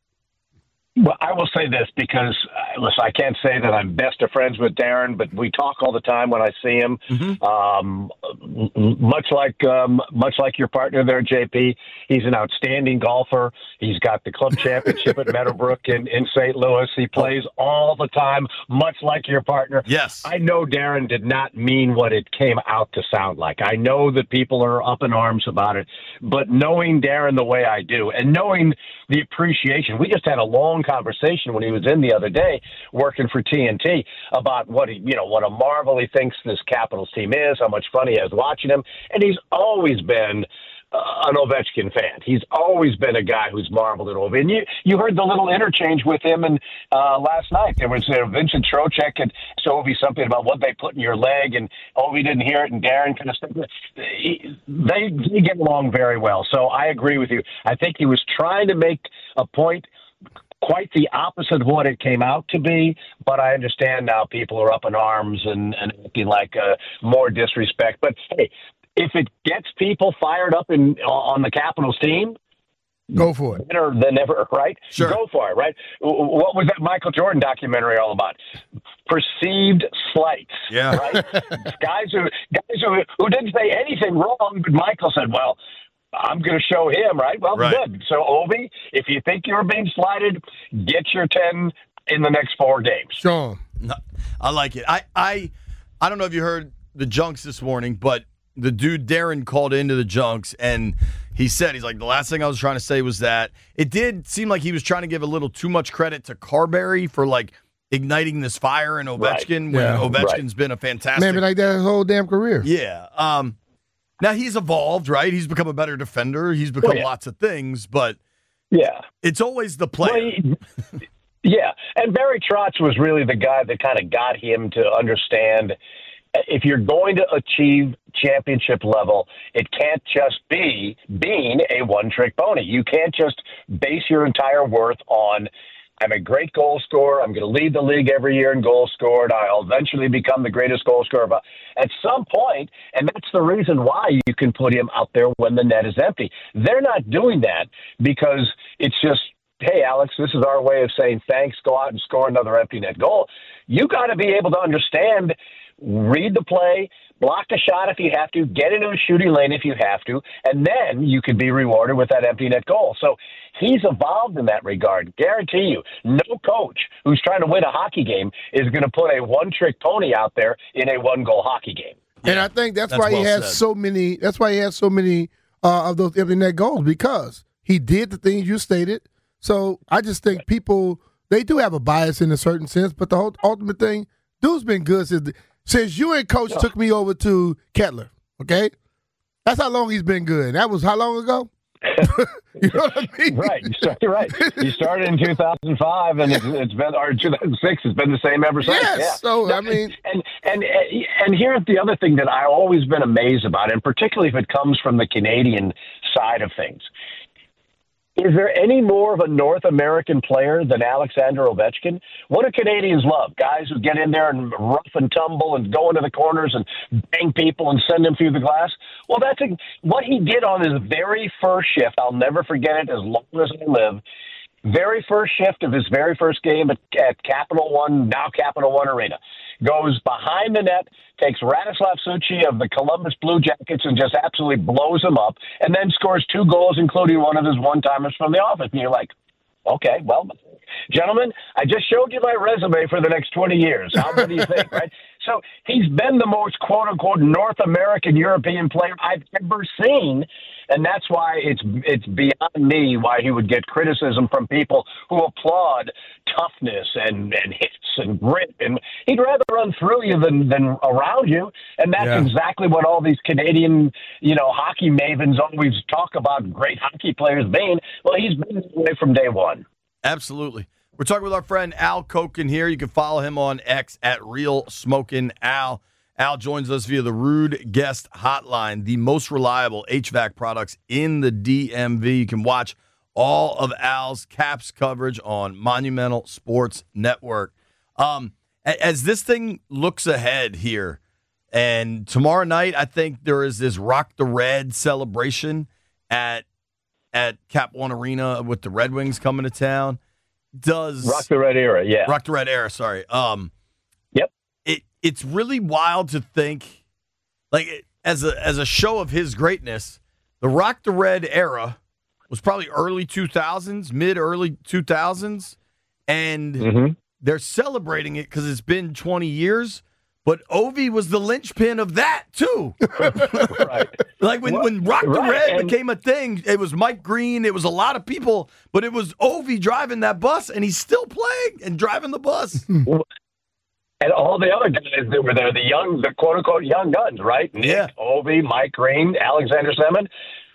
Speaker 1: Well, I will say this because, uh, listen, I can't say that I'm best of friends with Darren, but we talk all the time when I see him. Mm-hmm. Um, much like um, much like your partner there, J P, he's an outstanding golfer. He's got the club championship at Meadowbrook in, in Saint Louis. He plays all the time, much like your partner.
Speaker 19: Yes.
Speaker 1: I know Darren did not mean what it came out to sound like. I know that people are up in arms about it, but knowing Darren the way I do and knowing the appreciation, we just had a long conversation when he was in the other day working for T N T about what he, you know, what a marvel he thinks this Capitals team is, how much fun he has watching him, and he's always been uh, an Ovechkin fan. He's always been a guy who's marveled at Ovi. And you, you heard the little interchange with him and uh, last night. There was uh, Vincent Trocheck and Ovi something about what they put in your leg, and Ovi didn't hear it, and Darren kind of stuff. They, they get along very well. So I agree with you. I think he was trying to make a point quite the opposite of what it came out to be, but I understand now people are up in arms and, and acting like uh, more disrespect. But, hey, if it gets people fired up in on the Capitals team,
Speaker 21: go for it.
Speaker 1: Better than ever, right?
Speaker 21: Sure.
Speaker 1: Go for it, right? What was that Michael Jordan documentary all about? Perceived slights.
Speaker 19: Yeah.
Speaker 1: Right? guys who guys who, who didn't say anything wrong, but Michael said, well, I'm going to show him, right? Well,
Speaker 19: right.
Speaker 1: good. So, Ovi, if you think you're being slighted, get your ten in the next four games.
Speaker 21: Sure.
Speaker 19: No, I like it. I, I, I don't know if you heard the Junks this morning, but the dude Darren called into the Junks, and he said, he's like, the last thing I was trying to say was that it did seem like he was trying to give a little too much credit to Carberry for, like, igniting this fire in Ovechkin
Speaker 21: Right.
Speaker 19: when
Speaker 21: Yeah.
Speaker 19: Ovechkin's
Speaker 21: Right.
Speaker 19: been a fantastic.
Speaker 21: Man, been like that his whole damn career.
Speaker 19: Yeah. Um, now he's evolved, right? He's become a better defender. He's become
Speaker 1: Oh, yeah.
Speaker 19: lots of things, but
Speaker 1: yeah,
Speaker 19: it's always the player.
Speaker 1: Well, he, yeah, and Barry Trotz was really the guy that kind of got him to understand if you're going to achieve championship level, it can't just be being a one-trick pony. You can't just base your entire worth on I'm a great goal scorer. I'm going to lead the league every year in goals scored. I'll eventually become the greatest goal scorer. But at some point, and that's the reason why you can put him out there when the net is empty. They're not doing that because it's just, hey, Alex, this is our way of saying thanks. Go out and score another empty net goal. You got to be able to understand, read the play, block the shot if you have to, get into a shooting lane if you have to, and then you could be rewarded with that empty net goal. So he's evolved in that regard. Guarantee you, no coach who's trying to win a hockey game is going to put a one-trick pony out there in a one-goal hockey game.
Speaker 21: And I think that's,
Speaker 19: That's
Speaker 21: why
Speaker 19: well
Speaker 21: he has
Speaker 19: said.
Speaker 21: so many. That's why he has so many uh, of those empty net goals because he did the things you stated. So I just think people they do have a bias in a certain sense, but the whole ultimate thing, dude's been good since since you and Coach took me over to Kettler. Okay, that's how long he's been good. That was how long ago? You know what I mean?
Speaker 1: Right. You start, you're right. You started in two thousand five, and it's, it's been, or two thousand six, it's been the same ever since.
Speaker 21: Yes.
Speaker 1: Yeah.
Speaker 21: So, I mean.
Speaker 1: And, and, and here's the other thing that I've always been amazed about, and particularly if it comes from the Canadian side of things. Is there any more of a North American player than Alexander Ovechkin? What do Canadians love? Guys who get in there and rough and tumble and go into the corners and bang people and send them through the glass? Well, that's a, what he did on his very first shift. I'll never forget it as long as I live. Very first shift of his very first game at, at Capital One, now Capital One Arena. Goes behind the net, takes Radoslav Suchy of the Columbus Blue Jackets and just absolutely blows him up, and then scores two goals, including one of his one-timers from the office. And you're like, okay, well, gentlemen, I just showed you my resume for the next twenty years. How what do you think, right? So he's been the most quote-unquote North American European player I've ever seen, and that's why it's it's beyond me why he would get criticism from people who applaud toughness and, and hits and grit. And he'd rather run through you than, than around you, and that's
Speaker 7: Yeah.
Speaker 1: exactly what all these Canadian, you know, hockey mavens always talk about great hockey players being. Well, he's been that way from day one.
Speaker 19: Absolutely. We're talking with our friend Al Koken here. You can follow him on X at Real Smokin' Al. Al joins us via the Rude Guest Hotline, the most reliable H V A C products in the D M V. You can watch all of Al's Caps coverage on Monumental Sports Network. Um, as this thing looks ahead here, and tomorrow night, I think there is this Rock the Red celebration at at Cap One Arena with the Red Wings coming to town. Does
Speaker 1: Rock the Red era, yeah.
Speaker 19: Rock the Red era, sorry. Um,
Speaker 1: yep.
Speaker 19: It it's really wild to think, like as a as a show of his greatness, the Rock the Red era was probably early two thousands, mid early two thousands, and
Speaker 1: mm-hmm.
Speaker 19: they're celebrating it because it's been twenty years. But Ovi was the linchpin of that, too.
Speaker 1: Right.
Speaker 19: Like when,
Speaker 1: Well,
Speaker 19: when Rock the
Speaker 1: right,
Speaker 19: Red
Speaker 1: and-
Speaker 19: became a thing, it was Mike Green, it was a lot of people, but it was Ovi driving that bus, and he's still playing and driving the bus.
Speaker 1: And all the other guys that were there, the young, the quote-unquote young guns, right? Nick,
Speaker 19: Yeah.
Speaker 1: Ovi, Mike Green, Alexander Semin.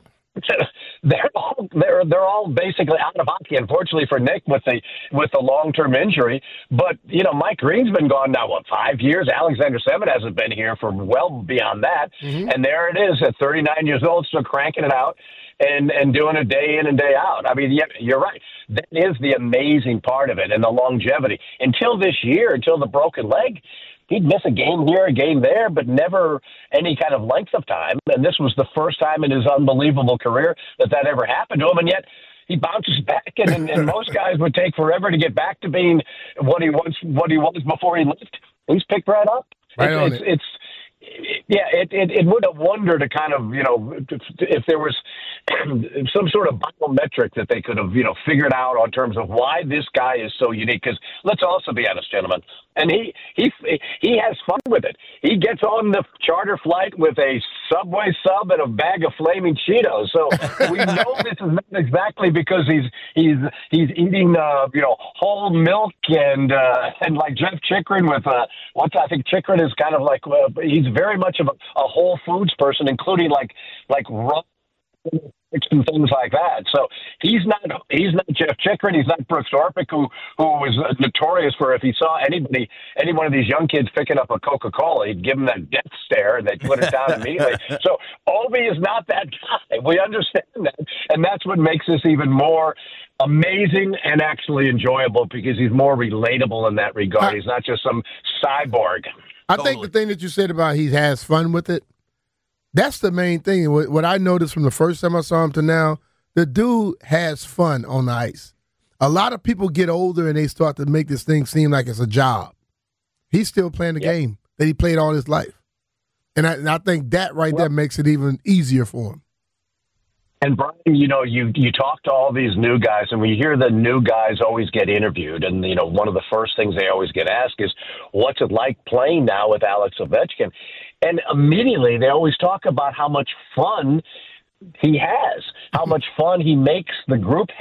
Speaker 1: They're all they're they're all basically out of hockey. Unfortunately for Nick with the with the long term injury, but you know Mike Green's been gone now what five years. Alexander Semin hasn't been here for well beyond that,
Speaker 21: Mm-hmm.
Speaker 1: and there it is at thirty-nine years old, still cranking it out and and doing it day in and day out. I mean, yeah, you're right. That is the amazing part of it and the longevity. Until this year, until the broken leg, he'd miss a game here, a game there, but never any kind of length of time. And this was the first time in his unbelievable career that that ever happened to him. And yet he bounces back, and, and, and most guys would take forever to get back to being what he was, what he was before he left. He's picked right up.
Speaker 21: Right
Speaker 1: it's,
Speaker 21: on
Speaker 1: it's,
Speaker 21: it.
Speaker 1: it's yeah, it, it it would have wonder to kind of, you know, if, if there was some sort of biometric that they could have, you know, figured out on terms of why this guy is so unique. Because let's also be honest, gentlemen, and he he he has fun with it. He gets on the charter flight with a Subway sub and a bag of flaming Cheetos. So we know this is not exactly because he's he's he's eating uh, you know whole milk and uh, and like Jeff Chikrin with uh, what's I think Chikrin is kind of like uh, he's very much of a, a whole foods person, including like like raw and things like that. So he's not he's not Jeff Chikrin. He's not Brooks Orpik, who who was notorious for if he saw anybody any one of these young kids picking up a Coca-Cola, he'd give them that death stare and they'd put it down immediately. So Ovi is not that guy. We understand that, and that's what makes this even more amazing and actually enjoyable because he's more relatable in that regard. He's not just some cyborg.
Speaker 21: I think the thing that you said about he has fun with it, that's the main thing. What, what I noticed from the first time I saw him to now, the dude has fun on the ice. A lot of people get older and they start to make this thing seem like it's a job. He's still playing the
Speaker 1: Yep.
Speaker 21: game that he played all his life. And I, and I think that right there makes it even easier for him.
Speaker 1: And Brian, you know, you you talk to all these new guys, and we hear the new guys always get interviewed, and you know, one of the first things they always get asked is, "What's it like playing now with Alex Ovechkin?" And immediately they always talk about how much fun he has, how much fun he makes the group have.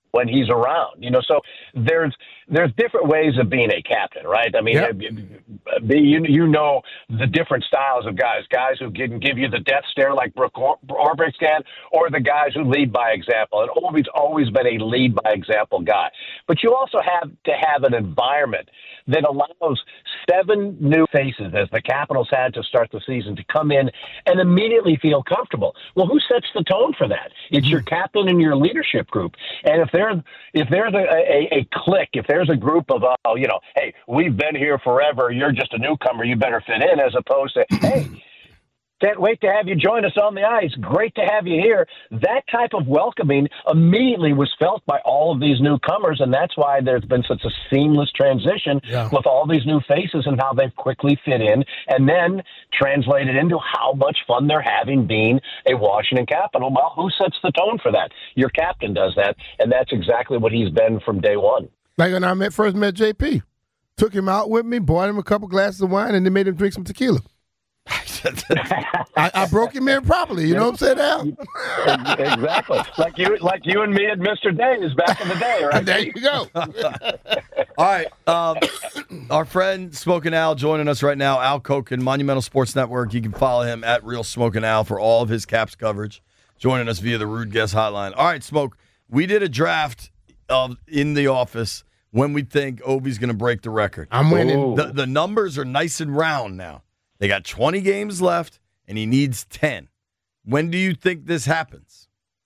Speaker 1: when he's around, you know, so there's there's different ways of being a captain, right? I mean,
Speaker 21: Yep.
Speaker 1: you you know the different styles of guys, guys who can give you the death stare like Brooke Or- Orbrix can, or the guys who lead by example. And Ovi's always been a lead by example guy. But you also have to have an environment that allows seven new faces, as the Capitals had to start the season, to come in and immediately feel comfortable. Well, who sets the tone for that? It's your captain and your leadership group. And if there's if there's a, a, a clique, if there's a group of, uh, you know, hey, we've been here forever, you're just a newcomer, you better fit in, as opposed to, hey, can't wait to have you join us on the ice. Great to have you here. That type of welcoming immediately was felt by all of these newcomers, and that's why there's been such a seamless transition
Speaker 21: Yeah.
Speaker 1: with all these new faces and how they've quickly fit in, and then translated into how much fun they're having being a Washington Capital. Well, who sets the tone for that? Your captain does that, and that's exactly what he's been from day one.
Speaker 21: Like when I met, first met J P. Took him out with me, bought him a couple glasses of wine, and then made him drink some tequila. I, I broke him in properly. You know what I'm saying, Al?
Speaker 1: Exactly. Like you like you and me and Mister Days back in the day, right?
Speaker 21: There you go.
Speaker 19: All right. Um, our friend Smokin' Al joining us right now, Al Koken, Monumental Sports Network. You can follow him at Real Smokin' Al for all of his Caps coverage, joining us via the Rude Guest Hotline. All right, Smoke, we did a draft of in the office when we think Ovi's going to break the record.
Speaker 21: I'm winning.
Speaker 19: The, the numbers are nice and round now. They got twenty games left, and he needs ten. When do you think this happens?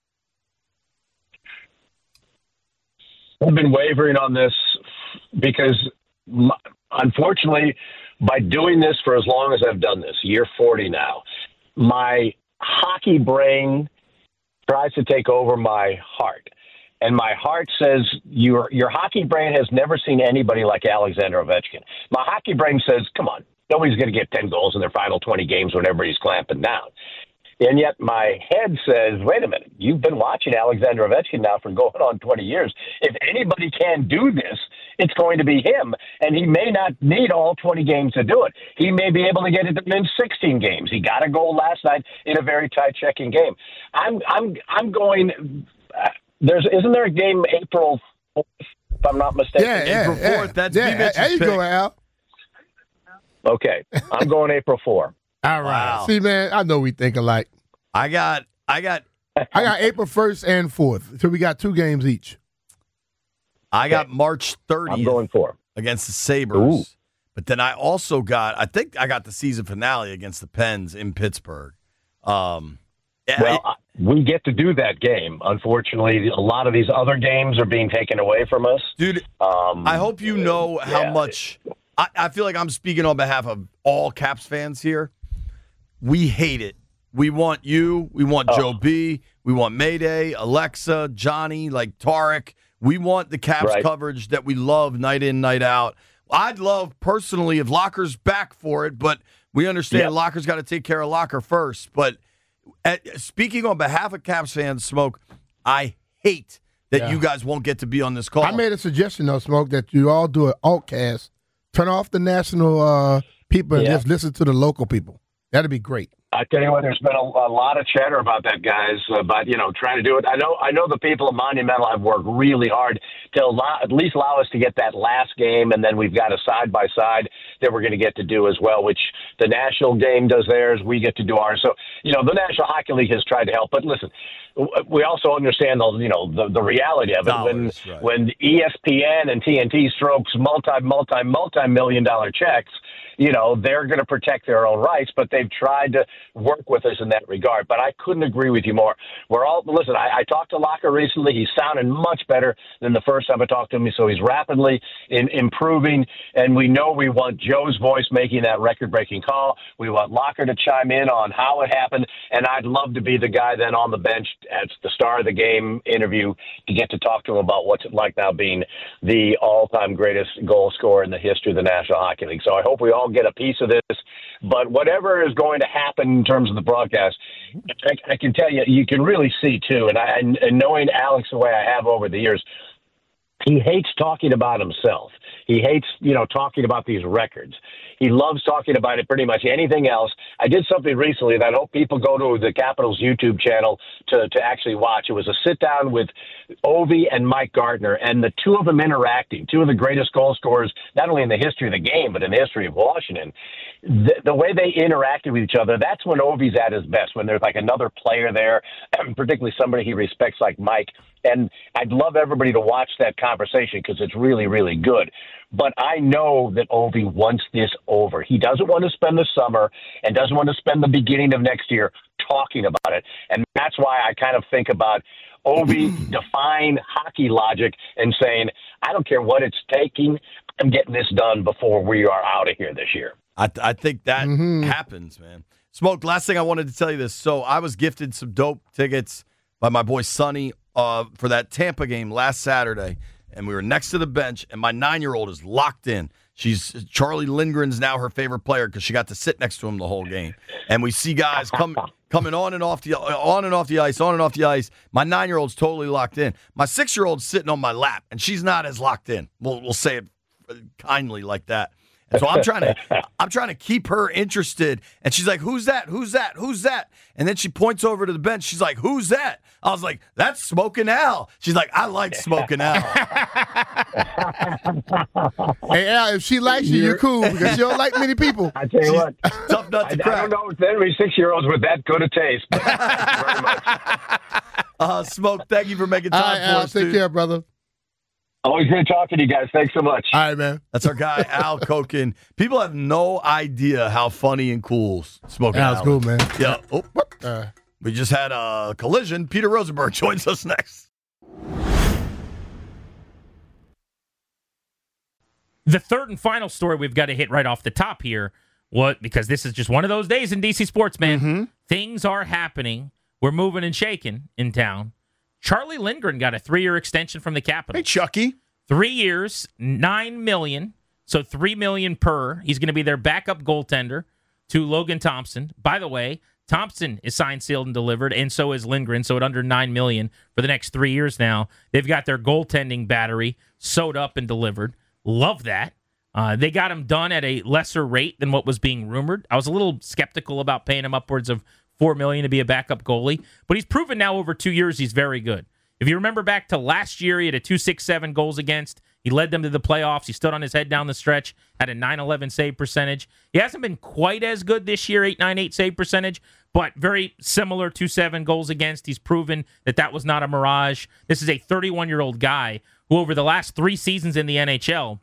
Speaker 1: I've been wavering on this because, my, unfortunately, by doing this for as long as I've done this, year forty now, my hockey brain tries to take over my heart. And my heart says your your hockey brain has never seen anybody like Alexander Ovechkin. My hockey brain says, come on, nobody's going to get ten goals in their final twenty games whenever he's clamping down. And yet my head says, wait a minute, you've been watching Alexander Ovechkin now for going on twenty years. If anybody can do this, it's going to be him. And he may not need all twenty games to do it. He may be able to get it in sixteen games. He got a goal last night in a very tight checking game. I'm I'm I'm going uh, there's isn't there a game April fourth, if I'm not mistaken?
Speaker 21: Yeah, yeah,
Speaker 19: April
Speaker 21: yeah.
Speaker 19: fourth, that's
Speaker 21: yeah,
Speaker 19: B-Mitch's
Speaker 21: there you
Speaker 19: pick.
Speaker 21: go, Al.
Speaker 1: Okay. I'm going April fourth.
Speaker 21: All right.
Speaker 19: Wow.
Speaker 21: See, man, I know we think alike.
Speaker 19: I got, I got,
Speaker 21: I got April first and fourth. So we got two games each.
Speaker 19: I got March thirtieth.
Speaker 1: I'm going for
Speaker 19: against the Sabres.
Speaker 1: Ooh.
Speaker 19: But then I also got, I think I got the season finale against the Pens in Pittsburgh. Um,
Speaker 1: Well, I, we get to do that game. Unfortunately, a lot of these other games are being taken away from us.
Speaker 19: Dude,
Speaker 1: um,
Speaker 19: I hope you know how
Speaker 1: yeah.
Speaker 19: much. I, I feel like I'm speaking on behalf of all Caps fans here. We hate it. We want you. We want
Speaker 1: Oh.
Speaker 19: Joe B. We want Mayday, Alexa, Johnny, like Tarek. We want the Caps
Speaker 1: Right.
Speaker 19: coverage that we love night in, night out. I'd love personally if Locker's back for it, but we understand
Speaker 1: Yep.
Speaker 19: Locker's got to take care of Locker first. But at, speaking on behalf of Caps fans, Smoke, I hate that
Speaker 21: Yeah.
Speaker 19: you guys won't get to be on this call.
Speaker 21: I made a suggestion, though, Smoke, that you all do an altcast. Turn off the national uh, people and
Speaker 1: Yeah.
Speaker 21: just listen to the local people. That'd be great.
Speaker 1: I tell you what, there's been a, a lot of chatter about that, guys. About you know trying to do it. I know, I know the people of Monumental have worked really hard to allow, at least allow us to get that last game, and then we've got a side by side that we're going to get to do as well. Which the national game does theirs, we get to do ours. So you know, the National Hockey League has tried to help, but listen, we also understand the you know the, the reality of it.
Speaker 19: Dollars,
Speaker 1: when
Speaker 19: right.
Speaker 1: when E S P N and T N T strokes multi multi multi million dollar checks, you know, they're going to protect their own rights, but they've tried to work with us in that regard. But I couldn't agree with you more. We're all, listen, I, I talked to Locker recently. He's sounding much better than the first time I talked to him. So he's rapidly in, improving. And we know we want Joe's voice making that record breaking call. We want Locker to chime in on how it happened. And I'd love to be the guy then on the bench at the star of the game interview to get to talk to him about what's it like now being the all time greatest goal scorer in the history of the National Hockey League. So I hope we all get a piece of this, but whatever is going to happen in terms of the broadcast, I, I can tell you, you can really see too. And I, and knowing Alex the way I have over the years, he hates talking about himself. He hates, you know, talking about these records. He loves talking about it pretty much anything else. I did something recently that I hope people go to the Capitals YouTube channel to, to actually watch. It was a sit-down with Ovi and Mike Gardner, and the two of them interacting, two of the greatest goal scorers, not only in the history of the game, but in the history of Washington. The, the way they interacted with each other, that's when Ovi's at his best, when there's like another player there, particularly somebody he respects like Mike. And I'd love everybody to watch that conversation because it's really, really good. But I know that Ovi wants this over. He doesn't want to spend the summer and doesn't want to spend the beginning of next year talking about it. And that's why I kind of think about Ovi defying hockey logic and saying, I don't care what it's taking. I'm getting this done before we are out of here this year.
Speaker 19: I, th- I think that mm-hmm. happens, man. Smoke, last thing I wanted to tell you this. So I was gifted some dope tickets by my boy Sonny uh, for that Tampa game last Saturday, and we were next to the bench, and my nine-year-old is locked in. She's Charlie Lindgren's now her favorite player because she got to sit next to him the whole game. And we see guys come, coming on and off the on and off the ice, on and off the ice. My nine-year-old's totally locked in. My six-year-old's sitting on my lap, and she's not as locked in. We'll we'll say it kindly like that. And so I'm trying to I'm trying to keep her interested. And she's like, who's that? Who's that? Who's that? And then she points over to the bench. She's like, who's that? I was like, that's Smoking Al. She's like, I like Smoking Al.
Speaker 21: Hey, Al, if she likes you, you're cool because she don't like many people.
Speaker 1: I tell you
Speaker 21: She's
Speaker 1: what.
Speaker 19: Tough nut to
Speaker 1: I,
Speaker 19: crack.
Speaker 1: I don't know if every six-year-olds with that good a taste. But thank you very much.
Speaker 19: Uh, Smoke, thank you for making time
Speaker 21: All right,
Speaker 19: for
Speaker 21: Al,
Speaker 19: us,
Speaker 21: take
Speaker 19: dude.
Speaker 21: care, brother.
Speaker 1: Always good talking to you guys. Thanks so much.
Speaker 21: All right, man.
Speaker 19: That's our guy, Al Koken. People have no idea how funny and cool Smoking Al
Speaker 21: Al's cool, man.
Speaker 19: Yeah. Oh,
Speaker 21: Uh,
Speaker 19: we just had a collision. Peter Rosenberg joins us next.
Speaker 2: The third and final story we've got to hit right off the top here, what because this is just one of those days in D C sports, man.
Speaker 21: Mm-hmm.
Speaker 2: Things are happening. We're moving and shaking in town. Charlie Lindgren got a three-year extension from the Capitals.
Speaker 14: Hey, Chucky.
Speaker 2: Three years, nine million dollars, so three million dollars per. He's going to be their backup goaltender to Logan Thompson. By the way, Thompson is signed, sealed, and delivered, and so is Lindgren, so at under nine million dollars for the next three years now. They've got their goaltending battery sewed up and delivered. Love that. Uh, they got him done at a lesser rate than what was being rumored. I was a little skeptical about paying him upwards of four million dollars to be a backup goalie, but he's proven now over two years he's very good. If you remember back to last year, he had a two sixty-seven goals against. He led them to the playoffs. He stood on his head down the stretch, had a nine eleven save percentage. He hasn't been quite as good this year, eight ninety-eight save percentage, but very similar two seven goals against. He's proven that that was not a mirage. This is a thirty-one-year-old guy who over the last three seasons in the N H L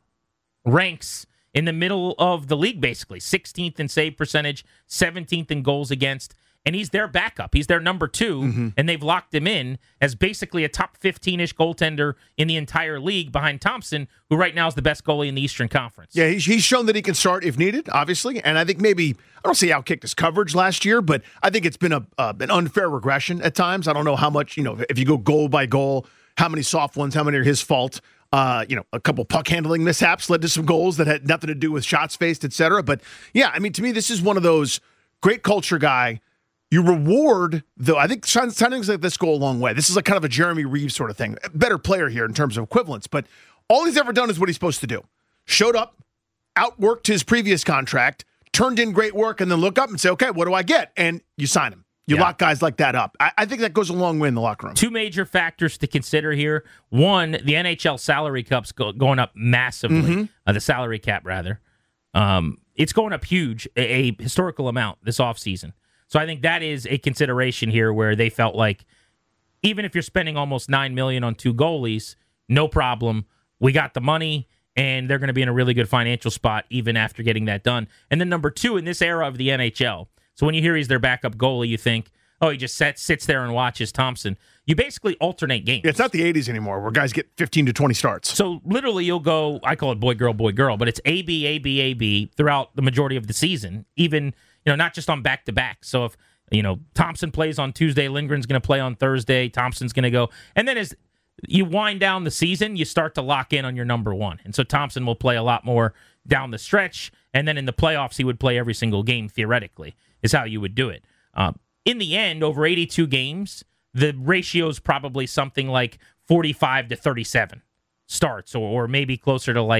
Speaker 2: ranks in the middle of the league, basically. sixteenth in save percentage, seventeenth in goals against. And he's their backup. He's their number two, mm-hmm. and they've locked him in as basically a top fifteen-ish goaltender in the entire league behind Thompson, who right now is the best goalie in the Eastern Conference.
Speaker 14: Yeah, he's, he's shown that he can start if needed, obviously. And I think maybe, I don't see how kicked his coverage last year, but I think it's been a uh, an unfair regression at times. I don't know how much, you know, if you go goal by goal, how many soft ones, how many are his fault. Uh, you know, a couple puck handling mishaps led to some goals that had nothing to do with shots faced, et cetera. But yeah, I mean, to me, this is one of those great culture guy. You reward, though, I think signings like this go a long way. This is like kind of a Jeremy Reeves sort of thing. Better player here in terms of equivalence, but all he's ever done is what he's supposed to do. Showed up, outworked his previous contract, turned in great work, and then look up and say, okay, what do I get? And you sign him. You yeah. lock guys like that up. I, I think that goes a long way in the locker room.
Speaker 2: Two major factors to consider here. One, the N H L salary cup's go, going up massively, mm-hmm. uh, the salary cap, rather. Um, it's going up huge, a, a historical amount this offseason. So I think that is a consideration here where they felt like even if you're spending almost nine million dollars on two goalies, no problem. We got the money, and they're going to be in a really good financial spot even after getting that done. And then number two, in this era of the N H L, so when you hear he's their backup goalie, you think, oh, he just sits, sits there and watches Thompson. You basically alternate games.
Speaker 14: Yeah, it's not the eighties anymore where guys get fifteen to twenty starts.
Speaker 2: So literally you'll go, I call it boy, girl, boy, girl, but it's A, B, A, B, A, B throughout the majority of the season, even – you know, not just on back-to-back. So if, you know, Thompson plays on Tuesday, Lindgren's going to play on Thursday, Thompson's going to go. And then as you wind down the season, you start to lock in on your number one. And so Thompson will play a lot more down the stretch. And then in the playoffs, he would play every single game, theoretically, is how you would do it. Uh, in the end, over eighty-two games, the ratio is probably something like forty-five to thirty-seven starts, or, or maybe closer to like,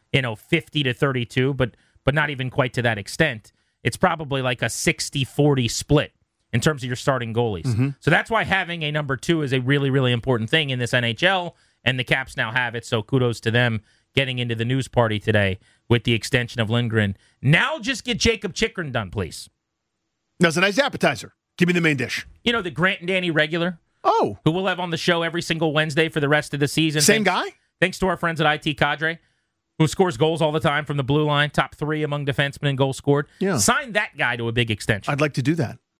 Speaker 2: you know, fifty to thirty-two, but but not even quite to that extent. It's probably like a sixty forty split in terms of your starting goalies.
Speaker 14: Mhm.
Speaker 2: So that's why having a number two is a really, really important thing in this N H L, and the Caps now have it, so kudos to them getting into the news party today with the extension of Lindgren. Now just get Jacob Chikrin done, please.
Speaker 14: That's a nice appetizer. Give me the main dish.
Speaker 2: You know, the Grant and Danny regular?
Speaker 14: Oh.
Speaker 2: Who we'll have on the show every single Wednesday for the rest of the season.
Speaker 14: Same
Speaker 2: thanks,
Speaker 14: guy?
Speaker 2: Thanks to our friends at I T Cadre, who scores goals all the time from the blue line, top three among defensemen in goals scored.
Speaker 14: Yeah.
Speaker 2: Sign that guy to a big extension.
Speaker 14: I'd like to do that.